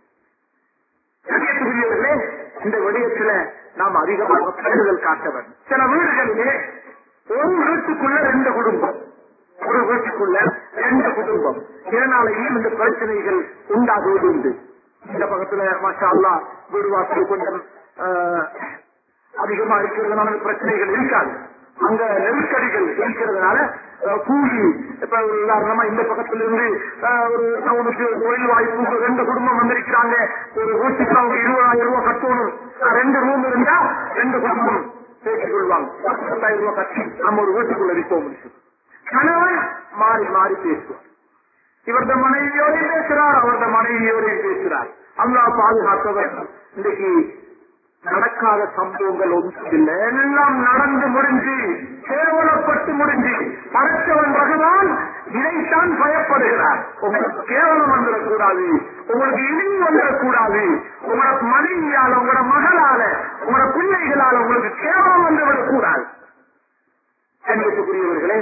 இந்த விடயத்துல நாம் அதிகமாக பேருதல் காட்ட வேண்டும். சில வீடுகளிலே ஒரு வீட்டுக்குள்ள 2 குடும்பம், ஒரு வீட்டுக்குள்ள 2 குடும்பம். இதனாலேயும் இந்த பிரச்சனைகள் உண்டாகுவது உண்டு. இந்த பக்கத்துல மாஷா அல்லாஹ் வீடு வாசல் கொஞ்சம் அதிகமா இருக்கிறதுனால பிரச்சனைகள் இருக்காது. அங்க நெருக்கடிகள் இருக்கிறதுனால கூலி, இப்ப உதாரணமா இந்த பக்கத்துல இருந்து ஒரு அவனுக்கு தொழில் வாய்ப்பு 2 குடும்பம் வந்திருக்கிறாங்க. ஒரு வீட்டுக்கு அவங்க 20,000 ரூபாய் கட்டணும். 2 ரூம் இருந்தா 2 குடும்பம் பேசிக் கொள்வாங்க. 10,000 ரூபாய் கட்டி நம்ம ஒரு வீட்டுக்குள்ள இருப்போம். கணவன் மாறி மாறி பேசுவார். இவரது மனைவியோடையும் பேசுறார், அவரது மனைவியோடையும் பேசுறார். அல்லாஹ் பாதுகாத்தவர். இன்றைக்கு நடக்காத சம்பவங்கள் ஒன்றும் இல்லை. எல்லாம் நடந்து முடிஞ்சு, கேவலப்பட்டு முடிஞ்சு, படைத்தவன் பகவான் இதைத்தான் பயப்படுகிறார். உங்களுக்கு கேவலம் வந்துடக்கூடாது, உங்களுக்கு இழிவு வந்துடக்கூடாது, உங்களோட மனைவியால, உங்களோட மகளால, உங்களோட பிள்ளைகளால உங்களுக்கு கேவலம் வந்துவிடக்கூடாது. என்பதற்குரியவர்களே,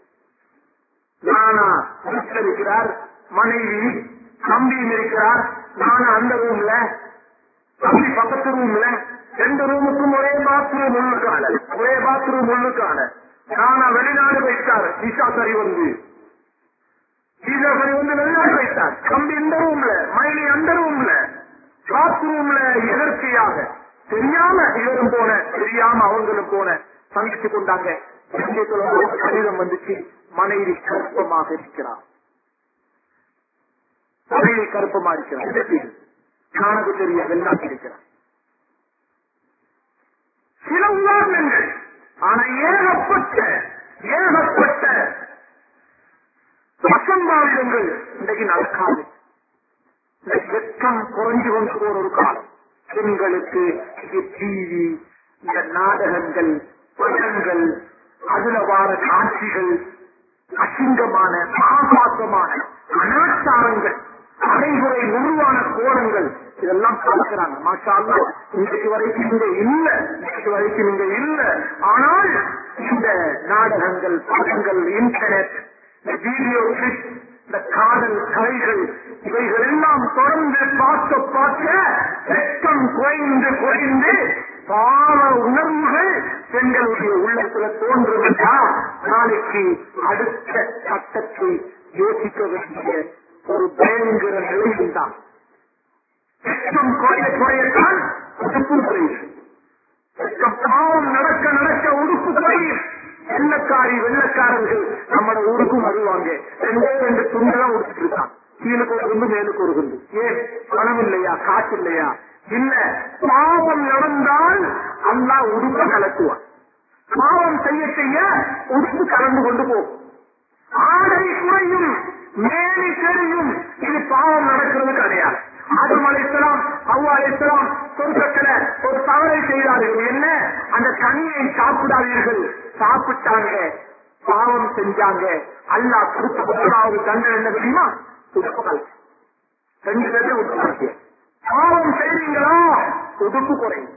நானா இருக்கிறார், மனைவி தம்பியும் இருக்கிறார். நானா அந்த ரூம்ல, தம்பி பக்கத்து ரூம்ல, 2 ரூமுக்கும் ஒரே பாத்ரூம் உள்ளுக்கான, ஒரே பாத்ரூம் உள்ளுக்கான. நானா வெளிநாடு வைத்தார், ஈஷா சரி வந்து வெளிநாடு வைத்தார். தம்பி இந்த ரூம்ல, மனைவி அந்த ரூம்ல, பாத்ரூம்ல எதற்கையாக தெரியாம இவரும் போன, தெரியாம அவங்களும் போன, சந்திச்சு கொண்டாங்க. கடிதம் வந்துச்சு, மனைவி கருப்பமாக இருக்கிறார், மனைவி கருப்பமா இருக்கிறார், காணது தெரிய வெள்ளாட்டி இருக்கிறார். சில உதாரணங்கள். ஆனா ஏகப்பட்ட அசம்பாவிதங்கள் இன்றைக்கு நடக்காது. வெட்கம் குறைஞ்சு கொண்டு போற ஒரு காலம். பெண்களுக்கு டிவி, இந்த நாடகங்கள், படங்கள், அதுல வார காட்சிகள், அசிங்கமான ஆபாசமான அனாச்சாரங்கள், அரைகுறை உருவான கோணங்கள், இதெல்லாம் பார்க்கிறாங்க. மாஷா அல்லாஹ், இன்றைக்கு வரைக்கும் இங்க இல்ல, இன்றைக்கு வரைக்கும் இங்க இல்ல. ஆனால் இந்த நாடகங்கள், படங்கள், இன்டர்நெட், இந்த வீடியோ கிளிப், இந்த காதல் கதைகள், இவைகள் எல்லாம் தொடர்ந்து பார்க்க வெட்கம் குறைந்து குறைந்து பாவ உணர்வுகள் பெண்களுடைய உள்ளத்துல தோன்றுவதா நாளைக்கு அடுத்த சட்டத்தை யோசிக்க வேண்டிய ஒரு பயங்கர நிலையில் தான். வெட்கம் குறையத்தான் உடுப்பு குறையும். வெட்கம் பாவம் நடக்க நடக்க உடுப்பு குறையும். வெள்ளக்காரர்கள் நம்ம ஊருக்கும் வருவாங்க. 2 துண்டுதான் உடுத்துட்டு இருக்கான். கீழுக்கு ஒரு குண்டு, மேலுக்கு ஒரு குண்டு. ஏன்? பணம் இல்லையா, காசு இல்லையா? இல்ல. பாவம் நடந்தால் அல்லாஹ் உடுப்பை கலக்குவான். பாவம் செய்ய செய்ய உடுப்பு கலந்து கொண்டு போகும். ஆடை குறையும், மேலி தெரியும். இது பாவம் நடக்கிறது கிடையாது. ஆதம் அலைஹிஸ்ஸலாம், ஹவ்வா அலைஹிஸ்ஸலாம் சொர்க்கத்துல ஒரு தவறை செய்தார்கள். என்ன? அந்த கனியை சாப்பிடாதீர்கள். சாப்பிட்டாங்க, பாவம் செஞ்சாங்க. அல்லாஹ் கொடுத்த முதலாவது தண்டனை என்ன தெரியுமா? உடுப்புகள். 2 பேருமே உடுப்பு. பாவம் செய்வீங்களா? உடுப்பு குறையும்.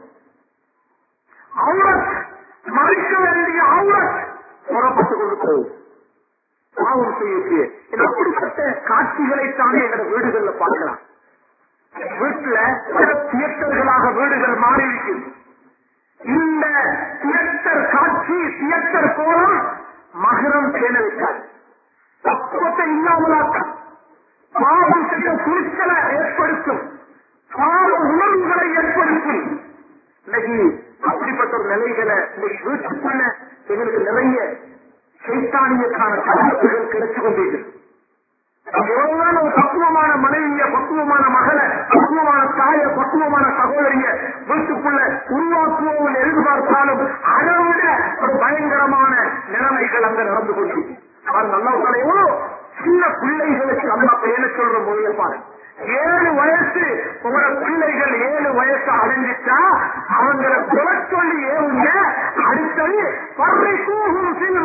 அவுரத் மறைக்க வேண்டிய அவுரத் புறப்பட்டுக் கொண்டு போகும். பாவம் செய்ய அப்படிப்பட்ட காட்சிகளைத்தானே எங்க வீடுகள்ல பார்க்கலாம். வீட்டுல தியேட்டர்களாக வீடுகள் மாறி இருக்குது. இந்த தியேட்டர் காட்சி, தியேட்டர் கோலம் மகரம் பேண வைக்காது, பக்குவத்தை இல்லாமலாக்கும், பாவம் செய்ய துணிச்சலை ஏற்படுத்தும், பாவ உணர்வுகளை ஏற்படுத்தும். இன்னைக்கு அப்படிப்பட்ட ஒரு நிலைகளை இன்னைக்கு வீட்டுக்குள்ள எங்களுக்கு நிறைய சைத்தானியக்கான தகவல்கள் கிடைச்சு கொண்டிருக்கிறது. எவ்வளவுதான் ஒரு பக்குவமான மனைவிய, பக்குவமான மகளை, பக்குவமான தாய, பக்குவமான சகோதரிய வீட்டுக்குள்ள உருவாக்குவோம் எதிர்பார்த்தாலும் அதை விட ஒரு பயங்கரமான நிலைமைகள் அங்க நடந்து கொண்டிருக்கு. அவர் நல்லா எவ்வளோ சின்ன பிள்ளைகளுக்கு அல்லா பேர சொல்ற முறையை பாருங்க. 7 வயசு உங்களோட பிள்ளைகள் 7 வயசு அடைஞ்சிட்டா அவங்களை சொல்ல சொல்லி ஏவுங்க. அடுத்தது பர்றை கூகும் சில்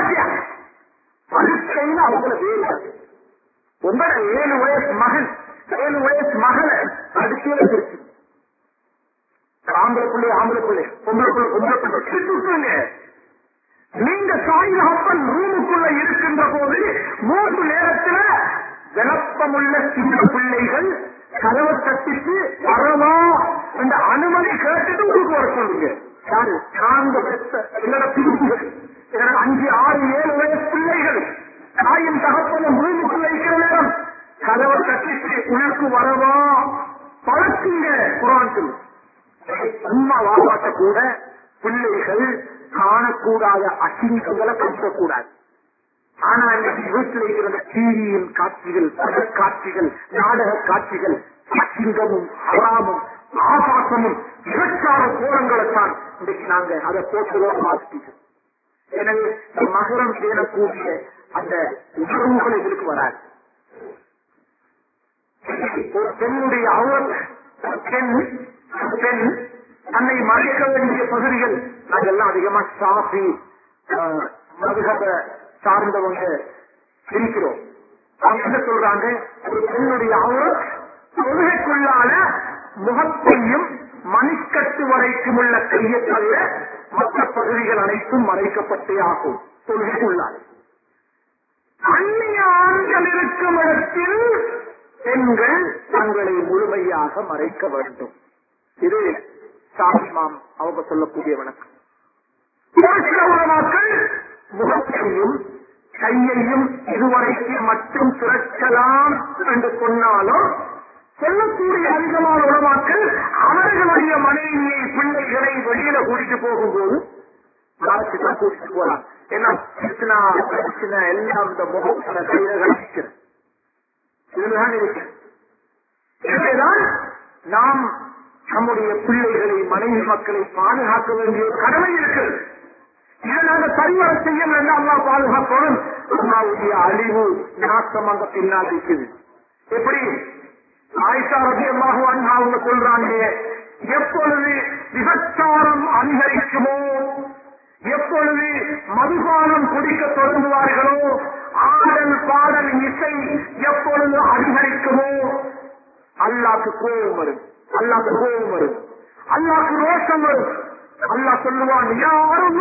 படுக்கைன்னு அவங்கள வேறு. உங்களோட 7 வயசு மகன் 7 வயசு மகளை அடுக்கையில பிடிச்சு ஆம்பளை பிள்ளை ஆம்பளை பிள்ளை பொம்பளை பிள்ளை பொம்பளை பிள்ளை விட்டுருங்க. நீங்க சாயிலப்பன் ரூமுக்குள்ள இருக்கின்ற போது 3 நேரத்துல விளப்பமுள்ள சின்ன பிள்ளைகள் கதவை தட்டிட்டு வரவா இந்த அனுமதி கேட்டுட்டு உங்களுக்கு வர சொல்லுங்க. யாரு? நாங்க பெற்ற என்னோட பிரிவுகள், என்னோட 5, 6, 7 வயசு பிள்ளைகள் தாயும் தகப்பனும் ரூமுக்குள்ள இருக்கிற நேரம் கதவை தட்டிட்டு உள்ளுக்கு வரவா பழக்குங்க. குரான் அம்மா வாப்பாட்ட கூட பிள்ளைகள் காணக்கூடாத அசிங்கங்களை கற்கக்கூடாது. ஆனா இன்னைக்கு வீட்டில் இருக்கிற டிவியின் காட்சிகள், படக்காட்சிகள், நாடக காட்சிகள் அசிங்கமும் ஹராமும் ஆபாசமும் விபச்சார கோலங்களைத்தான் இன்றைக்கு நாங்க அதை போட்டுவோம் மாற்றிட்டோம். எனவே மகரம் பேணக்கூடிய அந்த உணர்வுகள் எங்களுக்கு வராது. ஒரு பெண்ணுடைய பெண் தன்னை மறைக்க வேண்டிய பகுதிகள் நாங்கெல்லாம் அதிகமா சாஃபி மதுகப சார்ந்தவங்க இருக்கிறோம். அவங்க என்ன சொல்றாங்க? ஒரு பெண்ணுடைய அவுரத் தொழுகைக்குள்ளான முகத்தையும் மணிக்கட்டு வரைக்கும் உள்ள கையை தவிர மற்ற பகுதிகள் அனைத்தும் மறைக்கப்பட்டே ஆகும். தொழுகைக்குள்ளான அந்நிய ஆண்கள் இருக்கும் இடத்தில் பெண்கள் தங்களை முழுமையாக மறைக்க வேண்டும். இது சாமிமாம் அவங்க சொல்லக்கூடிய வணக்கம். மக்கள் முகத்தையும் கையையும் இதுவரைக்கும் மட்டும் திறக்கலாம் என்று சொன்னாலும் சொல்லக்கூடிய அதிகமான உலமாக்கள் அவர்களுடைய மனைவியை பிள்ளைகளை வெளியில கூட்டிட்டு போகும்போது நாளைக்குதான் கூட்டிட்டு போலாம். ஏன்னா பிரச்சனை எல்லாம் இந்த முகத்துல கையில கழிக்கிறது. இதுதான் இருக்கு. எனவேதான் நாம் நம்முடைய பிள்ளைகளை, மனைவி மக்களை பாதுகாக்க வேண்டிய கடமை இருக்கிறது. இதை நாங்கள் சரிவர செய்யணும் என்று அம்மா பாதுகாக்கணும். அம்மாவுடைய அழிவு நாசம் அங்க பின்னால் இருக்குது. எப்படி ஆயிஷா ரலியல்லாஹு அன்ஹா அவங்க சொல்றாங்க, எப்பொழுது விபச்சாரம் அதிகரிக்குமோ, எப்பொழுது மதுபானம் குடிக்க தொடங்குவார்களோ, ஆடல் பாடல் இசை எப்பொழுது அதிகரிக்குமோ அல்லாஹ்க்கு கோபம் வரும், அல்லாஹ்க்கு கோபம் வரும், அல்லாஹ்க்கு ரோஷம் வரும். அல்லாஹ் சொல்லுவான், யாரும்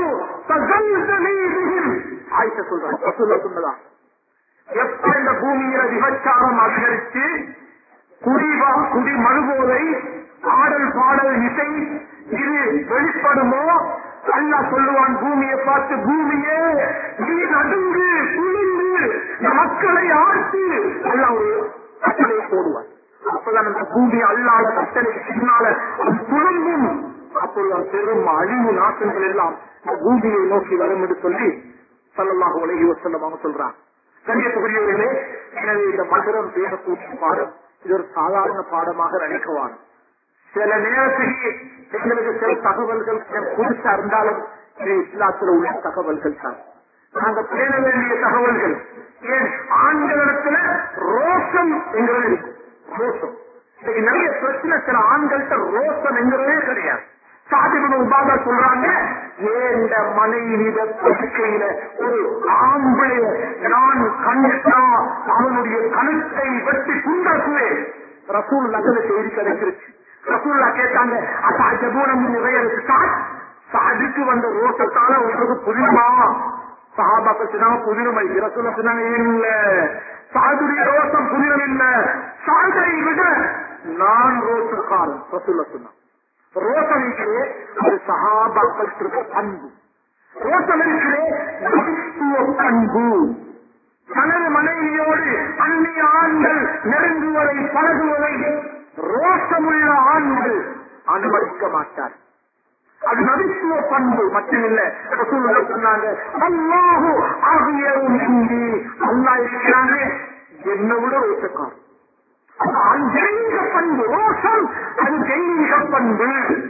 ஆயிஷா சொல்றான் சொன்னதான், எப்ப இந்த பூமியில விபச்சாரம் அதிகரித்து குடி மறுபோதை ஆடல் பாடல் இசை இது வெளிப்படுமோ அல்லாஹ் சொல்லுவான் பூமியை பார்த்து, பூமியே நீ நடுங்கு குளிர்ந்து மக்களை ஆழ்த்தி அல்லாஹ் ஒரு கட்டளை போடுவான். அப்பதான் அந்த பூமி அல்லாத கட்டளைக்கு பின்னால அது துளங்கும். அப்பொழுது பெரும் அழிவு நாசங்கள் எல்லாம் பூமியை நோக்கி வரும் என்று சொல்லி ஸல்லல்லாஹு அலைஹி வஸல்லம் அவங்க சொல்றாங்க. கண்ணியத்துக்குரியவர்களே, எனவே இந்த மகரம் பேசக்கூடிய பாடம் இது ஒரு சாதாரண பாடமாக நினைக்குவாங்க. சில நேரத்துக்கு எங்களுக்கு சில தகவல்கள் புதுசா இருந்தாலும் இது இஸ்லாத்தில் உள்ள தகவல்கள் தான். நாங்க பேண வேண்டிய தகவல்கள். ஏன் ஆண்களிடத்துல ரோஷம் என்கிறது இருக்கு. ரோஷம் இன்னைக்கு நிறைய பிரச்சனை. சில ஆண்கள்கிட்ட ரோஷம் என்கிறதே கிடையாது. சாதிபுல் உபாதா சொல்றாங்க, ஏண்ட மனைவிட படுக்கையில ஒரு ஆம்பளைய நான் கண்டா அவனுடைய கழுத்தை வெட்டி துண்டாக்குவேன். ரசூல் நகல செய்தி கிடைச்சிருச்சு. ரசூல்லா கேட்டாங்க, அசாஜபூனம் நிறைய சாதிக்கு வந்த ரோசத்தால உங்களுக்கு புரியுமா? சஹாபாக்கள் சொன்னாங்க புதிரமை. ரசூல்லா சொன்னாங்க, இல்ல சாதுடைய ரோசம் புதிரமில்லை, சாதை விட நான் ரோசக்காரன். ரசூல்லா சொன்னாங்க, ரோசம் இருக்கிறே அது சஹாபாக்களுக்கு பண்பு. ரோசம் இருக்கிறே நபித்துவ பண்பு. தனது மனைவியோடு அந்நிய ஆண்கள் நெருங்குவதை பழகுவதை ரோசமுள்ள ஆண்கள் அனுமதிக்க மாட்டார். அது நபித்துவ பண்பு மட்டுமில்ல. ரசூலுல்லாஹ் சொன்னாங்க, அல்லாஹு ஆகியவும் இன்றி அல்லாஹ் இருக்கிறாங்க என்னை விட ரோசக்காரன். தெய்வீக பண்பு ரோசம், அது தெய்வீக பண்பு.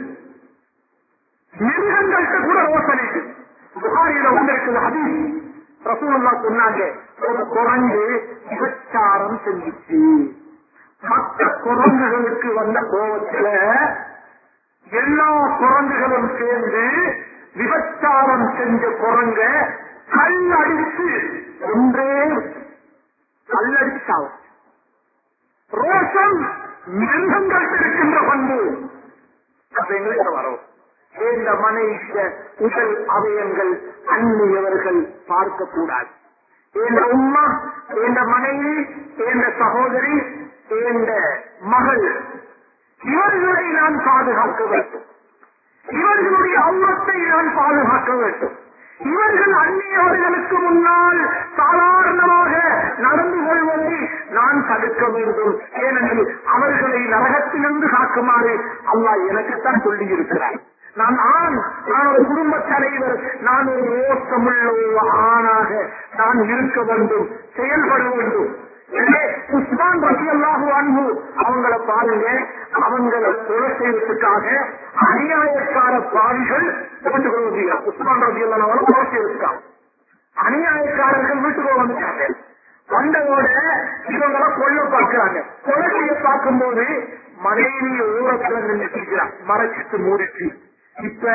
மிருகங்கள்கிட்ட கூட ரோசம் இருக்கு. புகாரில வந்திருக்குது ஹதீஸ். ரசூலுல்லாஹ் சொன்னாங்க, ஒரு குரங்கு விபச்சாரம் செஞ்சிச்சு. மற்ற குரங்குகளுக்கு வந்த கோபத்துல எல்லா குரங்குகளும் சேர்ந்து விபச்சாரம் செஞ்ச குரங்க கல்லடிச்சு ஒன்றே கல்லடிச்சாவும். ரோசம் மிருகங்கள் இருக்கின்ற பண்பு அது எங்களுக்கு வரும். இந்த மனைவிய உடல் அவயங்கள் அந்நியவர்கள் பார்க்கக்கூடாது. என்ற உம்மா, என்ற மனைவி, என்ற சகோதரி, என்ற மகள், இவர்களை நான் பாதுகாக்க வேண்டும். இவர்களுடைய அவ்வத்தை நான் பாதுகாக்க வேண்டும். இவர்கள் அந்நியவர்களுக்கு முன்னால் சாதாரணமாக நடந்து கொள்வதை நான் தடுக்க வேண்டும். ஏனெனில் அவர்களை நரகத்திலிருந்து காக்குமாறு அல்லாஹ் எனக்குத்தான் சொல்லி இருக்கிறார். நான் ஒரு குடும்ப தலைவர், நான் ஒரு ரோசமுள்ள ஒரு ஆணாக நான் இருக்க வேண்டும், செயல்பட வேண்டும். உஸ்மான் ரலியல்லாஹு அன்ஹு அவங்களை பாருங்க, அவங்களை கொலை செய்வதற்காக அநியாயக்கார பாவிகள் வீட்டுக்குள்ள வந்தீங்க. உஸ்மான் ரலியல்லாஹு அன்ஹு கொலை செய்வதற்காக அநியாயக்காரர்கள் வீட்டுக்குள்ள வந்துட்டாங்க. வந்ததோட இவங்களை கொல்ல பார்க்கிறாங்க. கொலை செய்ய பார்க்கும்போது மனைவி ஓரத்துல நின்றுக்கிறான், மறைச்சிட்டு மூடிச்சு. இப்ப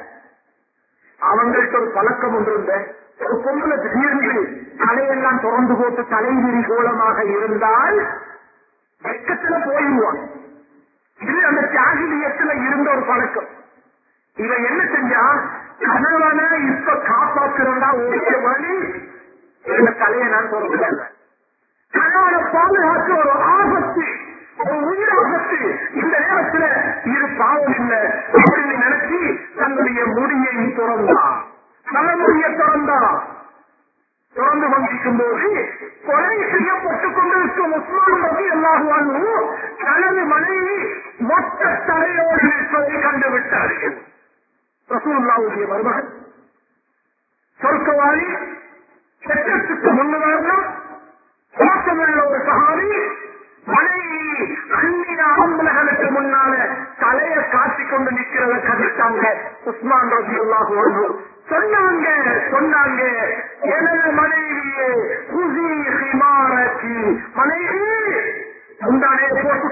அவங்கள்ட்ட ஒரு பழக்கம் ஒன்று இருந்த, ஒரு பொம்பளை திடீர்னு தலையெல்லாம் திறந்து போட்டு தலைவிரி கோலமாக இருந்தால் வெக்கத்துல போயிடுவான். இது அந்த தியாகியத்துல இருந்த ஒரு பழக்கம். இவன் என்ன செஞ்சா, கணவனை இப்ப காப்பாற்றுறா ஒரு வழி, இந்த தலையை நான் திறந்துள்ள கணவனை பாதுகாத்து ஒரு ஆபத்து, ஒரு உயிராபத்து இந்த நேரத்தில் இது பாவம் இல்லை அப்படின்னு நினைச்சு தன்னுடைய முடியை திறந்தான், தலைமுடியை திறந்தான். திறந்து கொண்டிருக்கும் போது கொலை செய்யப்பட்டுக் கொண்டிருக்கும் உஸ்மான் ரலியல்லாஹு அன்ஹு தனது மனைவி மொத்த தலையோடு இருப்பதை கண்டுவிட்டார்கள். ரசூலுல்லாஹுடைய மருமகன் சொர்க்கவாதி, சட்டத்துக்கு முன்னுதாரணம், மோசமுள்ள ஒரு சஹாபி, மனைவி அந்நிய ஆம்பளைகளுக்கு முன்னால தலையை காட்டிக் கொண்டு நிற்கிறத கண்டிட்டாங்க. உஸ்மான் ரலியல்லாஹு அன்ஹு சொன்னாங்க, எனது மனைவியே குசி ஹிமாரத்தி, மனைவி முந்தானைய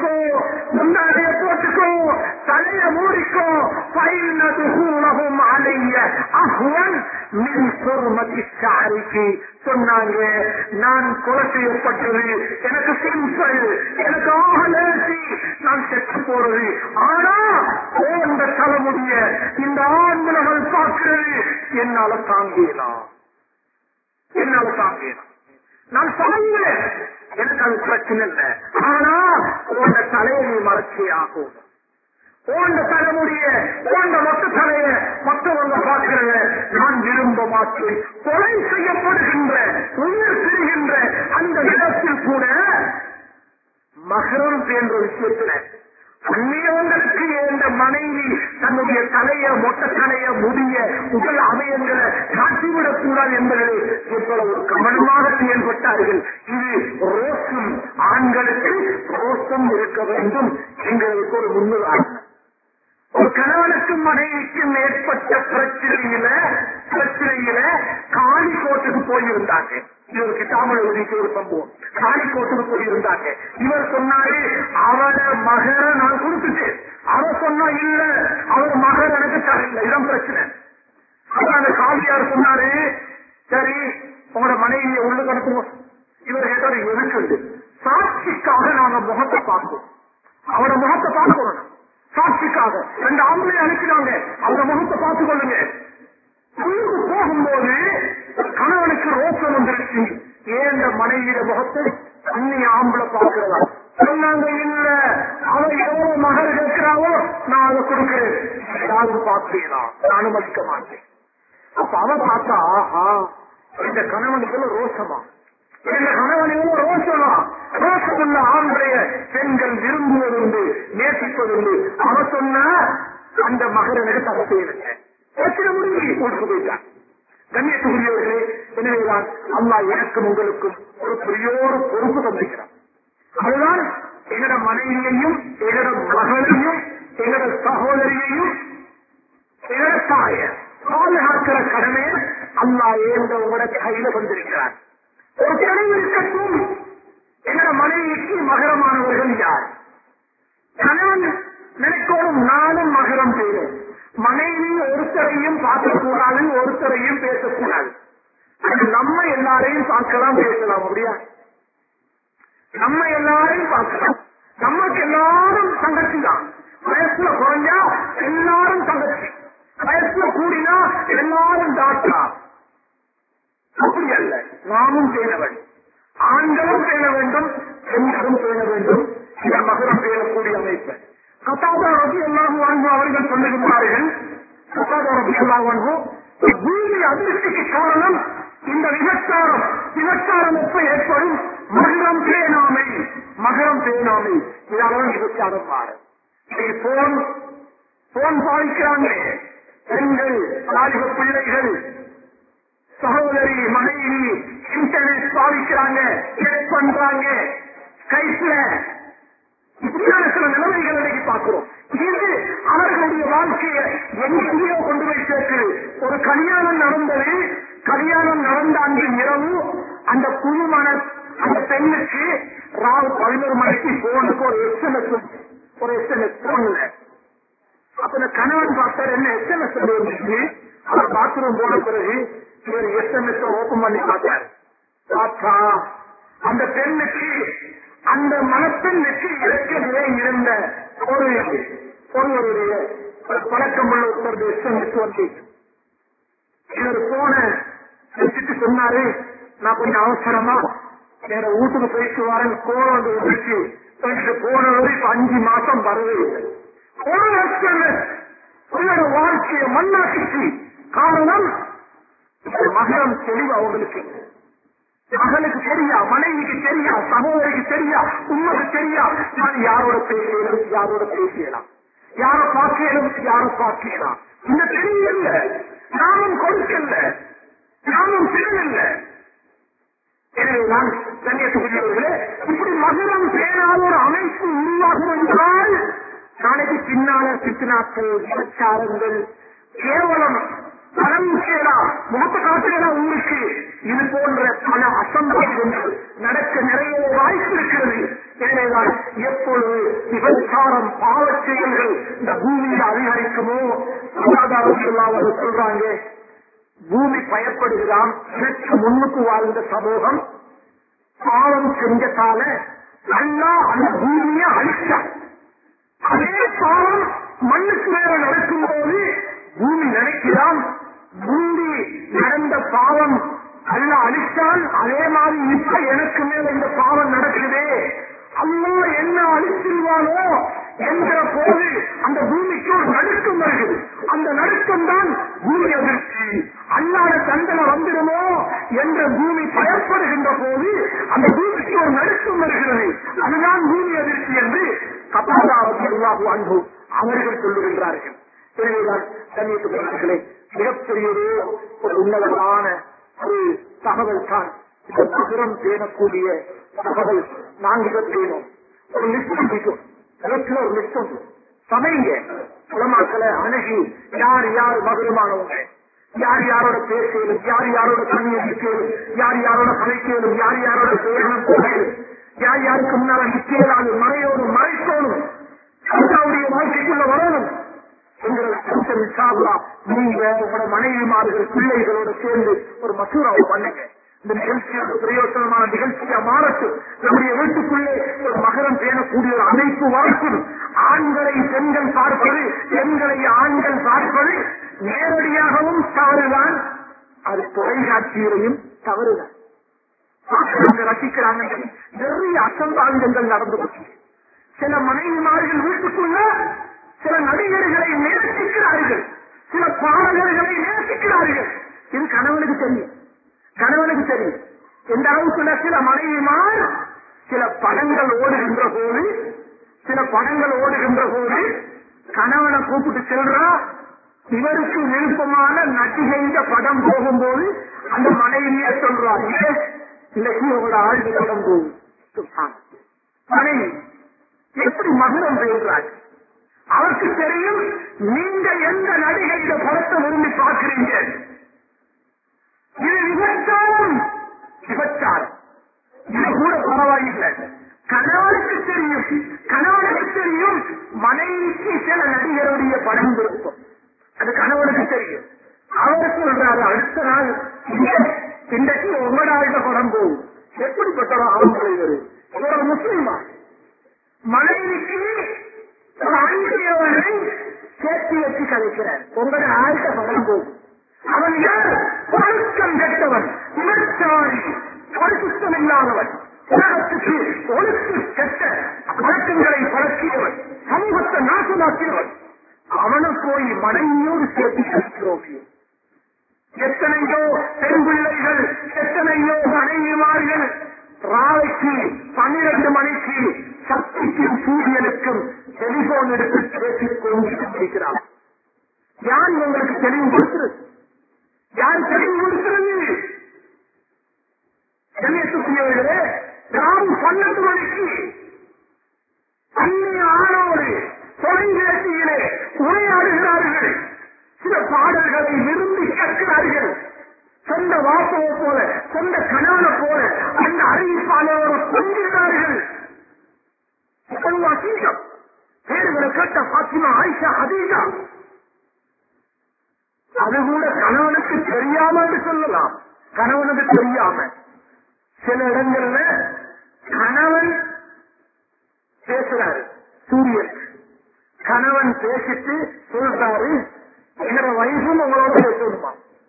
போட்டுக்கோ, தலைய மூடிக்கோ, பைனதுஹூலஹும் அலைய அஹ்வன் மின் ஹுர்மத்தி ஷஅரிகி. சொன்னாங்க, நான் கொலை செய்யப்பட்டது எனக்கு சிம்பிள், எனக்கு ஆகலேசி, நான் செத்து போறது. ஆனா இந்த தலைமுடிய இந்த ஆண்கள் பார்க்கிறது என்னால தாங்கலாம். நான் சொல்லுவேன், எனக்கு அது பிரச்சனை இல்லை. ஆனா உங்க தலையை நீ மறைச்சே ஆகும். உங்க தலைமுடிய, உங்க மொத்த தலைய மற்றவங்க பார்க்கிறத நான் விரும்ப மாட்டேன். கொலை செய்யப்படுகின்ற, உயிர் பிரிகின்ற அந்த இடத்தில் கூட மகரம் என்ற விஷயத்துல அந்நியவங்களுக்கு என்ற மனைவி தன்னுடைய தலைய, மொத்த தலைய, முடிய, உடல் அவயங்களை காட்டிவிடக் கூடாது என்பதில் எவ்வளவு கவனமாக செயல்பட்டார்கள். இது ரோசம், ஆண்களுக்கு ரோசம் இருக்க வேண்டும் எங்களுக்கு ஒரு முன்னுதாரணம். ஒரு கணவனுக்கும் மனைவிக்கும் ஏற்பட்ட பிரச்சனையில காளிக்கோட்டுக்கு போயிருந்தாங்க. இவருக்கு தமிழ் எழுதிக்கு ஒரு சம்பவம். காளிக்கோட்டுக்கு போயிருந்தாங்க. இவர் சொன்னாரு, அவளை மகனை நான் கொடுத்துட்டேன், அவ சொன்னா இல்ல, அவர் மகர் எனக்கு தரல, இதான் பிரச்சனை. அந்த காவியார் சொன்னாரு, சரி உங்களோட மனைவியை உள்ள கணக்குவோம். இவர் கேட்டாரு, எனக்கு சாட்சிக்காக நாங்க முகத்தை பார்ப்போம், அவரோட முகத்தை பார்க்கணும் சாட்சிக்காக. 2 ஆம்பளை அனுப்பினாங்க, அவரோட முகத்தை பார்த்துக் கொள்ளுங்க. உள்ளுக்கு போகும்போது கணவனுக்கு ரோசம் வந்துருச்சு, ஏன் மனைவியிட முகத்தை அந்நிய ஆம்பளை பார்க்கிறதா சொன்னாங்க. இல்ல, அவன் எவ்வளவு மகள் கேட்கிறாவோ நான் அதை கொடுக்கிறேன், யாரும் பார்க்கிறீங்களா, நான் அனுமதிக்க மாட்டேன். அப்ப அவன் பார்த்தா, இந்த கணவனுக்குள்ள ரோஷமா, இந்த கணவனுக்குள்ள ரோஷமா, ரோஷமுள்ள ஆம்பளைய பெண்கள் விரும்புவதுண்டு, நேசிப்பதுண்டு. அவன் சொன்ன அந்த மகனுக்கு தப்பு இல்லை, பிரச்சனை முடிஞ்சு கொடுத்து போயிட்டான். கண்ணியத்துக்குரியவர்களே, எனவேதான் அல்லாஹ் எனக்கும் உங்களுக்கும் ஒரு பெரியோரு பொறுப்பு தந்திருக்கிறார். அதுதான் எங்கட மனைவியையும் எங்கட மகளையும் எங்கட சகோதரியையும் எங்கட தாய பாதுகாக்கிற கடமையை அல்லாஹ் ஏந்த உங்களோட கையில வந்திருக்கிறார். ஒரு கடமை இருக்கட்டும், எங்கட மனைவிக்கு மகரமானவர்கள் யார்? கணவன் நினைக்கணும் நானும் மகரம் செய்வேன். மனைவி ஒருத்தரையும் பார்க்கக்கூடாது, ஒருத்தரையும் பேசக்கூடாது. நம்ம எல்லாரையும் பார்க்கலாம், பேசலாம். அப்படியா? நம்ம எல்லாரையும் பார்க்கலாம். நமக்கு எல்லாரும் தங்கச்சி தான். வயசுல குறைஞ்சா எல்லாரும் தங்கச்சி, வயசுல கூடினா எல்லாரும் டாக்டரா. அப்படி அல்ல, நாமும் பேண வேண்டும், ஆண்களும் பேண வேண்டும், பெண்களும் பேண வேண்டும். இந்த மகரம் பேணக்கூடிய அமைப்பு கத்தாதா ரலியல்லாஹு அன்ஹு அவர்கள் சொல்லுகிறார்கள். கத்தாதா ரலியல்லாஹு அன்ஹு, பூமி அதிர்ச்சிக்கு காரணம் இந்த விபச்சாரம் எப்ப ஏற்படும்? மகரம் பேணாமை, மகரம் பேணாமை. இதால விபச்சாரம் மாறும். போன் பாதிக்கிறாங்க பெண்கள், நாளிக பிள்ளைகள், சகோதரி, மனைவி, இன்டர்நெட் பாதிக்கிறாங்க, செக் பண்றாங்க, கைட்ல இப்படியான சில நிலைமைகள் அன்றைக்கு பார்க்கிறோம். இது அவர்களுடைய வாழ்க்கையை எங்கேயோ கொண்டு போய் சேர்க்குது. ஒரு கல்யாணம் நடந்தது, கல்யாணம் நடந்த அன்று இரவு அந்த புதுமண அந்த பெண்ணுக்கு ராவு 11 மணிக்கு போனுக்கு ஒரு எஸ்எம்எஸ் போன்ல. அப்ப இந்த கணவன் பார்த்தார், என்ன எஸ்எம்எஸ் வந்துச்சு. அவர் பாத்ரூம் போன பிறகு இவர் எஸ்எம்எஸ் ஓபன் பண்ணி பார்த்தார். பார்த்தா அந்த பெண்ணுக்கு, அந்த மனப்பெண்ணுக்கு ஏற்கனவே இருந்த ஒருவருடைய பழக்கம் உள்ள ஒருத்தருடைய எஸ்எம்எஸ் வந்து இவர் போன வச்சுட்டு சொன்னாரு, நான் கொஞ்சம் அவசரமா வேற வீட்டுக்கு போயிட்டு வரேன், கோலம் வந்து வந்துச்சு. போனவர் இப்ப 5 மாசம் வரவே இல்லை. ஒரு எஸ்எம்எஸ் உங்களோட வாழ்க்கையை மண்ணாக்கிச்சு. காரணம், மகரம் தெளிவு அவங்களுக்கு, மகனுக்கு தெரியா, மனைவிக்கு தெரியா, சகோதரிக்கு தெரியா, உண்மைக்கு தெரியா. நான் யாரோட பேசலாம், யாரோட பேசலாம், யார பார்க்கலாம், யார பார்க்கலாம். இந்த தெரியல, நாமும் கொடுக்கல, நாமும் தெரியல. எனவேதான் கண்ணியத்துக்குரியவர்களே, இப்படி மகரம் பேராத ஒரு அமைப்பு உருவாகும் என்றால் நாளைக்கு பின்னால சித்தினாக்கள், பிரச்சாரங்கள், கேவலம் பணம் சேரா முகத்த காட்டுகளா ஊருக்கு இது போன்ற பல அசம்பாவிதங்கள் நடக்க நிறைய வாய்ப்பு இருக்கிறது. எனவேதான் எப்பொழுது விபச்சாரம், பாவச் செயல்கள் இந்த பூமியில் அதிகரிக்குமோ, அவர்கள் சொல்றாங்க, பூமி பயப்படுகிறான். இதற்கு முன்னுக்கு வாழ்ந்த சமூகம் பாவம் செஞ்சதால அல்லாஹ் அந்த பூமியை அழிச்சான். அதே பாவம் மண்ணுக்கு மேல நடக்கும் போது பூமி நினைக்கிறான், பூமி நடந்த பாவம் அல்லாஹ் அழித்தான், அதே மாதிரி இப்ப எனக்கு மேல இந்த பாவம் நடக்குதே, அல்லாஹ் என்ன அழிச்சிருவானோ என்கிற போது அந்த பூமிக்கு ஒரு நடுக்கம் வருகிறது. அந்த நடுக்கம் தான் பூமி அதிர்ச்சி. அல்லாத தண்டனை வந்துடுமோ என்ற பூமி பயப்படுகின்ற போது அந்த பூமிக்கு ஒரு நடுக்கம் வருகிறது. அதுதான் பூமி அதிர்ச்சி என்று கத்தாதா ரலியல்லாஹு அன்ஹு அவர்கள் சொல்லுகின்றார்கள். எனவேதான் கண்ணியத்துக்குரியவர்களே, மிகப்பெரியதே ஒரு உன்னதமான ஒரு தகவல் தான் இந்த மகரம் பேணக்கூடிய தகவல். நாங்கள் பேணும் ஒரு லிஸ்ட் பிடிக்கும், ஒரு லிஸ்ட் சமைங்க, உலமாக்களை அணுகி யார் யார் மகரமானவங்க, யார் யாரோட பேசலும், யார் யாரோட தண்ணி அடிக்கலும், யார் யாரோட கலைக்கலும், யார் யாரோட பேரணும் போகலும், யார் யாருக்கு முன்னால நிற்கலாது, மறையோடு மறைக்கணும். அல்லாஹ்வுடைய வாழ்க்கைக்குள்ள வரணும் என்கிற நீங்க உங்களோட மனைவிமார்கள் பிள்ளைகளோட சேர்ந்து ஒரு மசூராவை பண்ணுங்க. இந்த நிகழ்ச்சியாக பிரயோசனமான நிகழ்ச்சியா மாறட்டும். நம்முடைய வீட்டுக்குள்ளே ஒரு மகரம் பேணக்கூடிய ஒரு அமைப்பு வரட்டும். ஆண்களை பெண்கள் பார்ப்பது, பெண்களை ஆண்கள் பார்ப்பது நேரடியாகவும் தவறுதான், அது தொலைக்காட்சியிலையும் தவறுதான். ரசிக்கிறாங்க. நிறைய அசம்பாவிதங்கள் நடந்து போச்சு. சில மனைவிமார்கள் வீட்டுக்குள்ள சில நடிகர்களை நேசிக்கிறார்கள், சில பாடகர்களை நேசிக்கிறார்கள். இது கணவனுக்கு தெரியும், கணவனுக்கு தெரியும். எந்த அளவுக்கு சில மனைவிமார் சில படங்கள் ஓடுகின்ற போது கணவனை கூப்பிட்டு செல்றா, இவருக்கு விருப்பமான நடிகைந்த படம் போகும்போது அந்த மனைவியே சொல்றாங்க, இன்னைக்கு உங்களோட ஆழ்ந்த படம் போகும். மனைவி எப்படி மகனம் பேசுறாங்க? அவருக்கு தெரியும் நீங்க எந்த நடிகையிட படத்தை விரும்பி பார்க்கிறீங்க. இது விபச்சாரம், இது கூட பரவாயில்லை. கணவனுக்கு தெரியும் மனைவிக்கு சில நடிகருடைய படம் விருப்பம், அது கணவனுக்கு தெரியும். அவர் சொல்றாரு அடுத்த நாள் இன்றைக்கு உங்களோட படம் போகும். எப்படிப்பட்ட ஆண்கள் ஒரு முஸ்லீமா மனைவிக்கு அன்பியவனை சேர்த்து வச்சு கலைக்கிறார். உங்களோட ஆழ்த்த படம் போகும். அவன் யார்? ஒழுக்கம் கெட்டவன், விமர்சாரி, பரிசுத்தம் இல்லாதவன், உலகத்துக்கு ஒழுக்கு கெட்ட பழக்கங்களை பழக்கியவன், சமூகத்தை நாசமாக்கியவன். அவனை போய் மனைவியோடு சேர்த்து கலைக்கிறோம். எத்தனையோ பெண் பிள்ளைகள், எத்தனையோ மனைவிமார்கள் ராவைக்கு 12 மணிக்கு சக்திக்கும் சூரியனுக்கும் டெலிபோன் எடுத்து பேசிக் கொண்டிருக்கிறார். யார் உங்களுக்கு தெளிவுபடுத்துறது? யார் தெளிவுபடுத்துறது? கண்ணியத்துக்குரியவர்களே, ராவு 12 மணிக்கு அந்நிய ஆணோடு தொலைபேசியிலே உரையாடுகிறார்கள். சில பாடல்களை விரும்பி கேட்கிறார்கள். சொந்த வாப்பவை போல, சொந்த கணவனை போல அந்த அறிவிப்பாளரோடு கொண்டிருந்தார்கள். பேர்களை கேட்ட பாத்திமா, ஆயிஷா, ஹதீஜா, அது கூட கணவனுக்கு தெரியாம என்று சொல்லலாம். கணவனுக்கு தெரியாம சில இடங்கள்ல கணவன் பேசுறாரு, சூரியன் கணவன் பேசிட்டு சொல்றாரு, எங்கிற வைஃபும் உங்களோட பேசணுமா,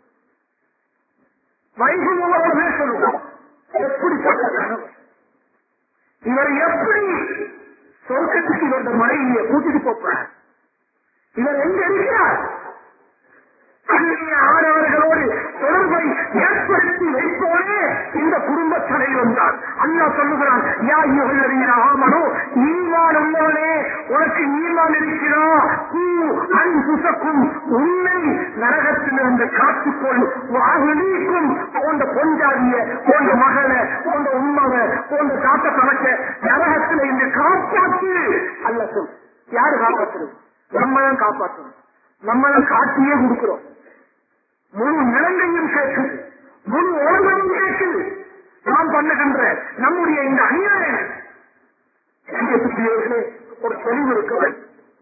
வைஃபும் உங்களோட பேசணுமா. எப்படிப்பட்ட கணவன் இவர்? எப்படி சொர்க்கத்துக்கு இவருடைய மனைவியை கூட்டிட்டு போறார்? இவர் எங்க இருக்கிறார்? அந்நிய ஆடவர்களோடு தொடர்பை ஏற்படுத்தி வைப்போனே இந்த குடும்ப தலைவன் தான். அல்லாஹ் சொல்லுகிறான், யா அய்யுஹல்லதீன ஆமனூ, ஈமான் உள்ளவனே, உனக்கு ஈமான் இருக்கிறா, அன்ஃபுஸக்கும், உன்னை நரகத்திலிருந்து காத்துக்கொள், வஅஹ்லீக்கும், உங்க பொஞ்சாதிய, உங்க மகளை, உங்க உம்மவை, உங்க தாத்த கணக்க நரகத்தில் இருந்து காப்பாற்று. அல்ல சொல். யாரு காப்பாற்றுறது? நம்மதான் காப்பாற்றணும். நம்மளும் காட்டியே கொடுக்கிறோம். முழு நிலங்கையும் கேட்குது, முழு ஓர்வனும் கேட்குது. நாம் பண்ணுகின்ற நம்முடைய இந்த அநியாயம் ஒரு தெளிவு இருக்கவன்,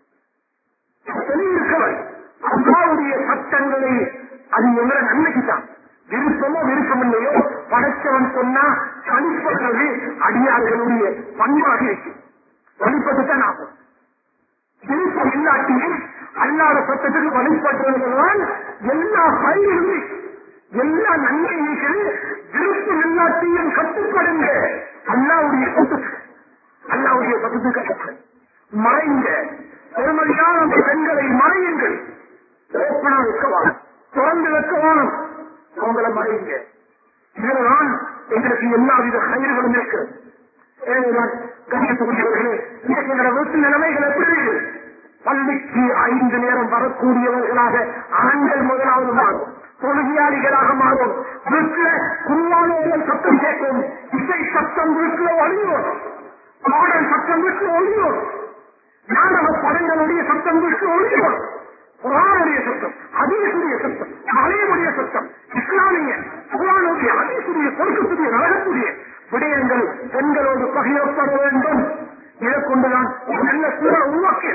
அல்லாஹ்வுடைய சட்டங்களை அது எங்களை நன்மைக்குத்தான். விருப்பமோ விருப்பமில்லையோ படைச்சவன் சொன்னா வழிபடுறது அடியார்களுடைய பண்பாக இருக்கு. வழிபட்டுத்தான் ஆகும். விருப்பம் இல்லாட்டியும் அல்லாத சட்டத்துக்கு வழிபடுறதுதான் எல்லா பயிர்களுமே, எல்லா நன்மைகள். விருப்பம் இல்லாட்டியும் கட்டுப்படுங்க அல்லாவுடைய சட்டத்துக்கு, அல்லாவுடைய சட்டத்துக்கு கட்டுப்படும். மறைந்த பெருமதியான அந்த பெண்களை மறையுங்கள். ஓப்பனா வைக்கவானும், திறந்து வைக்கவானும், அவங்களை மறையுங்க. இதுதான் எங்களுக்கு எல்லாவித கயிறுகளும் இருக்கிறது. கணியத்துக்குரியவர்களே, எங்களோட வீட்டு நிலைமைகள் எப்படி? பள்ளிக்கு 5 நேரம் வரக்கூடியவர்களாக ஆண்கள் முதலாவது மாறும், தொழுகையாளிகளாக மாறும். வீட்டில் குருவானோர்கள் சத்தம் கேட்கும், இசை சத்தம் வீட்டில் ஒழியும், பாடல் சத்தம் வீட்டில் ஒழியும், நாடக படங்களுடைய சத்தம் வீட்டில் ஒழியும், குர்ஆனுடைய சத்தம், ஹதீஸுடைய சத்தம், மலையுடைய சத்தம், இஸ்லாமிய குர்ஆனுடைய ஹதீஸுடைய பொருத்தத்துடைய நரகத்துடைய விடயங்கள் பெண்களோடு பகிரப்பட வேண்டும். இதை கொண்டுதான் ஒரு நல்ல சூழல் உருவாக்கி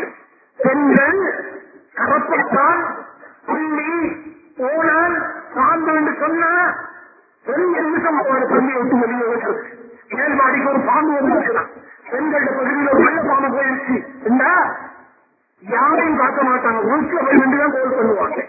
என்று சொன்னா 2 நிமிஷம் அவரை பள்ளியை விட்டு வெளியே வைக்கிறது. மேல் மாடிக்கு ஒரு பாம்பு வந்துருக்கலாம், பெண்கள பகுதியில் ஒரு வெள்ள பாம்பு போயிடுச்சு என்ன யாரையும் பார்க்க மாட்டாங்க, வீட்டுல போய் நின்றுதான் கோல் பண்ணுவாங்க.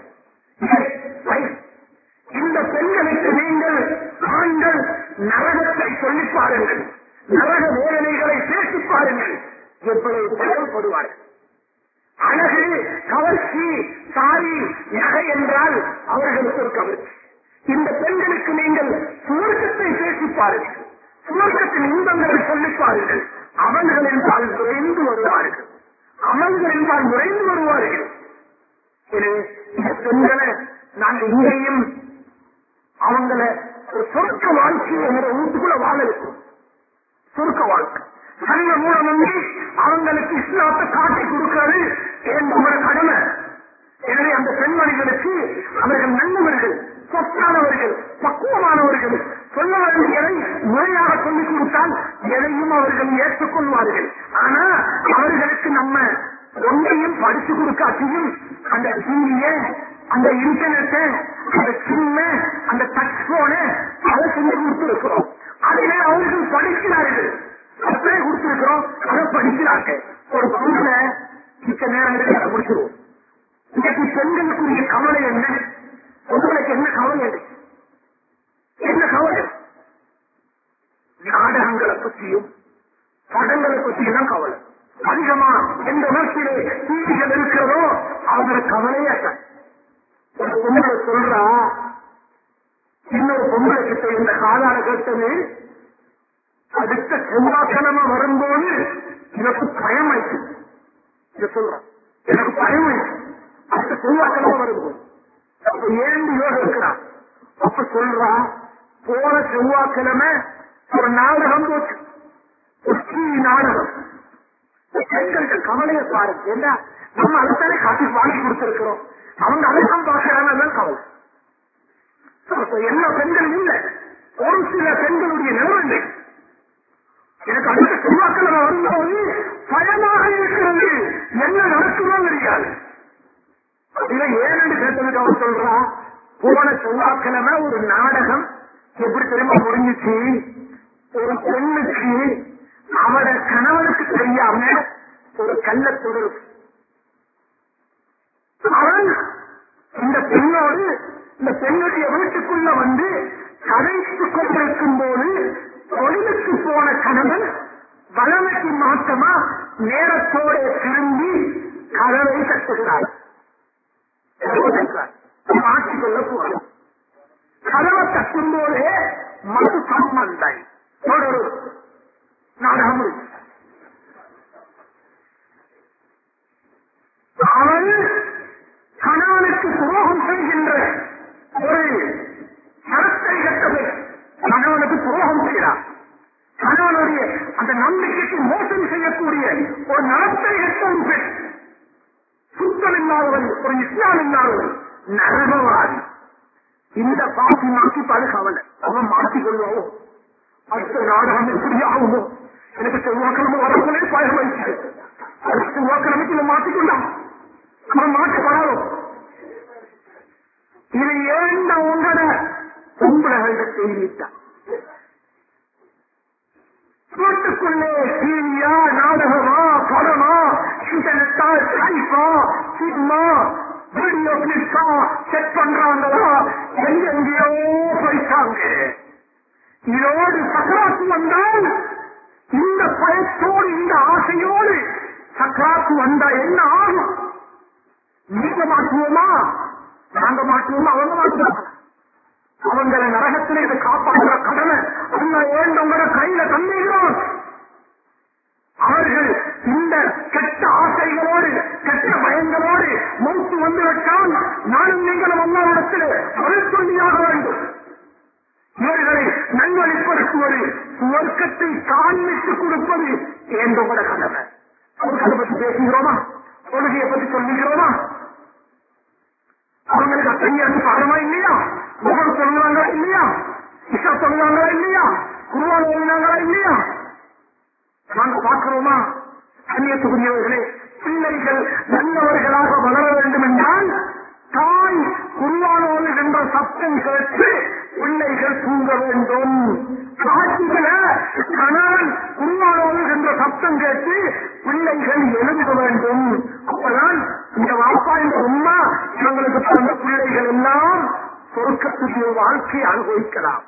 இந்த பெண்களுக்கு நீங்கள் ஆண்கள் நரகத்தை சொல்லி பாருங்கள், நரக வேதனைகளை பேசி பாருங்கள், எவ்வளவு செயல்படுவார்கள். அழகு கவர்ச்சி சாரி நகை என்றால் அவர்களுக்கு ஒரு கவர்ச்சி. இந்த பெண்களுக்கு நீங்கள் சுவர்க்கத்தை பேசி பாருங்கள், சுவர்க்கத்தின் இன்பங்களை சொல்லி பாருங்கள். அவர்கள் என்றால் விரைந்து வருவார்கள், அமல்கள் என்றால் விரைந்து வருவார்கள். இந்த பெண்களை நாங்கள் இங்கேயும் அவங்கள ஒரு சொர்க்க வாழ்க்கையை எங்களை வீட்டுக்குள்ள வாழ இருக்கும். சொர்க்க வாழ்க்கை நல்ல மூலம் வந்து அவங்களுக்கு இஸ்லாத்தை காட்டி கொடுக்கிறது என்னோட கடமை. எனவே அந்த பெண்மணிகளுக்கு அவர்கள் நல்லவர்கள், சொத்தானவர்கள், பக்குவமானவர்கள், சொல்ல வேண்டியதை முறையாக சொல்லிக் கொடுத்தால் எதையும் அவர்கள் ஏற்றுக்கொள்வார்கள். ஆனா அவர்களுக்கு நம்ம ஒன்றையும் படிச்சு கொடுக்காட்டியும் அந்த டிவிய, அந்த இன்டர்நெட்டை, அந்த சிம்ம, அந்த டச் போன அதை செஞ்சு கொடுத்திருக்கிறோம். அதிலே அவர்கள் படிக்கிறார்கள், அப்படியே கொடுத்திருக்கிறோம், அதை படிக்கிறாங்க. ஒரு பொருளை மிக்க நேரம் முடிச்சிருவோம். இன்னைக்கு பெண்களுக்குரிய கவலை என்ன? உங்களுக்கு என்ன கவலை? என்ன கவலை? நாடகங்களை பற்றியும் படங்களை பற்றியும் தான் கவலை அதிகமா. எந்த நாட்டிலே டிவிகள் இருக்கிறதோ அவங்கள கவலையே. ஒரு பொம்பளை சொல்றா, இன்னொரு பொம்பளை கிட்ட இந்த காதால கேட்டது, அடுத்த செவ்வாய்க்கிழமை வரும்போது எனக்கு பயம் ஆயிடுச்சு. இதை சொல்றான், எனக்கு பயம் ஆயிடுச்சு அடுத்த செவ்வாய்க்கிழமை வரும்போது. அப்ப ஏன் யோக இருக்கிறான். அப்ப சொல்றா, போன செவ்வாய்க்கிழமை ஒரு நாடகம் போச்சு, ஒரு டிவி நாடகம். பெண்கள் கவலையை பாருங்க. ஏன்னா நம்ம அதுதானே காட்டி வாங்கி கொடுத்திருக்கிறோம், அவங்க அதைத்தான் பார்க்கிறாங்க கவலை. எல்லா பெண்களும் இல்லை, ஒரு சில பெண்களுடைய நிலைமை எனக்கு அடுத்த செவ்வாய்க்கிழமை வரும்போது பயமாக இருக்கிறது, என்ன நடக்குமோ தெரியாது. இதை ஏன்னு கேட்டதுக்கு அவர் சொல்றா, போன செவ்வாய்க்கிழமை ஒரு நாடகம் எப்படி தெரியுமா முடிஞ்சிச்சு. ஒரு பெண்ணுக்கு அவட கணவனுக்கு தெரியாம ஒரு கள்ள தொடர்பு. அவன் இந்த பெண்ணோடு இந்த பெண்ணுடைய வீட்டுக்குள்ள வந்து கதைத்துக் கொண்டிருக்கும் போது தொழிலுக்கு போன கணவன் வளமைக்கு மாற்றமா நேரத்தோட திரும்பி கதவை தட்டுகிறார். மாற்றிக்கொள்ள போறார். கதவை தட்டும் போதே மது சம்பந்தாய் தொடரு நாடகம். அவன் கணவனுக்கு துரோகம் செய்கின்ற ஒரு சரத்தை கட்டது. கணவனுக்கு துரோகம் செய்கிறார். கணவனுடைய அந்த நம்பிக்கைக்கு மோசம் செய்யக்கூடிய ஒரு நடத்தை கட்ட ஒரு பெண், சுத்தம் இல்லாதவன், ஒரு இஸ்லாம் இல்லாதவன், நரகவாதி. இந்த பாசி மாற்றி பாதுகாவல அவன் மாற்றிக்கொள்வாவோ, அடுத்த நாடகம் எப்படி ஆகுமோ. எனக்கு செவ்வாய்க்கிழமை வரக்குள்ளே பயம் வைச்சு, அடுத்த செவ்வாய்க்கிழமைக்கு மாற்றிக்கொண்டான், அவன் மாற்றப்படாதோ. இது ஏண்ட உங்களோட பொம்பளைகள செய்திட்டான். வீட்டுக்குள்ளே டிவியா, நாடகமா, படமா, இன்டர்நெட்டா, டைப்பா, சினிமா, வீடியோ கிளிப்ஸா செக் பண்றாங்களா, எங்கெங்கயோ போயிட்டாங்க. இதோடு சக்கராத்து வந்தால், இந்த பயத்தோடு இந்த ஆசையோடு சக்கராத்து வந்தா என்ன ஆகும்? நீங்க மாற்றுவோமா, நாங்க மாற்றுவோமா, அவங்க மாற்றுவாங்க. அவங்களை நரகத்திலே இதை காப்பாற்றுற கடமை அல்ல உங்களோட கையில தந்துகிறோம். அவர்கள் இந்த கெட்ட ஆசைகளோடு கெட்ட பயங்களோடு மூச்சு வந்துவிட்டால் நானும் நீங்களும் அல்லாவிடத்தில் பதில் சொல்லியாக வேண்டும். இவர்களை நல்வழிப்படுத்துவது, சுவர்க்கத்தை காண்பித்துக் கொடுப்பது எங்களோட கடமை. அவர்களை பற்றி பேசுகிறோமா, கொள்கையை பற்றி சொல்லுகிறோமா? அவங்களுக்கு கையாண்டு பாடமா இல்லையா, முகம் சொல்லுவாங்களா இல்லையா, இஷா சொல்லுவாங்களா இல்லையா, குருவான் ஓடினாங்களா இல்லையா, நாங்க பார்க்கிறோமா? கண்ணியத்துக்குரியவர்களே, பிள்ளைகள் நல்லவர்களாக வளர வேண்டும் என்றால் தாய் குருவானோடு என்ற சப்தம் கேட்டு பிள்ளைகள் தூங்க வேண்டும். காட்சிகள கணவன் குருவானோடு என்ற சப்தம் கேட்டு பிள்ளைகள் எழுத வேண்டும். அப்பதான் இந்த வாப்பா இந்த உம்மா இவங்களுக்கு பிறந்த பிள்ளைகள் எல்லாம் சொர்க்கத்துடைய வாழ்க்கையை அனுபவிக்கலாம்.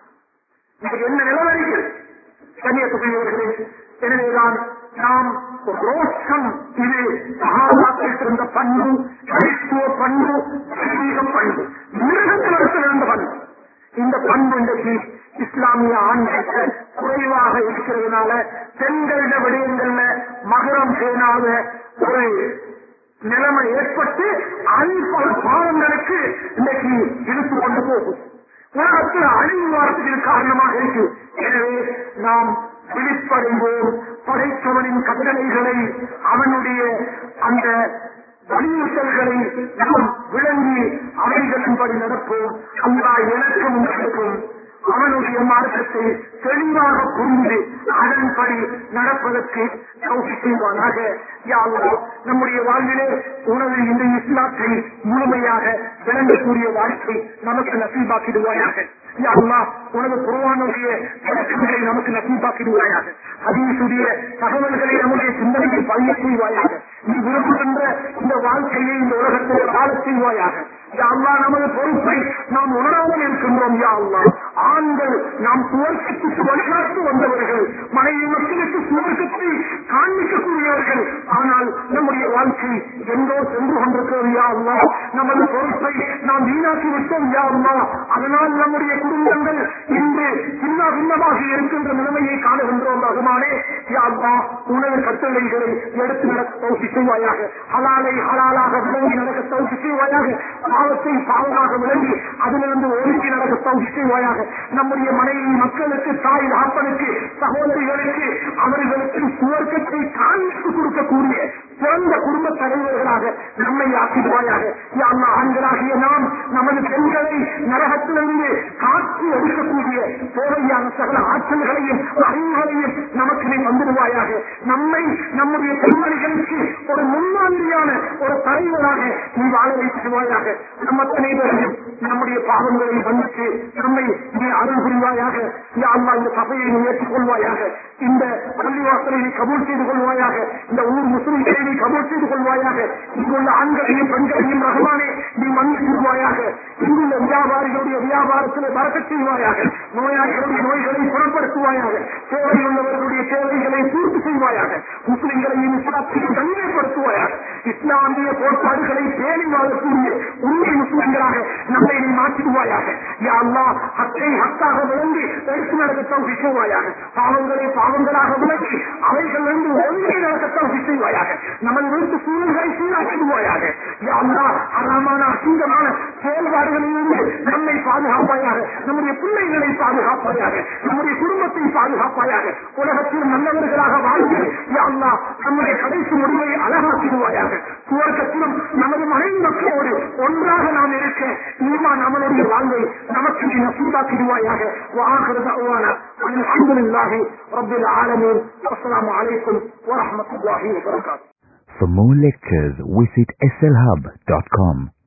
இது என்ன நிலவரிகள் கண்ணியத்துக்குரியவர்களே. எனவேதான் நாம் ரோஷம், இது சகாபாக்கள் இருந்த பண்பு, கிறிஸ்துவ பண்பு, தெய்வீக பண்பு, மிருகத்தில் இருந்த பண்பு. இந்த பண்பு இன்றைக்கு இஸ்லாமிய ஆண்கள் குறைவாக இருக்கிறதுனால பெண்களிட விடயங்கள்ல மகரம் பேணாத ஒரு நிலைமை ஏற்பட்டு பல பாவங்களுக்கு இன்றைக்கு இழுத்து கொண்டு போகும். உலகத்தில் அழிவு வாரத்துக்கு காரணமாக இருக்கு. எனவே நாம் விழிப்படைவோம். படைத்தவனின் கட்டளைகளை, அவனுடைய அந்த வலியுறுத்தல்களை நாம் விளங்கி அவைகளின்படி நடப்போம். அல்லாஹ் எனக்கும் உங்களுக்கும் அவனுடைய மார்க்கத்தை தெளிவாக புரிந்து அதன்படி நடப்பதற்கு தௌஃபீக் செய்வானாக. யா அல்லாஹ், நம்முடைய வாழ்விலே உனது இந்த இஸ்லாத்தை முழுமையாக விளங்கக்கூடிய வாழ்க்கை நமக்கு நசீபாக்கிடுவாயாக. யா அல்லாஹ், உனது குர்ஆனுடைய விளக்கங்களை நமக்கு நசீபாக்கிடுவாயாக. ஹதீஸுடைய தகவல்களை நம்முடைய சிந்தனைக்கு பதிய செய்வாயாக. நீ விரும்புகின்ற இந்த வாழ்க்கையை இந்த உலகத்தில் வாழ செய்வாயாக. யா அல்லாஹ், நமது பொறுப்பை நாம் உணராமல் இருக்கின்றோம். யா அல்லாஹ், ஆண்கள் நாம் சுவர்க்கத்துக்கு வழிகாட்டு வந்தவர்கள், மனைவி மக்களுக்கு சுவர்க்கத்தை காண்பிக்கக்கூடியவர்கள். ஆனால் நம்முடைய வாழ்க்கை எங்கோ சென்று கொண்டிருக்கிறது. யா அல்லாஹ், நமது பொறுப்பை நாம் வீணாக்கி விட்டோம். யா அல்லாஹ், அதனால் நம்முடைய குடும்பங்கள் இன்று சின்ன பின்னமாக இருக்கின்ற நிலைமையை காணுகின்றோம். ரஹ்மானே, யா அல்லாஹ், உனது கட்டளைகளை எடுத்து நடக்க தௌஃபீக் செய்வாயாக. ஹலாலை ஹலாலாக விளங்கி நடக்க தௌஃபீக் செய்வாயாக. பாவத்தை பாவமாக விளங்கி அதிலிருந்து ஒதுக்கி நடக்க தௌஃபீக் செய்வாயாக. நம்முடைய மனைவி மக்களுக்கு, தாய் தாப்பனுக்கு, சகோதரிகளுக்கு, அவர்களுக்கு சுவர்க்கத்தை காண்பித்து கொடுக்கக்கூடிய சிறந்த குடும்ப தலைவர்களாக நம்மை ஆக்கிடுவாயாக. யா அல்லாஹ், ஆண்களாகிய நாம் நமது பெண்களை நரகத்திலிருந்து காற்று எடுக்கக்கூடிய தேவையான சகல ஆற்றல்களையும் அறிவுகளையும் நமக்கு நீ வந்துடுவாயாக. நம்மை நம்முடைய பெண்மணிகளுக்கு ஒரு முன்மாதிரியான ஒரு தலைவராக நீ வாழ வைத்துவாயாக. நம்ம அனைவரையும் நம்முடைய பாவங்களை மன்னித்து நம்மை நீ அருள் புரிவாயாக. யா அல்லாஹ், இந்த சபையை நீ ஏற்றுக்கொள்வாயாக. இந்த பள்ளிவாசலை நீ கபூல் செய்து கொள்வாயாக. இந்த ஊர் முஸ்லிம்களை நீ கபூல் செய்து கொள்வாயாக. இங்குள்ள ஆண்களையும் பெண்களையும் ரஹ்மானே நீ மன்னித்துவாயாக. இங்குள்ள வியாபாரிகளுடைய வியாபாரத்தில் பறக்கச் செய்வாயாக. நோயாளிகளுடைய நோய்களை குணப்படுத்துவாயாக. தேவையுள்ளவர்களுடைய தேவைகளை பூர்த்தி செய்வாயாக. முஸ்லிம்களையும் இஸ்லாத்தையும் தனிமைப்படுத்துவாயாக. இஸ்லாமிய கோட்பாடுகளை பேணி வாழக்கூடிய உண்மை முஸ்லிம்களாக நம்மை நீ மாற்றிடுவாயாக. யா அல்லாஹ், ஹக்கை ஹக்காக விளங்கி எடுத்து நடக்க தௌஃபீக் செய்வாயாக. பாவங்களை பாவங்களாக விளக்கி அவைகளிலிருந்து ஒன்றை நடக்க தௌஃபீக் செய்வாயாக. நமது வீட்டு சூழல்களை சீராக்கிடுவாயாக. யா அல்லாஹ், அறமான அசிங்கமான செயல்பாடுகளிலிருந்து நம்மை பாதுகாப்பாயாக. நம்முடைய பிள்ளைகளை பாதுகாப்பாயாக. நம்முடைய குடும்பத்தை பாதுகாப்பாயாக. உலகத்தில் நல்லவர்களாக வாழ்ந்து யா அல்லாஹ், நம்முடைய கடைசி முடிவை அழகாக்கிடுவாயாக. சுவர்க்கத்திலும் நமது மனைவி மக்களோடு ஒன்றாக நாம் இருக்க ஈமான் நம்மளுடைய வாழ்வை நமக்கு நீ நசீபாக்கிடுவாயாக. வஆகிரு தஅவானா அல்ஹம்துலில்லாஹி ரப்பில் ஆலமீன். அஸ்ஸலாமு அலைக்கும் வரஹ்மத்துல்லாஹி வபரகாத்துஹு. For more lectures, visit slhub.com.